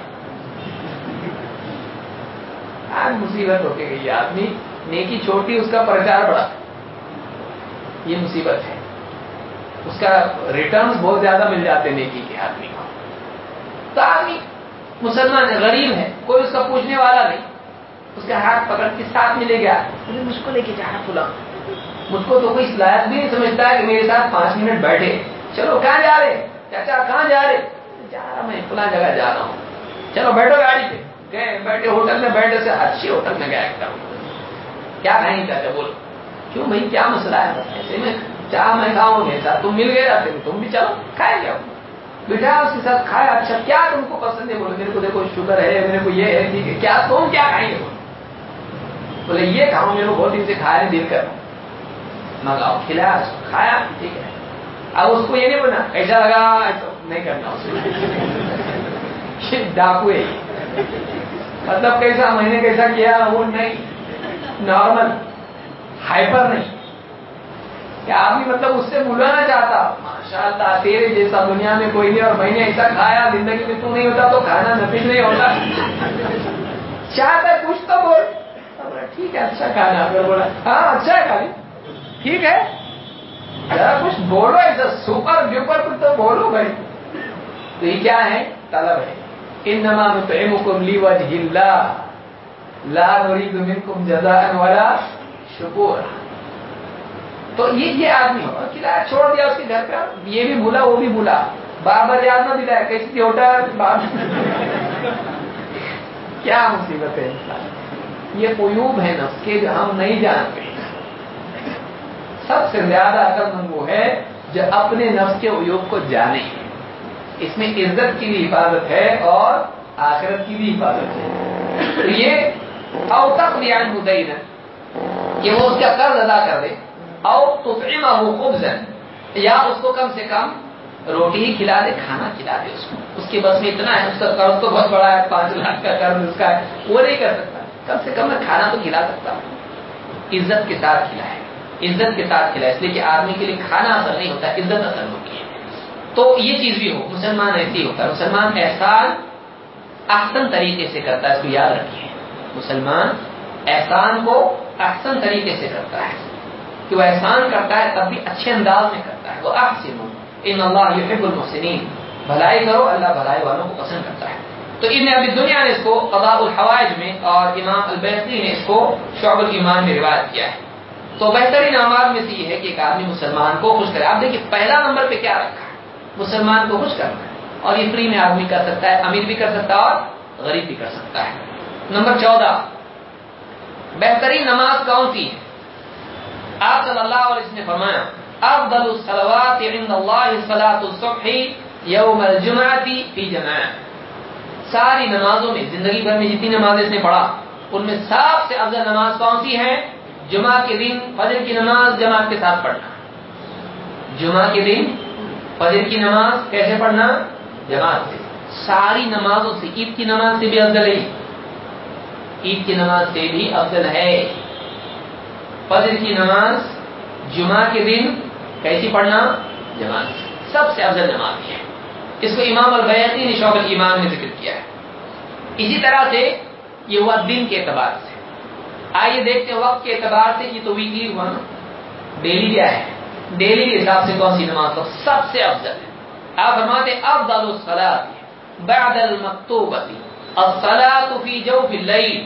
آج مصیبت ہو کے گئی، آدمی نیکی چھوٹی، اس کا پرچار بڑا، یہ مصیبت ہے. اس کا ریٹرنز بہت زیادہ مل جاتے ہیں نیکی کے آدمی کو. تو آدمی مسلمان ہے، غریب ہے، کوئی اس کا پوچھنے والا نہیں، اس کا ہاتھ پکڑ کے ساتھ ملے گا، مجھ کو لے کے جانا فلاں، مجھ کو تو کوئی صلاحیت بھی نہیں سمجھتا ہے کہ میرے ساتھ پانچ منٹ بیٹھے. چلو کہاں جا رہے چاچا، کہاں جا رہے؟ جا رہا میں فلاں جگہ جا رہا ہوں. چلو بیٹھو گاڑی پہ. گئے بیٹھے ہوٹل میں، بیٹھے سے اچھی ہوٹل میں گیا ایک دم. کیا کھائیں گے چاچا؟ بولو. کیوں بھائی کیا مسئلہ ہے؟ ایسے میں چاہ میں کھاؤں گے، تم مل گئے رہتے تم بھی چلو کھائے گیا. بیٹا اس کے ساتھ کھایا. اچھا کیا تم کو پسند ہے؟ بولے میرے کو دیکھو شوگر ہے، میرے کو یہ ہے. ٹھیک ہے، کیا تم کیا کھائیں گے؟ بولے یہ کھاؤں، میرے کو بہت دن سے کھایا دل کر منگاؤ. کھلایا، کھایا، ٹھیک ہے. اب اس کو یہ نہیں بولنا ایسا لگا، ایسا نہیں کرنا. اس کو ڈاکو ہے، مطلب کیسا میں نے کیسا کیا وہ نہیں، نارمل ہائپر نہیں. کیا آدمی مطلب اس سے بلانا چاہتا، ماشاء اللہ تیرے جیسا دنیا میں کوئی نہیں، اور میں نے ایسا کھایا زندگی میں تو نہیں ہوتا، تو کھانا نصیب نہیں ہوتا. چاہتا کچھ تو بول. ٹھیک ہے اچھا کھانا. اگر بولا ہاں اچھا ہے خالی ٹھیک ہے، ذرا کچھ بولو، ایسا سپر ڈیوپر کچھ تو بولو بھائی. تو یہ کیا ہے؟ طلب ہے. انما نطعمکم لوجہ اللہ لا نريد منکم جزاء ولا شکورا. تو یہ یہ آدمی ہو کھلایا، چھوڑ دیا اس کے گھر کا، یہ بھی بھولا وہ بھی بھولا، بار بار یاد نہ دلایا کیسی تھی ہوٹل. کیا مصیبت ہے انسان. یہ عیوب ہے نفس کے جو ہم نہیں جانتے. سب سے زیادہ عقل مند وہ ہے جو اپنے نفس کے عیوب کو جانے. اس میں عزت کی بھی حفاظت ہے اور آخرت کی بھی حفاظت ہے. تو یہ او تقضی عنہ دینا، کہ وہ اس کا قرض ادا کر دے. او تطعمہ خبزا، یا اس کو کم سے کم روٹی ہی کھلا دے، کھانا کھلا دے. اس کو اس کے بس میں اتنا ہے، اس کا قرض تو بہت بڑا ہے، پانچ لاکھ کا قرض اس کا ہے، وہ نہیں کر سکتا. کم سے کم میں کھانا تو کھلا سکتا ہوں. عزت کے ساتھ کھلائے، عزت کے ساتھ کھلائے. اس لیے کہ آدمی کے لیے کھانا اثر نہیں ہوتا، عزت اثر ہوتی ہے. تو یہ چیز بھی ہو. مسلمان ایسی ہوتا ہے، مسلمان احسان احسن طریقے سے کرتا ہے. اس کو یاد رکھیے، مسلمان احسان کو احسن طریقے سے کرتا ہے، کہ وہ احسان کرتا ہے تب بھی اچھے انداز میں کرتا ہے. وہ احسنوا ان اللہ یحب المحسنین، بھلائی کرو، اللہ بھلائی والوں کو پسند کرتا ہے. تو ابن ابی دنیا نے اس کو قضاء الحوائج میں اور امام البیہقی نے اس کو شعب الایمان میں روایت کیا ہے. تو بہترین اعمال میں سے یہ ہے کہ ایک آدمی مسلمان کو خوش کرے. آپ دیکھیے پہلا نمبر پہ کیا رکھا ہے، مسلمان کو خوش کرنا ہے. اور یہ فری میں آدمی کر سکتا ہے، امیر بھی کر سکتا ہے اور غریب بھی کر سکتا ہے. نمبر چودہ، بہترین نماز کون سی ہے؟ آپ صلی اللہ علیہ وسلم نے فرمایا افضل الصلوات عند اللہ صلاۃ الصبح یوم الجمعۃ فی جماعۃ. ساری نمازوں میں، زندگی بھر میں جتنی نمازیں اس نے پڑھا، ان میں سب سے افضل نماز کون سی ہے؟ جمعہ کے دن فجر کی نماز جماعت کے ساتھ پڑھنا. جمعہ کے دن فجر کی نماز کیسے پڑھنا؟ جماعت سے. ساری نمازوں سے، عید کی نماز سے بھی افضل ہے، عید کی نماز سے بھی افضل ہے. فجر کی نماز جمعہ کے دن کیسی پڑھنا؟ جماعت سے. سب سے افضل نماز ہے. اس کو امام البیہقی نے شعب الایمان میں ذکر کیا ہے. اسی طرح سے یہ ہوا دن کے اعتبار سے. آئیے دیکھتے ہیں وقت کے اعتبار سے. یہ تو ویکلی ہوا نا، ڈیلی کیا ہے؟ ڈیلی کے حساب سے کون سی نماز سب سے افضل ہے؟ آپ فرماتے افضل الصلاۃ بعد المکتوبۃ الصلاۃ فی جوف اللیل.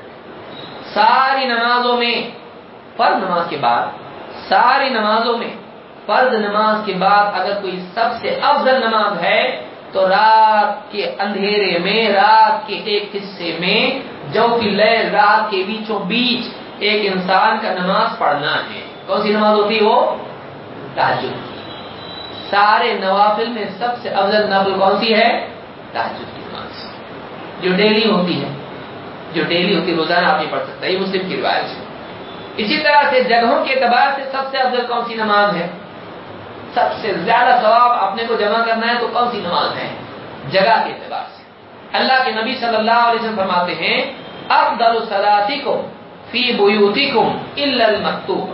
ساری نمازوں میں، فرض نماز کے بعد، ساری نمازوں میں فرض نماز کے بعد اگر کوئی سب سے افضل نماز ہے تو رات کے اندھیرے میں، رات کے ایک حصے میں، جوف اللیل، رات کے بیچوں بیچ ایک انسان کا نماز پڑھنا ہے. کون سی نماز ہوتی ہے وہ؟ تہجد کی. سارے نوافل میں سب سے افضل نفل کون سی ہے؟ تہجد کی نماز، جو ڈیلی ہوتی ہے، جو ڈیلی ہوتی ہے، روزانہ آپ نہیں پڑھ سکتا. یہ مسلم کی روایت ہے. اسی طرح سے جگہوں کے اعتبار سے سب سے افضل کون سی نماز ہے؟ سب سے زیادہ ثواب اپنے کو جمع کرنا ہے تو کون سی نماز ہے؟ جگہ کے اعتبار سے. اللہ کے نبی صلی اللہ علیہ وسلم فرماتے ہیں افضل صلاتکم فی بیوتکم الا المکتوبہ،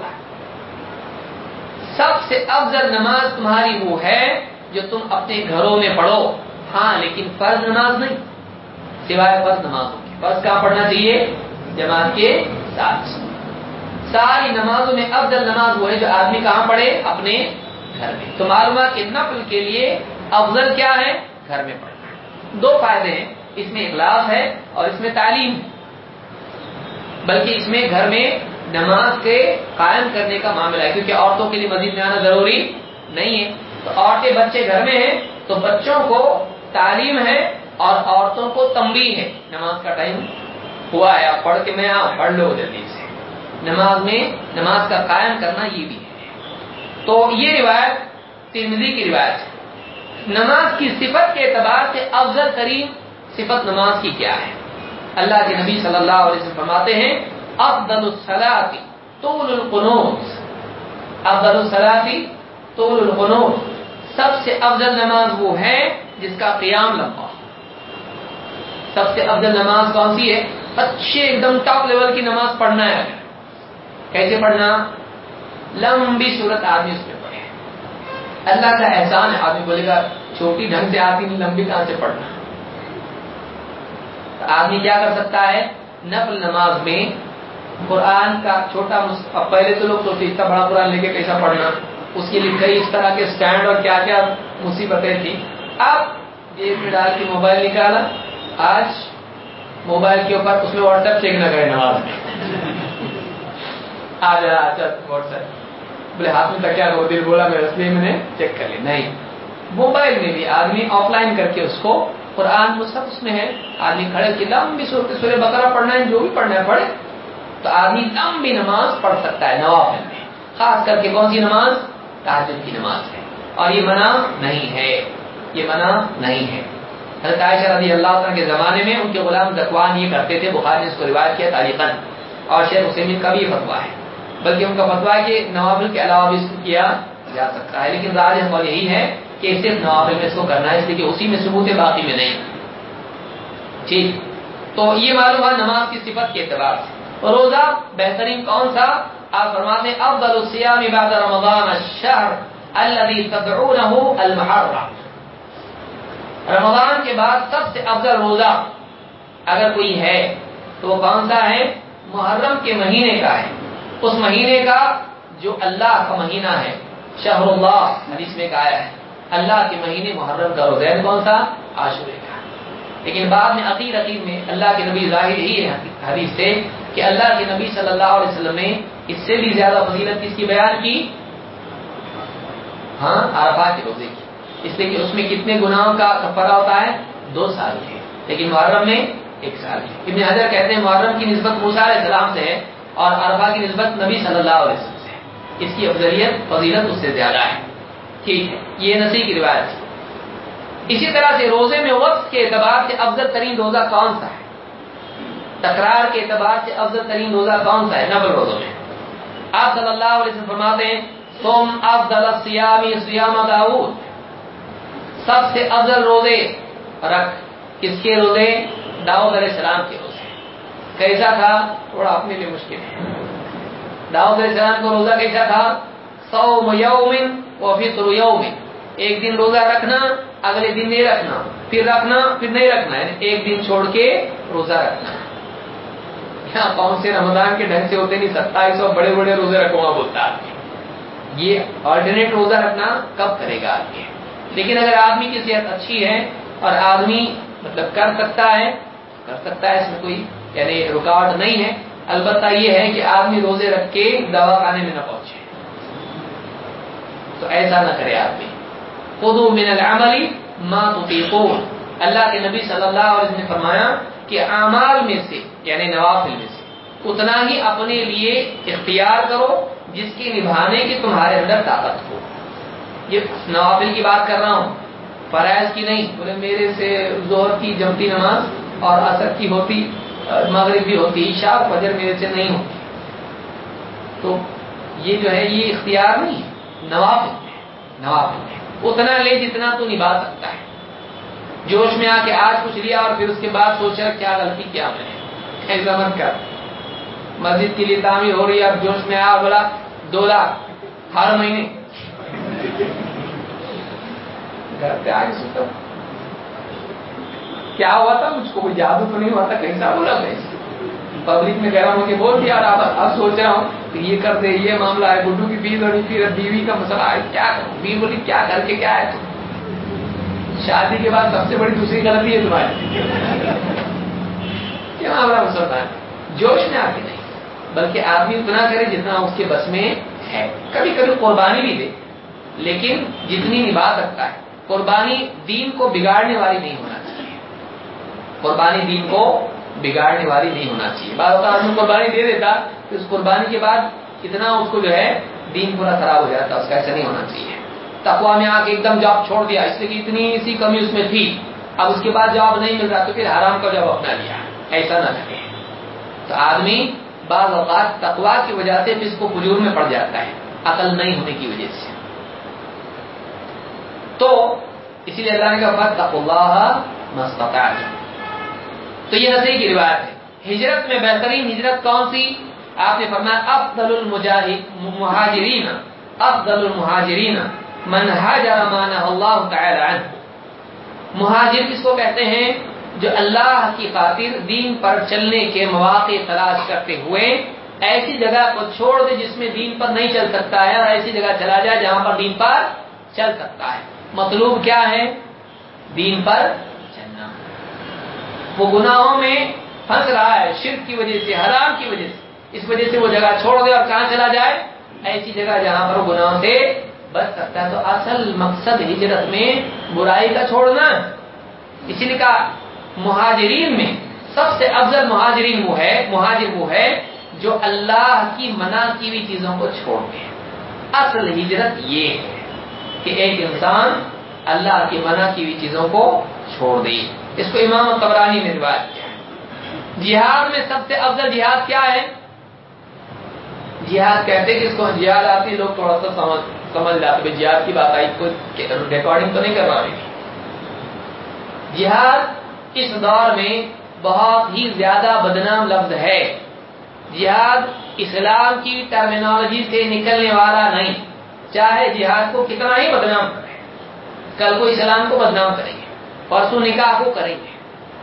سب سے افضل نماز تمہاری وہ ہے جو تم اپنے گھروں میں پڑھو، ہاں لیکن فرض نماز نہیں، سوائے فرض نمازوں کے. فرض کہاں پڑھنا چاہیے؟ جماعت کے ساتھ. ساری نمازوں میں افضل نماز وہ ہے جو آدمی کہاں پڑھے؟ اپنے گھر میں. تو معلومات کے نفل کے لیے افضل کیا ہے؟ گھر میں پڑھنا. دو فائدے ہیں اس میں، اخلاص ہے اور اس میں تعلیم ہے. بلکہ اس میں گھر میں نماز کے قائم کرنے کا معاملہ ہے، کیونکہ عورتوں کے لیے مسجد میں آنا ضروری نہیں ہے. تو عورتیں بچے گھر میں ہیں تو بچوں کو تعلیم ہے اور عورتوں کو تنبیہ ہے. نماز کا ٹائم ہوا ہے، آپ پڑھ کے میں آؤں، پڑھ لو جلدی سے. نماز میں نماز کا قائم کرنا یہ بھی ہے. تو یہ روایت ترمذی کی روایت ہے. نماز کی صفت کے اعتبار سے افضل ترین صفت نماز کی کیا ہے؟ اللہ کے نبی صلی اللہ علیہ وسلم فرماتے ہیں افضل الصلاۃ طول القنوت، افضل الصلاۃ طول القنوت، سب سے افضل نماز وہ ہے جس کا قیام لمبا. سب سے افضل نماز کون سی ہے؟ اچھے ایک دم ٹاپ لیول کی نماز پڑھنا ہے. کیسے پڑھنا؟ لمبی صورت آدمی اس میں پڑھے. اللہ کا احسان ہے. آدمی بولے گا چھوٹی ڈھنگ سے آتی نہیں، لمبی کہاں سے پڑھنا؟ تو آدمی کیا کر سکتا ہے؟ نفل نماز میں قرآن کا چھوٹا مص... اب پہلے تو لوگ سوچتے اتنا بڑا قرآن لے کے کیسا پڑھنا، اس کے لیے کئی اس طرح کے سٹینڈ اور کیا کیا مصیبتیں تھی. اب جیب میں ڈال کے موبائل نکالا، آج موبائل کے اوپر اس میں واٹس ایپ چیک نہ کرے نماز میں. آ جا اچھا واٹس ایپ بولے ہاتھ میں تکیا دو دل بولا میں اس لیے میں نے چیک کر لی. نہیں، موبائل میں بھی آدمی آف لائن کر کے اس کو قرآن مصحف اس میں ہے، آدمی کھڑے کی لمبی سورت سورہ بقرہ پڑھنا ہے، جو بھی پڑھنا ہے پڑھے. تو آدمی لمبی نماز پڑھ سکتا ہے نوافل میں. خاص کر کے کون سی نماز؟ تہجد کی نماز ہے. اور یہ منع نہیں ہے، یہ منع نہیں ہے. حضرت عائشہ رضی اللہ عنہ کے زمانے میں ان کے غلام ذکوان یہ کرتے تھے. بخاری نے اس کو روایت کیا تعلیقاً، اور شیخ عثیمین کا بھی فتویٰ ہے. بلکہ ان کا فتویٰ ہے کہ نوافل کے علاوہ بھی اس کو کیا جا سکتا ہے. لیکن راجح قول یہی ہے کہ صرف نوافل میں اس کو کرنا ہے، اس لیے کہ اسی میں ثبوت ہے، باقی میں نہیں. ٹھیک، تو یہ معلوم ہے نماز کی صفت کے اعتبار سے. روزہ بہترین کون سا؟ آپ فرماتے ہیں افضل الصیام بعد رمضان الشہر الذي تدعونه المحرم. رمضان کے بعد سب سے افضل روزہ اگر کوئی ہے تو وہ کون سا ہے؟ محرم کے مہینے کا ہے. اس مہینے کا جو اللہ کا مہینہ ہے، شہر اللہ حدیث میں کہا ہے، اللہ کے مہینے محرم کا روزہ ہے. کون سا؟ عاشورے کا. لیکن بعد میں عقید عقید میں اللہ کے نبی ظاہر ہی ہے حدیث سے کہ اللہ کے نبی صلی اللہ علیہ وسلم نے اس سے بھی زیادہ فضیلت کس کی بیان کی؟ ہاں، عرفات کے روزے کی. اس لیے کہ اس میں کتنے گناہوں کا کفارہ ہوتا ہے؟ دو سال کے. لیکن محرم میں ایک سال کی. ابن حجر کہتے ہیں محرم کی نسبت موسیٰ علیہ السلام سے ہے اور عرفہ کی نسبت نبی صلی اللہ علیہ وسلم سے ہے. اس کی افضلیت فضیلت اس سے زیادہ ہے. ٹھیک ہے، یہ نسی کی روایت ہے. اسی طرح سے روزے میں وقت کے اعتبار سے افضل ترین روزہ کون سا ہے؟ تکرار کے اعتبار سے افضل ترین روزہ کون سا ہے نفل روزوں میں؟ آپ صلی اللہ علیہ وسلم فرماتے ہیں تم افضل الصیام صیام داؤد، سب سے افضل روزے رکھ. کس کے روزے؟ داؤد علیہ السلام کے روزے. کیسا تھا؟ تھوڑا اپنے لیے مشکل ہے. داؤد علیہ السلام کا روزہ کیسا تھا؟ صوم یوم و فطر یوم، ایک دن روزہ رکھنا، اگلے دن نہیں رکھنا، پھر رکھنا، پھر نہیں رکھنا، یعنی ایک دن چھوڑ کے روزہ رکھنا. یہاں کون سے رمضان کے ڈھنگ سے ہوتے نہیں، ستائیس سو بڑے بڑے روزے رکھوں گا بولتا آدمی. یہ آلٹرنیٹ روزہ رکھنا کب کرے گا آدمی؟ لیکن اگر آدمی کی صحت اچھی ہے اور آدمی مطلب کر سکتا ہے کر سکتا ہے اس میں کوئی یعنی رکاوٹ نہیں ہے. البتہ یہ ہے کہ آدمی روزے رکھ کے دوا خانے میں نہ پہنچے، تو ایسا نہ کرے آدمی. خذوا من العمل ما تطيقون، اللہ کے نبی صلی اللہ علیہ وسلم نے فرمایا کہ اعمال میں سے یعنی نوافل میں سے اتنا ہی اپنے لیے اختیار کرو جس کی نبھانے کی تمہارے اندر طاقت ہو. یہ نوافل کی بات کر رہا ہوں، فرائض کی نہیں. بولے میرے سے ظہر کی جمتی نماز اور عصر کی ہوتی، مغرب بھی ہوتی، عشاء اور فجر میرے سے نہیں ہوتی، تو یہ جو ہے یہ اختیار نہیں ہے. نوافل میں نوافل میں اتنا لے جتنا تو نبھا سکتا ہے. جوش میں آ کے آج کچھ لیا اور پھر اس کے بعد سوچا کیا غلطی کیا میں نے، ایسا مت کر. مسجد کے لیے تعمیر ہو رہی ہے، اب جوش میں آیا بولا دو لاکھ ہر مہینے. گھر پہ آگے سوچا کیا ہوا تھا، مجھ کو کوئی جادو تو نہیں ہوا تھا، کیسا بولا میں پبلک میں گرم ہو کے بول دیا. اور اب اب سوچ رہا ہوں کہ یہ کر دے، یہ معاملہ ہے، گڈو کی فیس بڑی، پھر بیوی کا مسئلہ ہے، کیا کروں. بیوی بولی کیا کر کے کیا ہے، تو شادی کے بعد سب سے بڑی دوسری غلطی ہے تمہاری. کیا معاملہ مسلمان جوش میں آ کے نہیں، بلکہ آدمی اتنا کرے جتنا اس کے بس میں ہے. کبھی کبھی قربانی بھی دے، لیکن جتنی نبھا سکتا ہے. قربانی دین کو بگاڑنے والی نہیں ہونا چاہیے. قربانی دین کو بگاڑنے والی نہیں ہونا چاہیے. بعض اوقات آدمی قربانی دے دیتا تو اس قربانی کے بعد اتنا اس کو جو ہے دین پورا خراب ہو جاتا. اس کا ایسا نہیں ہونا چاہیے. تقویٰ میں آ کے ایک دم جاب چھوڑ دیا اس لیے کہ اتنی سی کمی اس میں تھی، اب اس کے بعد جاب نہیں مل رہا تو پھر حرام کا جاب اپنا لیا. ایسا نہ کرے. تو آدمی بعض اوقات تقویٰ کی وجہ سے فسق و فجور میں پڑ جاتا ہے، عقل نہیں ہونے کی وجہ سے. تو اسی لیے اللہ نے کہا فاتقوا اللہ ما استطعتم. تو یہ نصیحت کی روایت ہے. ہجرت میں بہترین ہجرت کون سی؟ آپ نے فرمایا افضل المہاجرین افضل المہاجرین من ہاجر ما نہى اللہ تعالی عنہ. مہاجر کس کو کہتے ہیں؟ جو اللہ کی خاطر دین پر چلنے کے مواقع تلاش کرتے ہوئے ایسی جگہ کو چھوڑ دے جس میں دین پر نہیں چل سکتا ہے، اور ایسی جگہ چلا جائے جہاں پر دین پر چل سکتا ہے. مطلوب کیا ہے؟ دین پر چلنا. وہ گناہوں میں پھنس رہا ہے شرک کی وجہ سے، حرام کی وجہ سے، اس وجہ سے وہ جگہ چھوڑ دے اور کہاں چلا جائے؟ ایسی جگہ جہاں پر وہ گناہوں سے بچ سکتا ہے. تو اصل مقصد ہجرت میں برائی کا چھوڑنا. اسی لیے کہا مہاجرین میں سب سے افضل مہاجرین وہ ہے مہاجر وہ ہے جو اللہ کی منع کی ہوئی چیزوں کو چھوڑ دے. اصل ہجرت یہ ہے کہ ایک انسان اللہ کی منع کی ہوئی چیزوں کو چھوڑ دے. اس کو امام طبرانی نے روایت کیا ہے. جہاد میں سب سے افضل جہاد کیا ہے؟ جہاد کہتے کہ اس کو جہاد آتی لوگ تھوڑا سا سمجھ سمجھ جاتے جہاد کی بات آئی، کوئی ریکارڈنگ تو نہیں کروا رہی. جہاد اس دور میں بہت ہی زیادہ بدنام لفظ ہے. جہاد اسلام کی ٹرمینالوجی سے نکلنے والا نہیں. چاہے جہاد کو کتنا ہی بدنام کرے، کل کو اسلام کو بدنام کریں گے، پرسوں نکاح کو کریں گے.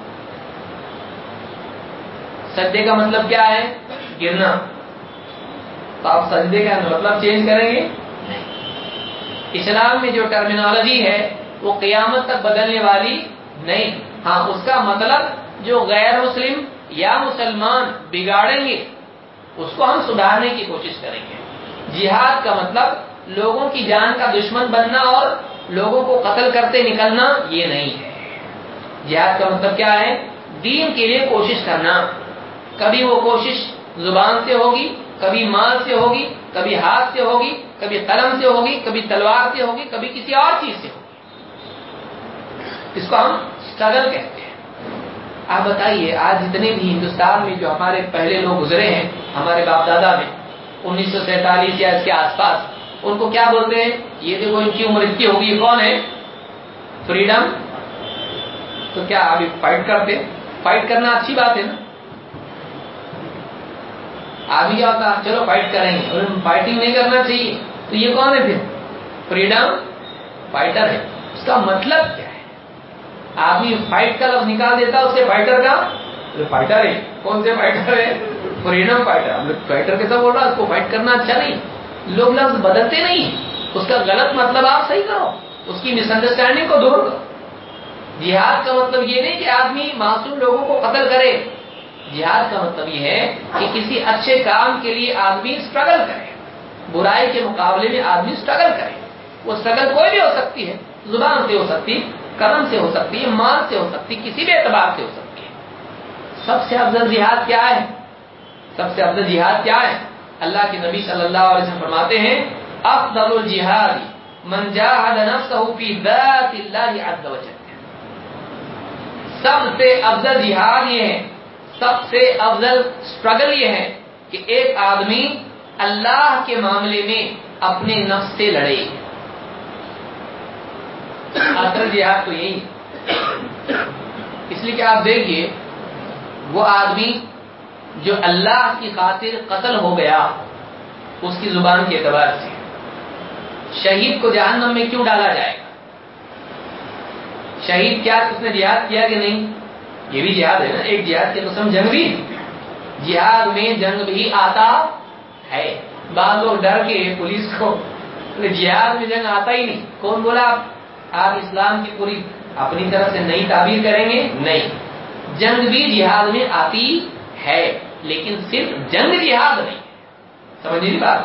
سجدے کا مطلب کیا ہے؟ گرنا. تو آپ سجدے کا مطلب چینج کریں گے؟ اسلام میں جو ٹرمینالوجی ہے وہ قیامت تک بدلنے والی نہیں. ہاں اس کا مطلب جو غیر مسلم یا مسلمان بگاڑیں گے اس کو ہم سدھارنے کی کوشش کریں گے. جہاد کا مطلب لوگوں کی جان کا دشمن بننا اور لوگوں کو قتل کرتے نکلنا یہ نہیں ہے. جہاد کا مطلب کیا ہے؟ دین کے لیے کوشش کرنا. کبھی وہ کوشش زبان سے ہوگی، کبھی مال سے ہوگی، کبھی ہاتھ سے ہوگی، کبھی قلم سے ہوگی، کبھی تلوار سے ہوگی، کبھی کسی اور چیز سے ہوگی. اس کو ہم اسٹرگل کہتے ہیں. آپ بتائیے آج جتنے بھی ہندوستان میں جو ہمارے پہلے لوگ گزرے ہیں، ہمارے باپ دادا میں انیس سو سینتالیس یا اس کے آس پاس، ان کو کیا بولتے ہیں؟ یہ دیکھو ان کی عمر اتنی ہوگی، کون ہے؟ فریڈم. تو کیا ابھی فائٹ کرتے؟ فائٹ کرنا اچھی بات ہے نا. آدمی کیا ہوتا چلو فائٹ کریں گے، اور فائٹنگ نہیں کرنا چاہیے. تو یہ کون ہے پھر؟ فریڈم فائٹر ہے. اس کا مطلب کیا ہے؟ آدمی فائٹ کا لفظ نکال دیتا اس سے فائٹر کا فائٹر ہے. کون سے فائٹر ہے؟ Freedom fighter. فائٹر کیسا بول رہا ہے؟ اس کو فائٹ کرنا اچھا نہیں. لوگ لفظ بدلتے نہیں، اس کا غلط مطلب آپ صحیح کرو، اس کی مس انڈرسٹینڈنگ کو دور کرو. جہاد کا مطلب یہ نہیں کہ آدمی معصوم لوگوں کو قتل کرے. جہاد کا مطلب یہ ہے کہ کسی اچھے کام کے لیے آدمی اسٹرگل کرے، برائی کے مقابلے میں آدمی اسٹرگل کرے. وہ اسٹرگل کوئی بھی ہو سکتی ہے، زبان سے ہو سکتی، قلم سے ہو سکتی ہے، مال سے ہو سکتی، کسی بھی اعتبار سے ہو سکتی ہے. سب سے افضل جہاد کیا ہے؟ سب سے افضل جہاد کیا ہے؟ اللہ کے نبی صلی اللہ علیہ وسلم فرماتے ہیں افضل الجہاد من جاہد نفسہ فی ذات اللہ عز وجل. سب سے افضل جہاد یہ ہے، سب سے افضل اسٹرگل یہ ہے کہ ایک آدمی اللہ کے معاملے میں اپنے نفس سے لڑے. اصل جہاد تو یہی ہے. اس لیے کہ آپ دیکھیے وہ آدمی جو اللہ کی خاطر قتل ہو گیا اس کی زبان کے اعتبار سے، شہید کو جہنم میں کیوں ڈالا جائے گا؟ شہید کیا اس نے جہاد کیا کہ نہیں؟ یہ بھی جہاد ہے نا. ایک جہاد کی قسم جنگ بھی. جہاد میں جنگ بھی آتا ہے. بعض لوگ ڈر کے پولیس کو جہاد میں جنگ آتا ہی نہیں. کون بولا آپ آپ اسلام کی پوری اپنی طرف سے نئی تعبیر کریں گے؟ نہیں، جنگ بھی جہاد میں آتی ہے لیکن صرف جنگ جہاد نہیں. سمجھ نہیں بات؟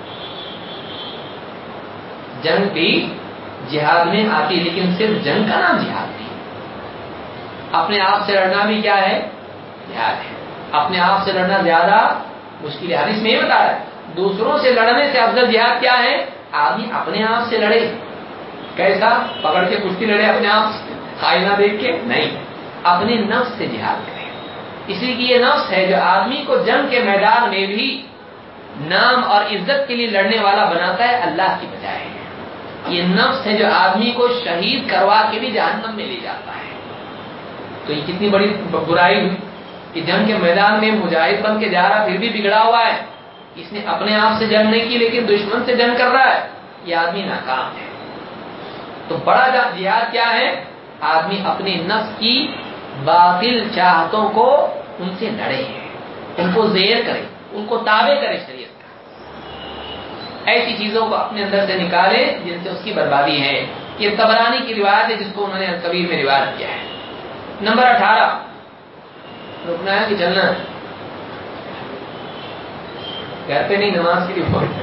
جنگ بھی جہاد میں آتی لیکن صرف جنگ کا نام جہاد نہیں. اپنے آپ سے لڑنا بھی کیا ہے؟ جہاد ہے. اپنے آپ سے لڑنا زیادہ مشکل ہے. حدیث میں یہ بتا رہا ہے دوسروں سے لڑنے سے افضل جہاد کیا ہے؟ آدمی اپنے آپ سے لڑے. کیسا؟ پکڑ کے کشتی لڑے اپنے آپ سے، آئینہ دیکھ کے نہیں، اپنے نفس سے جہاد کرے. اس لیے کہ یہ نفس ہے جو آدمی کو جنگ کے میدان میں بھی نام اور عزت کے لیے لڑنے والا بناتا ہے اللہ کی بجائے. یہ نفس ہے جو آدمی کو شہید کروا کے بھی جہنم میں لے جاتا ہے. تو یہ کتنی بڑی برائی ہوئی کہ جنگ کے میدان میں مجاہد بن کے جا رہا پھر بھی بگڑا ہوا ہے. اس نے اپنے آپ سے جنگ نہیں کی لیکن دشمن سے جنگ کر رہا ہے. یہ آدمی ناکام ہے. تو بڑا جہاد کیا ہے؟ آدمی اپنے نفس کی باطل چاہتوں کو ان سے لڑے، ان کو زیر کرے، ان کو تابع کرے شریعت کا. ایسی چیزوں کو اپنے اندر سے نکالے جن سے اس کی بربادی ہے. یہ طبرانی کی روایت ہے جس کو انہوں نے الکبیر میں روایت کیا ہے. نمبر اٹھارہ. رکنا ہے کہ چلنا ہے؟ گھر پہ نہیں، نماز کی رپورٹ.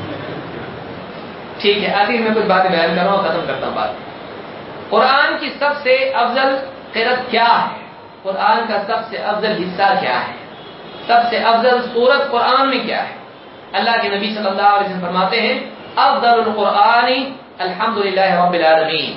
ٹھیک ہے، آخر میں کچھ باتیں بیان کر رہا ہوں، ختم کرتا ہوں بات. قرآن کی سب سے افضل قرأت کیا ہے؟ قرآن کا سب سے افضل حصہ کیا ہے؟ سب سے افضل سورت قرآن میں کیا ہے؟ اللہ کے نبی صلی اللہ علیہ وسلم فرماتے ہیں افضل القرآن الحمدللہ رب العالمین.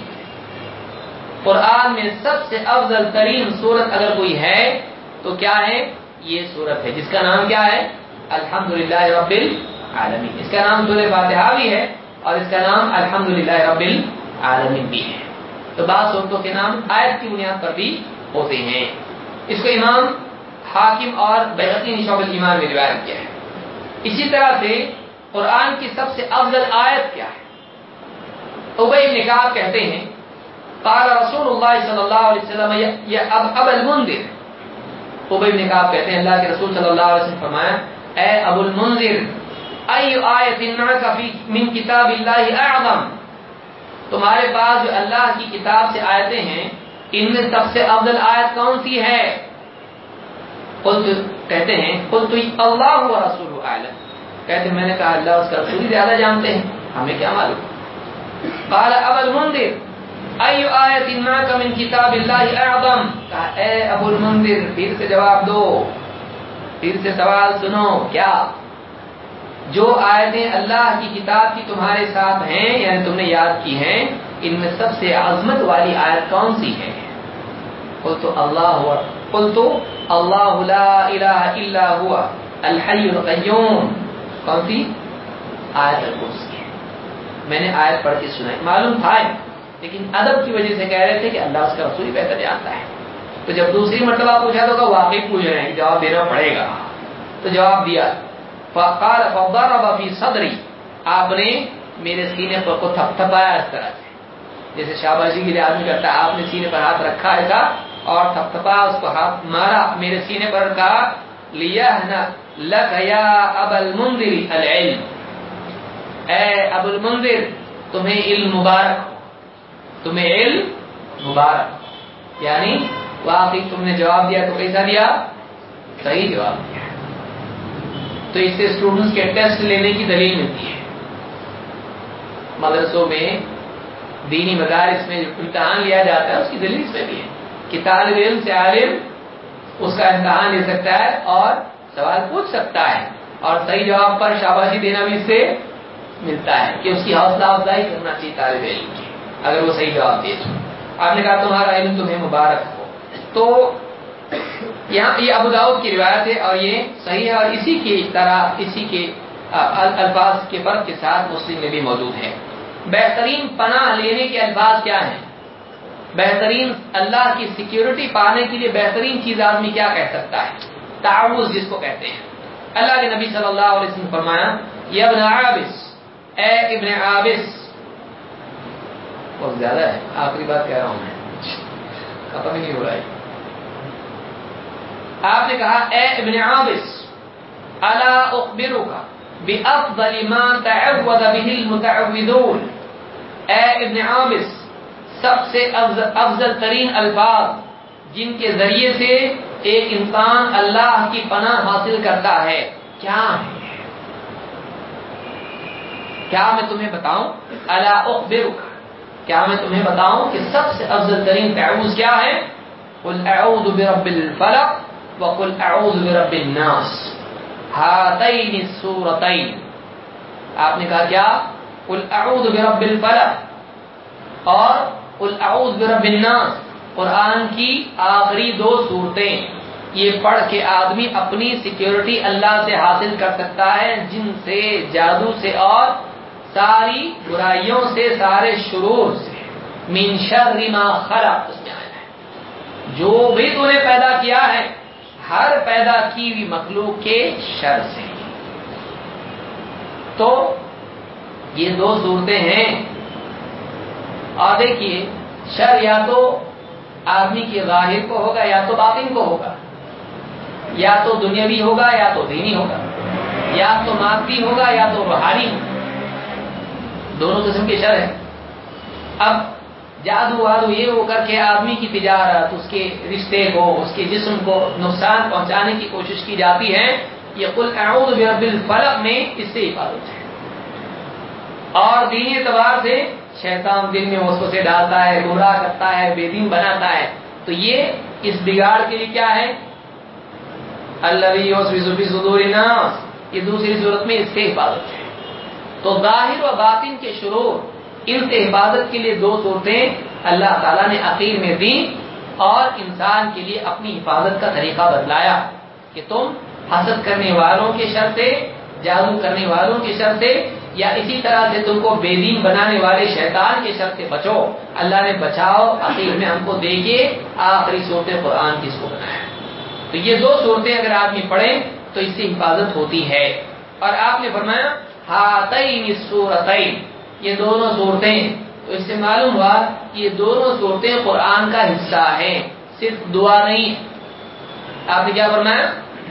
قرآن میں سب سے افضل ترین سورت اگر کوئی ہے تو کیا ہے؟ یہ سورت ہے جس کا نام کیا ہے؟ الحمدللہ رب العالمین. اس کا نام سورہ فاتحہ بھی ہے اور اس کا نام الحمدللہ رب العالمین بھی ہے. تو بعض صورتوں کے نام آیت کی بنیاد پر بھی ہوتے ہیں. اس کو امام حاکم اور بیہقی نے شعب الایمان میں روایت کیا ہے. اسی طرح سے قرآن کی سب سے افضل آیت کیا ہے؟ ابی بن کعب کہتے ہیں قال رسول اللہ صلی اللہ علیہ وسلم یا ابا المنذر. ابی بن کعب کہتے ہیں اللہ کے رسول صلی اللہ علیہ وسلم فرمایا اے ابو المنذر ای آیت معک فی من کتاب اللہ اعظم. تمہارے پاس جو اللہ کی کتاب سے آیتیں ہیں ان میں سب سے افضل آیت کون سی ہے؟ قلت کہتے ہیں قلت اللہ ورسولہ اعلم. کہتے ہیں میں نے کہا اللہ اس کا رسول زیادہ جانتے ہیں، ہمیں کیا معلوم. قال ابو المنذر ای آیت معک من کتاب اللہ اعظم. کہا اے ابو المنذر پھر سے جواب دو، پھر سے سوال سنو. کیا؟ جو آیتیں اللہ کی کتاب کی تمہارے ساتھ ہیں یعنی تم نے یاد کی ہیں ان میں سب سے عظمت والی آیت کون سی ہے؟ قلت اللہ قلت اللہ لا الہ الا هو الحی القیوم. کون سی؟ آیت الکرسی. میں نے آیت پڑھ کے سنائی، معلوم تھا لیکن ادب کی وجہ سے کہہ رہے تھے کہ اللہ اس کا رسول ہی بہتر جانتا ہے. تو جب دوسری مرتبہ پوچھا تو واقعی پوچھ رہے ہیں، جواب دینا پڑے گا. تو جواب دیا فقال فضرب في صدری. آپ نے میرے سینے پر کو تھپ تھپایا اس طرح سے جیسے شاباشی کے لیے آدمی کرتا ہے. آپ نے سینے پر ہاتھ رکھا ایسا اور تھپ تھپایا، اس کو ہاتھ مارا میرے سینے پر. کہا لیہنا لک یا ابا المنذر العلم. اے ابو المنذر تمہیں علم مبارک، تمہیں علم مبارک. یعنی واقعی تم نے جواب دیا تو کیسا دیا؟ صحیح جواب دیا. تو اس سے اسٹوڈنٹس کے ٹیسٹ لینے کی دلیل ملتی ہے. مدرسوں میں دینی مدارس میں جو امتحان لیا جاتا ہے اس کی دلیل سے بھی ہے کہ طالب علم سے عالم اس کا امتحان لے سکتا ہے اور سوال پوچھ سکتا ہے اور صحیح جواب پر شاباشی دینا بھی اس سے ملتا ہے کہ اس کی حوصلہ افزائی کرنا چاہیے طالب علم کی اگر وہ صحیح جواب دے تو۔ آپ نے کہا تمہارا علم تمہیں مبارک ہو، تو یہاں یہ ابو داؤد کی روایت ہے اور یہ صحیح ہے، اور اسی کی طرح اسی کے الفاظ کے فرق کے ساتھ مسلم میں بھی موجود ہے۔ بہترین پناہ لینے کے الفاظ کیا ہیں؟ بہترین اللہ کی سیکیورٹی پانے کے لیے بہترین چیز آدمی کیا کہہ سکتا ہے؟ تعوذ جس کو کہتے ہیں۔ اللہ کے نبی صلی اللہ علیہ وسلم نے فرمایا یا ابن عابس، اے ابن عابس، بہت زیادہ ہے، آخری بات کہہ رہا ہوں میں، ختم ہی نہیں ہو رہا ہے۔ آپ نے کہا اے ابن عابس، الا اخبرک بافضل ما تعوذ به المتعوذون، اے ابن عابس، سب سے افضل ترین الفاظ جن کے ذریعے سے ایک انسان اللہ کی پناہ حاصل کرتا ہے کیا ہے؟ کیا میں تمہیں بتاؤں؟ الا اخبرک، کیا میں تمہیں بتاؤں کہ سب سے افضل ترین تعوذ کیا ہے؟ قل اعوذ برب الفلق وقل اعوذ برب الناس ہاتین السورتین۔ آپ نے کہا کیا؟ قل اعوذ برب الفلق اور قل اعوذ برب الناس، قرآن کی آخری دو صورتیں، یہ پڑھ کے آدمی اپنی سیکیورٹی اللہ سے حاصل کر سکتا ہے، جن سے، جادو سے اور ساری برائیوں سے، سارے شرور سے۔ من شر ما خلق، اس میں آیا ہے جو بھی تو نے پیدا کیا ہے، ہر پیدا کی ہوئی مخلوق کے شر سے۔ تو یہ دو صورتیں ہیں، اور دیکھیے شر یا تو آدمی کے ظاہر کو ہوگا یا تو باطن کو ہوگا، یا تو دنیاوی ہوگا یا تو دینی ہوگا، یا تو مادی ہوگا یا تو روحانی ہوگا، دونوں قسم کے شر ہیں۔ اب جادو وادو یہ ہو کر کے آدمی کی تجارت، اس کے رشتے کو، اس کے جسم کو نقصان پہنچانے کی کوشش کی جاتی ہے، یہ قل اعوذ برب الفلق میں اس سے حفاظت ہے۔ اور دینی اعتبار سے شیطان دل میں وسوسے ڈالتا ہے، گمراہ کرتا ہے، بے دین بناتا ہے، تو یہ اس بگاڑ کے لیے کیا ہے؟ الذی یوسوس فی صدور الناس، یہ دوسری صورت میں اس سے حفاظت ہے۔ تو ظاہر و باطن کے شرور، ان سے حفاظت کے لیے دو صورتیں اللہ تعالیٰ نے اخیر میں دی، اور انسان کے لیے اپنی حفاظت کا طریقہ بتلایا کہ تم حسد کرنے والوں کے شر سے، جادو کرنے والوں کے شر سے، یا اسی طرح سے تم کو بے دین بنانے والے شیطان کے شر سے بچو۔ اللہ نے بچاؤ اخیر میں ہم کو دے کے آخری صورت قرآن کس کو بنایا۔ تو یہ دو صورتیں اگر آدمی پڑھے تو اس سے حفاظت ہوتی ہے۔ اور آپ نے فرمایا ہاتین السورتین، یہ دونوں صورتیں، تو اس سے معلوم ہوا کہ یہ دونوں صورتیں قرآن کا حصہ ہیں، صرف دعا نہیں۔ آپ نے کیا فرمایا؟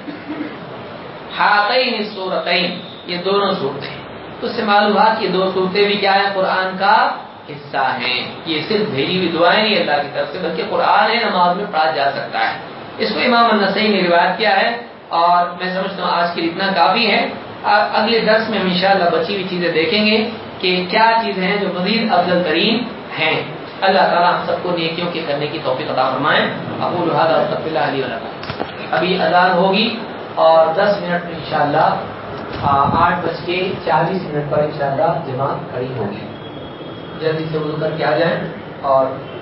ہاتین السورتین، یہ دونوں صورتیں، تو اس سے معلوم ہوا کہ یہ دو صورتیں بھی کیا ہیں؟ قرآن کا حصہ ہیں۔ یہ صرف بھیجی ہوئی دعائیں نہیں اللہ کی طرف سے، بلکہ قرآن ہے، نماز میں پڑھا جا سکتا ہے۔ اس کو امام النسائی نے روایت کیا ہے، اور میں سمجھتا ہوں آج کے لیے اتنا کافی ہے۔ اگلے درس میں ہم انشاءاللہ بچی ہوئی چیزیں دیکھیں گے کہ کیا چیزیں ہیں جو مزید افضل ترین ہیں۔ اللہ تعالیٰ ہم سب کو نیکیوں کے کرنے کی توفیق عطا فرمائے۔ اقول ھذا واستغفر اللہ لی ولکم۔ ابھی اذان ہوگی اور دس منٹ میں انشاءاللہ آٹھ بج کے چالیس منٹ پر انشاءاللہ جماعت کھڑی ہوگی۔ جلدی سے وضو کر کے آ جائیں اور